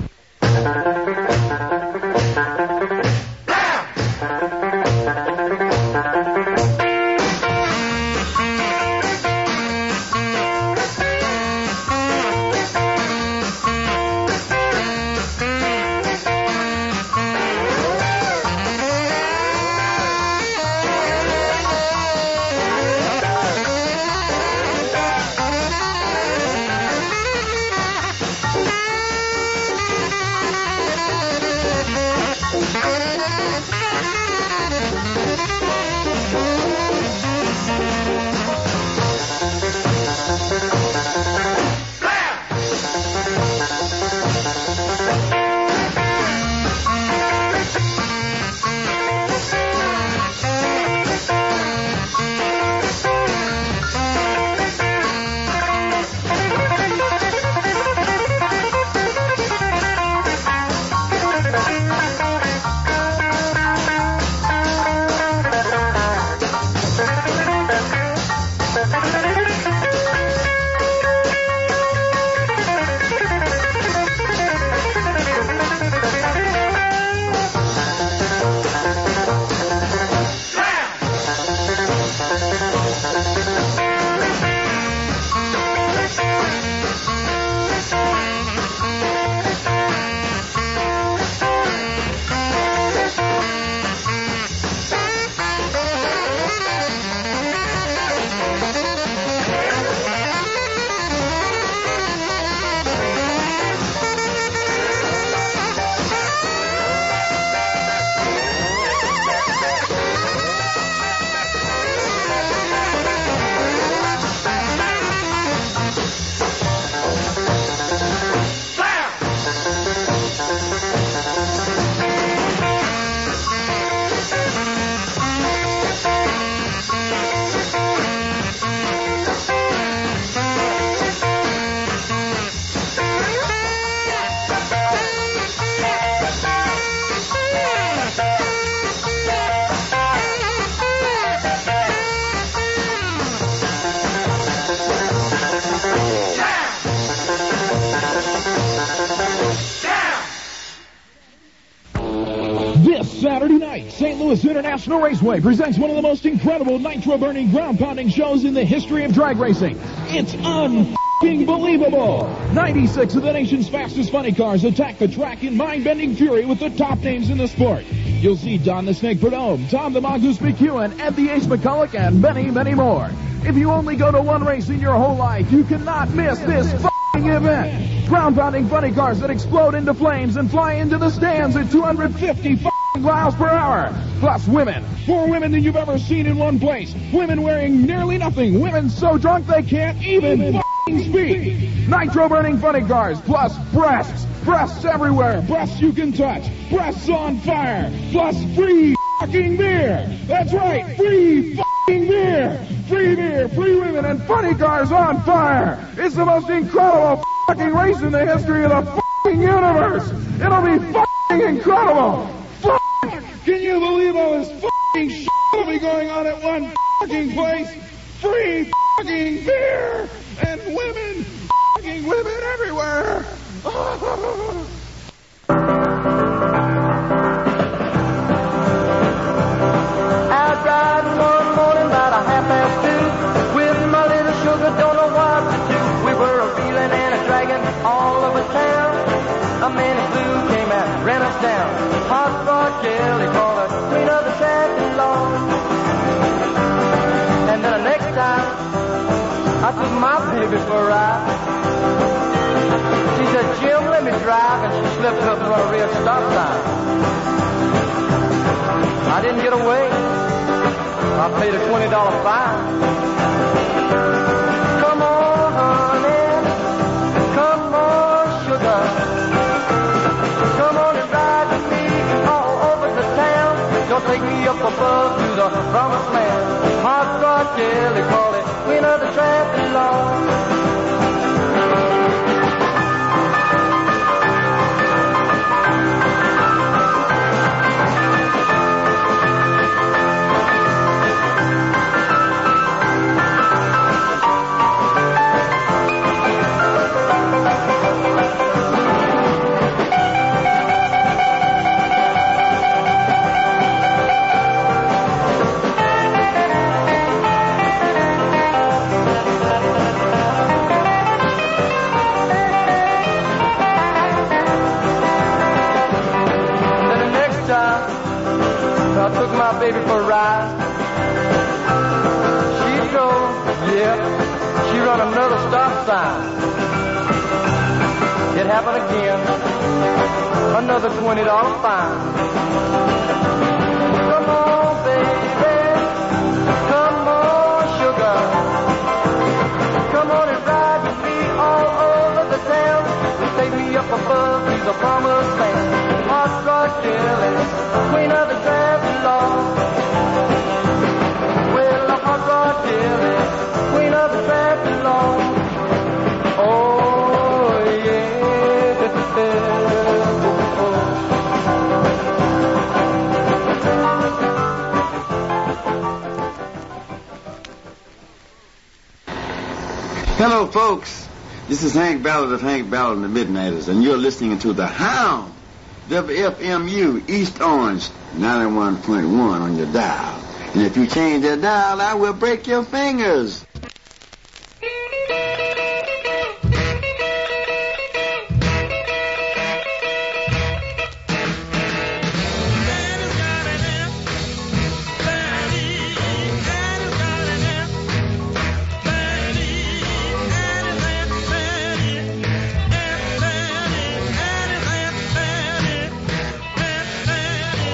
St. Louis International Raceway presents one of the most incredible nitro-burning, ground-pounding shows in the history of drag racing. It's unbelievable. 96 of the nation's fastest funny cars attack the track in mind-bending fury with the top names in the sport. You'll see Don the Snake Prudhomme, Tom the Mongoose McEwen, Ed the Ace McCulloch, and many, many more. If you only go to one race in your whole life, you cannot miss this event. Ground-pounding funny cars that explode into flames and fly into the stands at 250 miles per hour. Plus women. More women than you've ever seen in one place. Women wearing nearly nothing. Women so drunk they can't even speak. Nitro-burning funny cars. Plus breasts. Breasts everywhere. Breasts you can touch. Breasts on fire. Plus free beer. That's right. Free beer. Free beer, free women, and funny cars on fire. It's the most incredible race in the history of the universe. It'll be incredible. Can you believe all this shit will be going on at one place? Free beer and women everywhere. Outside one morning about 2:30 with my little sugar, don't know what to do. We were a-reeling and a-dragging all over town. A man in blue came out, ran us down. Hot rod jelly called us queen of the traffic law. And then the next time I took my baby for a ride. She said, Jim, let me drive, and she slipped up and run a real stop sign. I didn't get away. I paid a $20 fine. Come on, honey. Come on, sugar. Come on and ride with me all over the town. Don't take me up above to the promised land. Hot rod jelly, call it queen of the traffic law. I took my baby for a ride. She drove, yeah, she run another stop sign. It happened again, another $20 fine. Come on, baby, come on, sugar. Come on and ride with me all over the town. Take me up above to the promised land. Hot rod jelly, queen of the traffic law. Well, a hot rod jelly, queen of the traffic law. Oh, yeah. Hello, folks. This is Hank Ballard of Hank Ballard and the Midnighters, and you're listening to The Hound, WFMU, East Orange, 91.1 on your dial. And if you change that dial, I will break your fingers.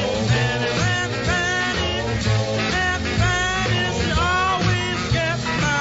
Always gets my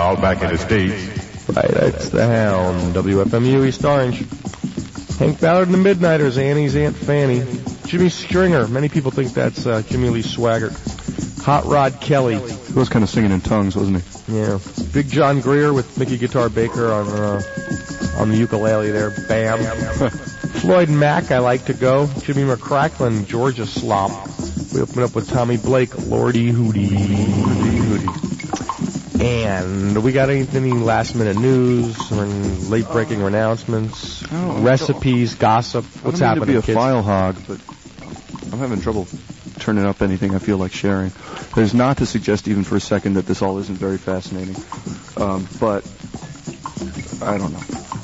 All back in the States. Right, that's the Hound. WFMU East Orange. Hank Ballard and the Midnighters, Annie's Aunt Fanny. Jimmy Stringer, many people think that's Jimmy Lee Swaggart. Hot Rod Kelly. He was kind of singing in tongues, wasn't he? Yeah. Big John Greer with Mickey Guitar Baker on the ukulele there. Bam. Floyd Mack, I Like to Go. Jimmy McCracklin, Georgia Slop. We open up with Tommy Blake, Lordy Hootie. And we got any last minute news or late breaking announcements, recipes, gossip? What's happening? I don't mean to be a kids? file hog, but I'm having trouble turning up anything I feel like sharing. That is not to suggest even for a second that this all isn't very fascinating, but I don't know.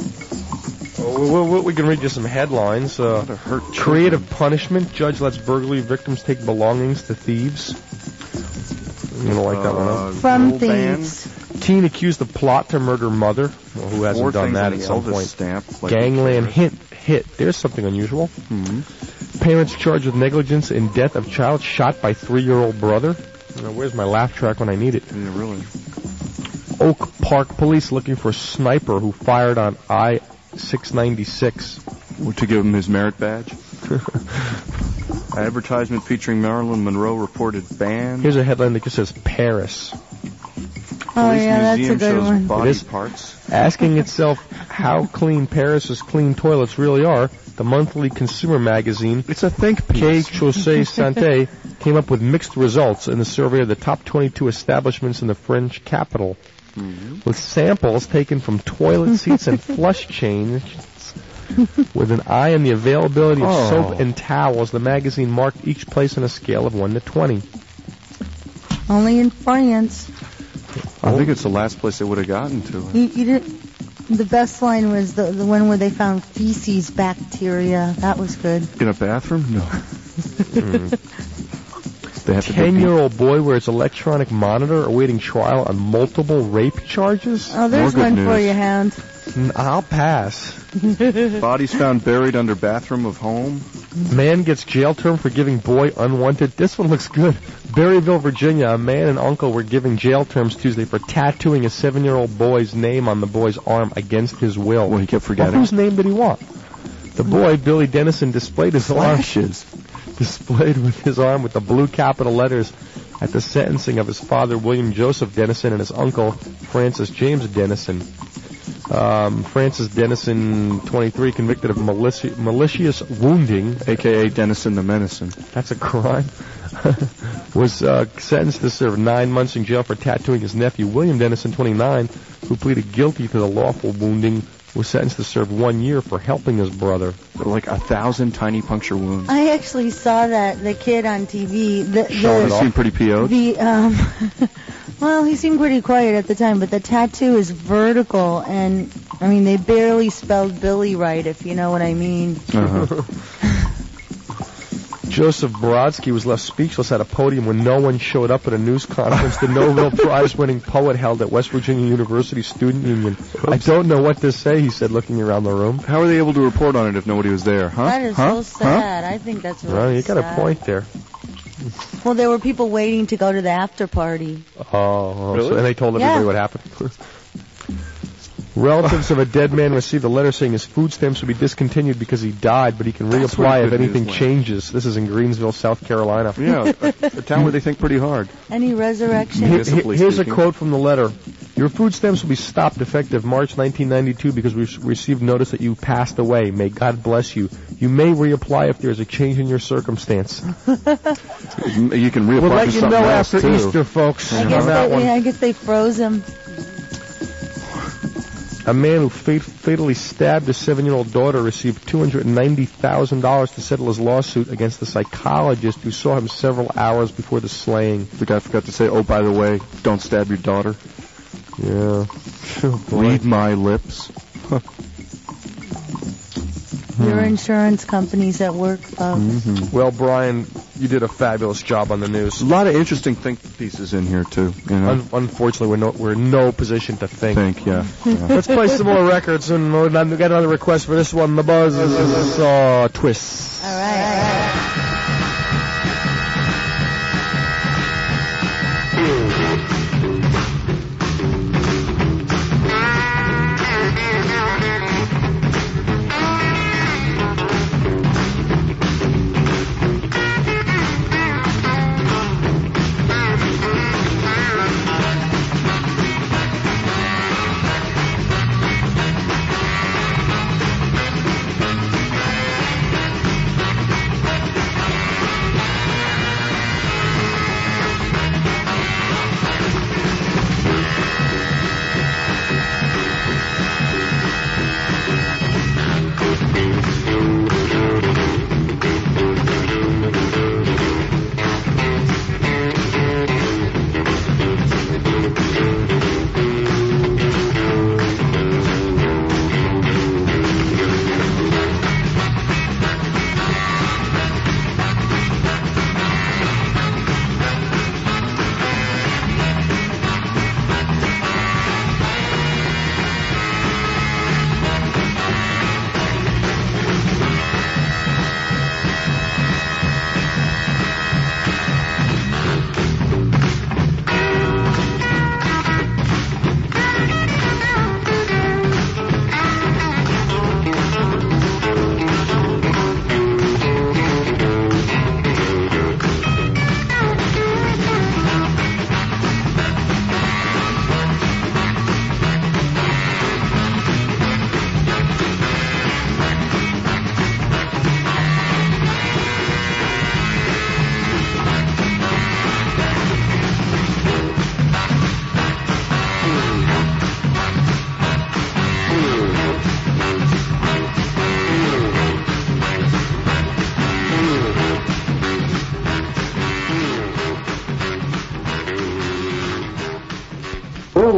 We can read you some headlines. Creative punishment. Judge lets burglary victims take belongings to thieves. I'm going to like that one up. From thieves. Teen accused of plot to murder mother. Well, who hasn't done that at some point? Gangland hit. There's something unusual. Mm-hmm. Parents charged with negligence in death of child shot by 3-year-old brother. Where's my laugh track when I need it? Yeah, really. Oak Park police looking for a sniper who fired on I-696. To give him his merit badge? Advertisement featuring Marilyn Monroe reported banned. Here's a headline that just says Paris. Oh, yeah, that's a good one. Body parts. Asking itself how clean Paris's clean toilets really are, the monthly consumer magazine, it's a think piece. Quai Chaussée Santé, came up with mixed results in the survey of the top 22 establishments in the French capital. Mm-hmm. With samples taken from toilet seats and flush chains. With an eye on the availability of soap and towels, the magazine marked each place on a scale of 1 to 20. Only in France. I think it's the last place they would have gotten to. You didn't. The best line was the one where they found feces bacteria. That was good. In a bathroom? No. 10-year-old boy wears electronic monitor awaiting trial on multiple rape charges. Oh, there's one for you, Hound. I'll pass. Bodies found buried under bathroom of home. Man gets jail term for giving boy unwanted. This one looks good. Berryville, Virginia. A man and uncle were given jail terms Tuesday for tattooing a 7-year-old boy's name on the boy's arm against his will. Well, he kept forgetting. Well, whose name did he want? The boy, Billy Dennison, displayed his flashes. Displayed with his arm with the blue capital letters at the sentencing of his father, William Joseph Dennison, and his uncle, Francis James Dennison. Francis Dennison, 23, convicted of malicious wounding, a.k.a. Dennison the Menacing. That's a crime. Was sentenced to serve 9 months in jail for tattooing his nephew, William Dennison, 29, who pleaded guilty to the lawful wounding, was sentenced to serve 1 year for helping his brother. Like 1,000 tiny puncture wounds. I actually saw the kid on TV. He seemed pretty PO'd. Well, he seemed pretty quiet at the time, but the tattoo is vertical, and, I mean, they barely spelled Billy right, if you know what I mean. Uh-huh. Joseph Brodsky was left speechless at a podium when no one showed up at a news conference the Nobel Prize-winning poet held at West Virginia University Student Union. Oops. I don't know what to say, he said, looking around the room. How are they able to report on it if nobody was there, huh? That is so sad. I think that's really Well, you got sad. a point there. Well, there were people waiting to go to the after party. Oh, really? So, and they told everybody what happened. Relatives of a dead man received a letter saying his food stamps would be discontinued because he died, but he can reapply if anything changes. This is in Greensville, South Carolina. Yeah, a town where they think pretty hard. Any resurrection? Here's a quote from the letter. Your food stamps will be stopped effective March 1992 because we received notice that you passed away. May God bless you. You may reapply if there's a change in your circumstance. You can reapply We'll let for you something know else, after too. Easter, folks. I guess they froze him. A man who fatally stabbed his 7-year-old daughter received $290,000 to settle his lawsuit against the psychologist who saw him several hours before the slaying. The guy forgot to say, oh, by the way, don't stab your daughter. Yeah. Read my lips. Your insurance company's at work, folks. Mm-hmm. Well, Brian, you did a fabulous job on the news. A lot of interesting think pieces in here, too. You know? Unfortunately, we're in no position to think. Yeah. Let's play some more records, and we got another request for this one. The Buzz is Twists. All right.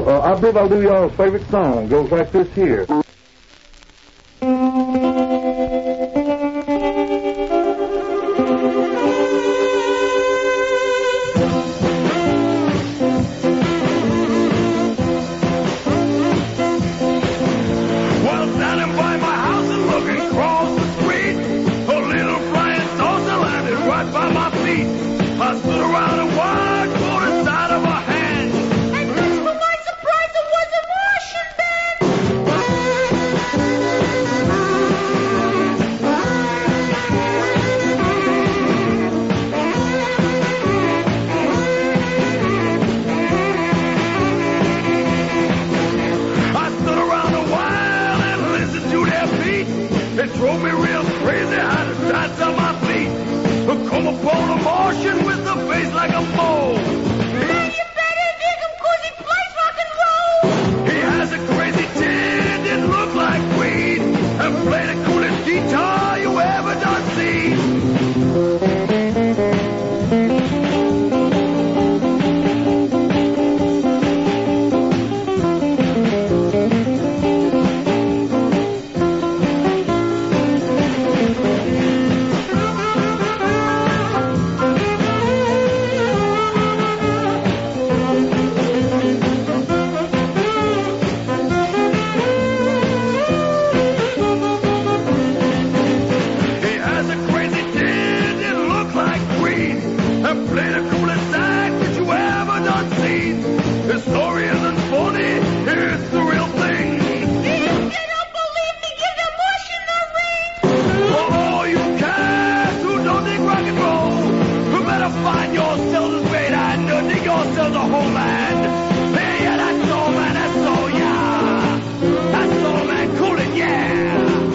I believe I'll do y'all's favorite song. Goes like this here. Well, standing by my house and looking across the street, a little flying saucer landed right by my feet. I stood around and watched for the sight of a hand. And much to my surprise, it was a Martian I stood around a while and listened to their beat. It drove me real crazy how to dance on my feet. Come upon a Martian with a face like a mole. Man, you better dig him 'cause he plays rock and roll. He has a crazy tin, it look like weed, and play the coolest guitar you ever done see. He has a crazy tin, it look like weed, and play the coolest act that you ever done seen. His story isn't funny, it's the real thing. You don't believe me, give the Martian a ring. For all you cats who don't dig rock and roll, you better find yourselves a great and dig yourselves a whole land. Yeah, that's all, man, that's all, yeah. That's all, man, cool it, yeah.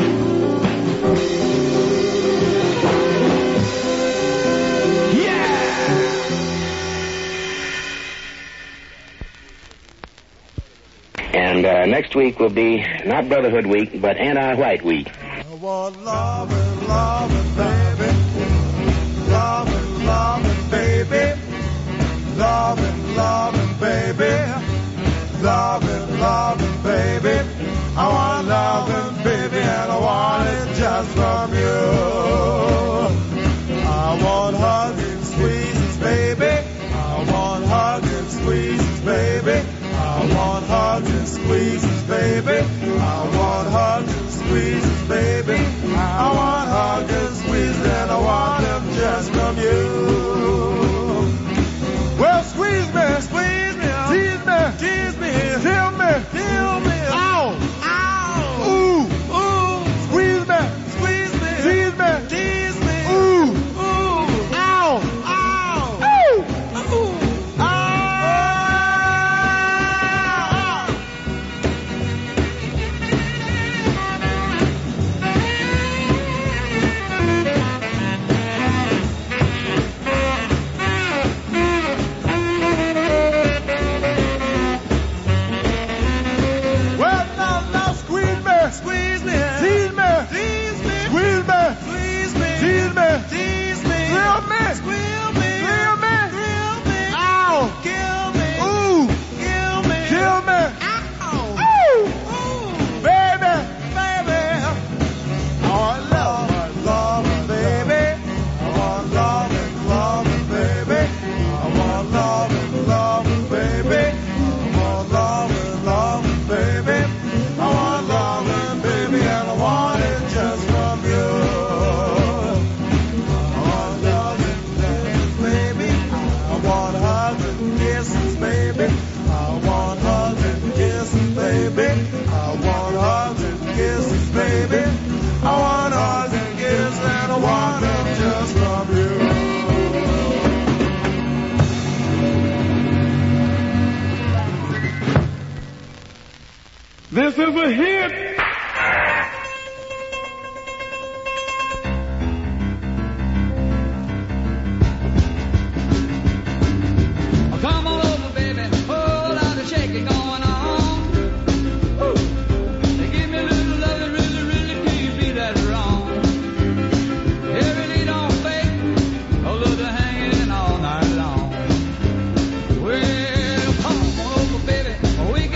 And next week will be not Brotherhood Week, but Anti-White Week. I want loving, loving, baby. Loving, loving, baby. Loving, loving, baby. Loving, loving, baby. I want loving, baby, and I want it just from you. I want hugs and squeezes, baby. I want hugs and squeezes, baby. I want hugs and squeezes, baby. I want hugs and squeezes, baby. I want hugs and squeezes, and I want them just from you. Well, squeeze me, tease me, tease me, kill me, ow, ow, ooh, ooh, squeeze me, tease me, tease me, ooh, ooh, ow, ow, ooh, ooh, ow. Well, now, squeeze me, tease me, squeeze me, tease me, thrill me, ow, kill me, ooh, kill me, ow, ooh, baby, I want love, baby, I want love, baby, I want love, baby, I want love, baby, I want love, baby, and I want it just from you. I want love and baby, I want hugs and kisses, baby, I want hugs and kisses, baby, I want hugs and kisses, baby, I want hugs and kisses, and I want them just from you. This is a hit. Come on over, baby. Whole lot of shaking going on. Woo. They give me a little love that really, really keeps me that wrong. It really don't fake, although they're hanging all night long. Well, come on over, baby. We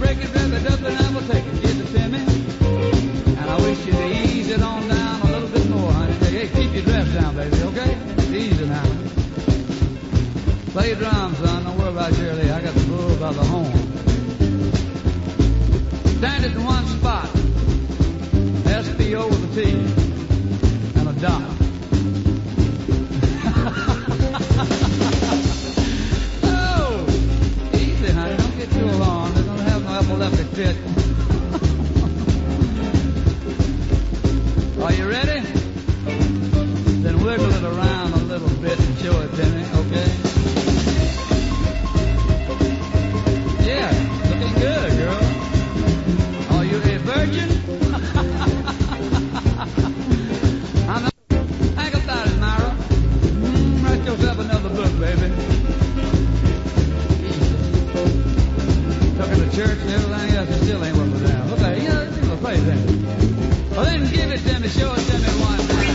break it, rub it up, and I will take it. Give it to me. And I wish you to ease it on down a little bit more, honey. Hey, keep your dress down, baby, okay? Easy now. Play drums, son. Don't worry about Shirley. I got the bull by the horn. Stand it in one spot. S-P-O with a T. And a dot. Oh! Easy, honey. Don't get too alarmed. They're going to have no epileptic fit. Are you ready? Then wiggle it around a little bit and show it to me, okay? Yeah, looking good, girl. Are you a virgin? I'm not. Think about it, Myra. Write yourself another book, baby. Talking to church and everything else, it still ain't working down. Look at it. You know, it's a place, ain't it? Well, then give it to me. Show it to me one time.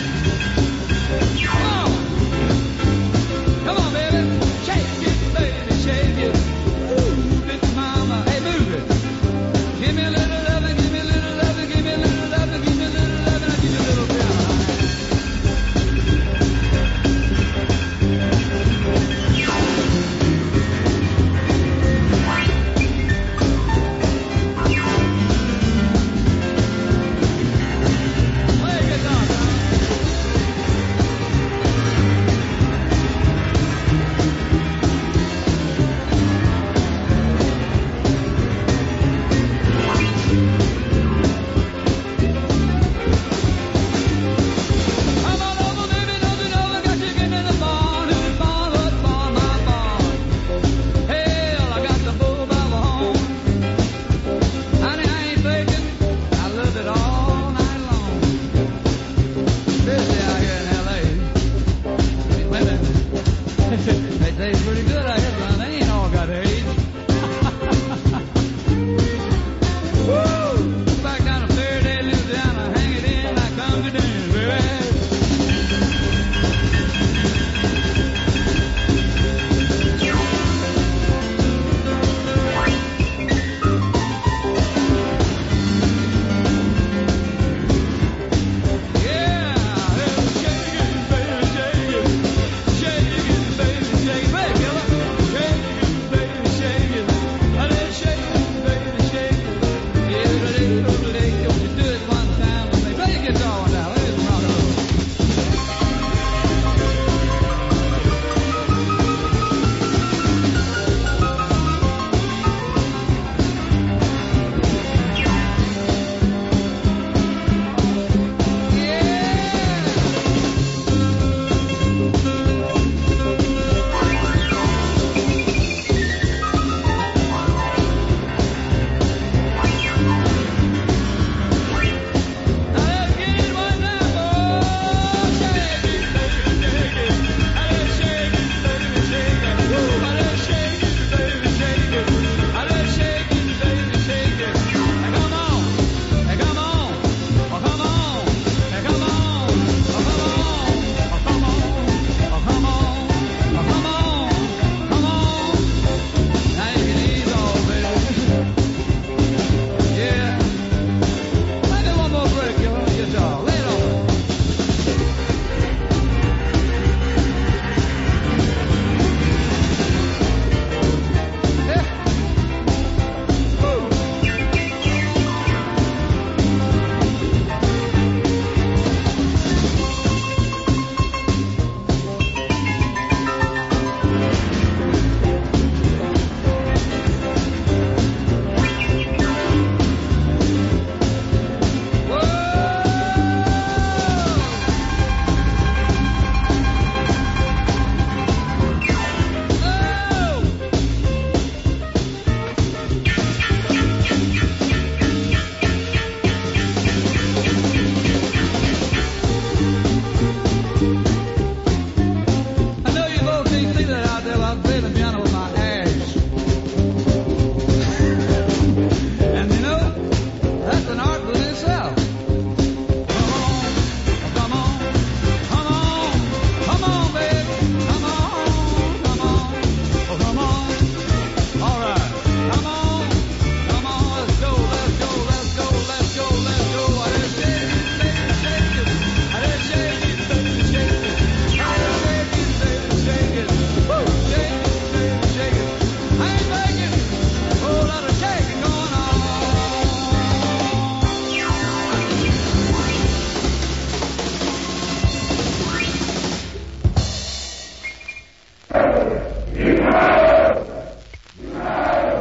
Come on. Come on, baby. Shake it, baby. Shake it. Ooh, little mama. Hey, move it. Give me a little loving, give me a little loving, give me a little loving, give me a little loving, I'll give you a little bit.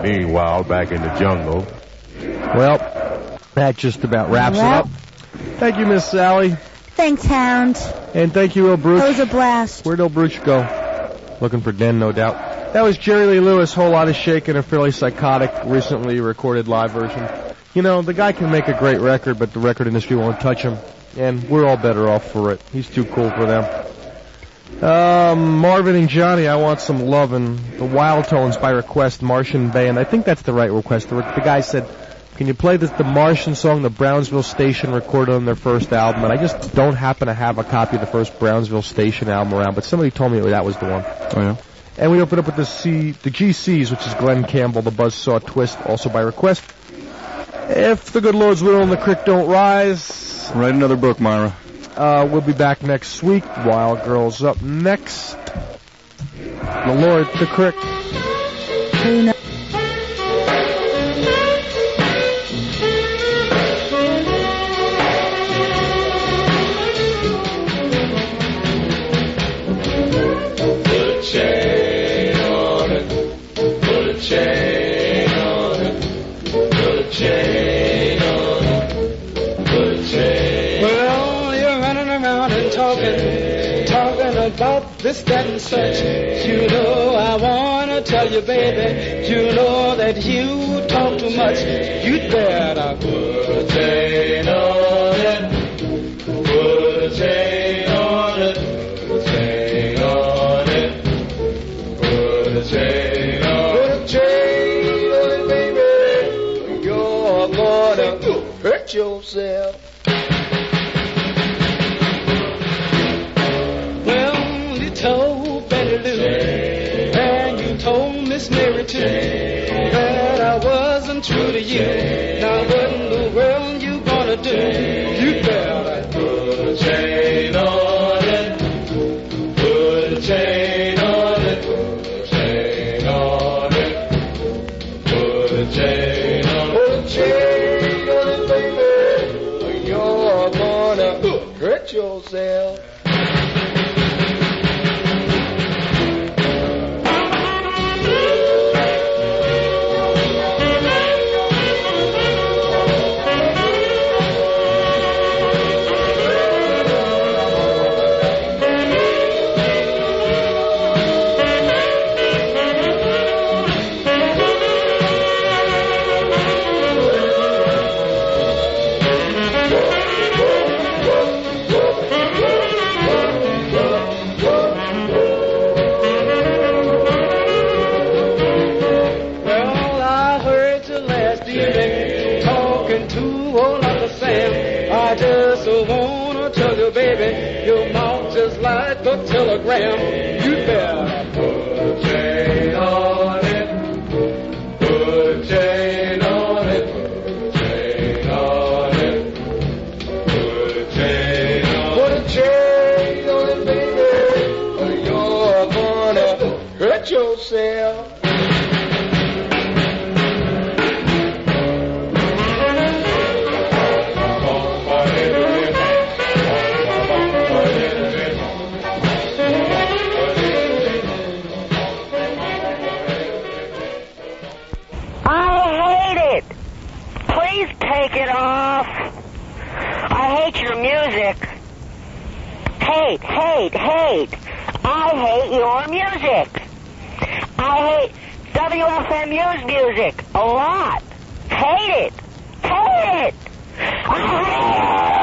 Meanwhile, back in the jungle. Well, that just about wraps it up. Thank you, Miss Sally. Thanks, Hound. And thank you, Il Bruch. That was a blast. Where'd Il Bruch go? Looking for Den, no doubt. That was Jerry Lee Lewis, Whole Lot of Shakin', a fairly psychotic, recently recorded live version. You know, the guy can make a great record, but the record industry won't touch him. And we're all better off for it. He's too cool for them. Marvin and Johnny, I Want Some Lovin'. The Wild Tones by request, Martian Band. I think that's the right request. The guy said, can you play the Martian song the Brownsville Station recorded on their first album? And I just don't happen to have a copy of the first Brownsville Station album around, but somebody told me that was the one. Oh, yeah? And we open up with the GCs, which is Glenn Campbell, the Buzzsaw Twist, also by request. If the good Lord's will and the creek don't rise. Write another book, Myra. We'll be back next week. Wild Girls up next. The Lord, the creek. About this, that, and such. You know I wanna tell you, baby. You know that you talk too much. You'd better put a chain on it. Put a chain on it. Put a chain on it. Put a chain on it. Put a chain on it, baby. You're gonna hurt yourself. And you told Miss Mary too that I wasn't true to you. Now what in the world you gonna do? You better put a chain on it. Put a chain on it. Put a chain on it. Put a chain on it. Put a chain on it, baby. You're gonna hurt yourself. Baby, your mouth just like a telegram. You better put a chain on it. Put a chain on it. Put a chain on it. Put a chain on it. Put a chain on it, baby, or you're gonna hurt yourself. Take it off. I hate your music. Hate. I hate your music. I hate WFMU's music a lot. Hate it. I hate it.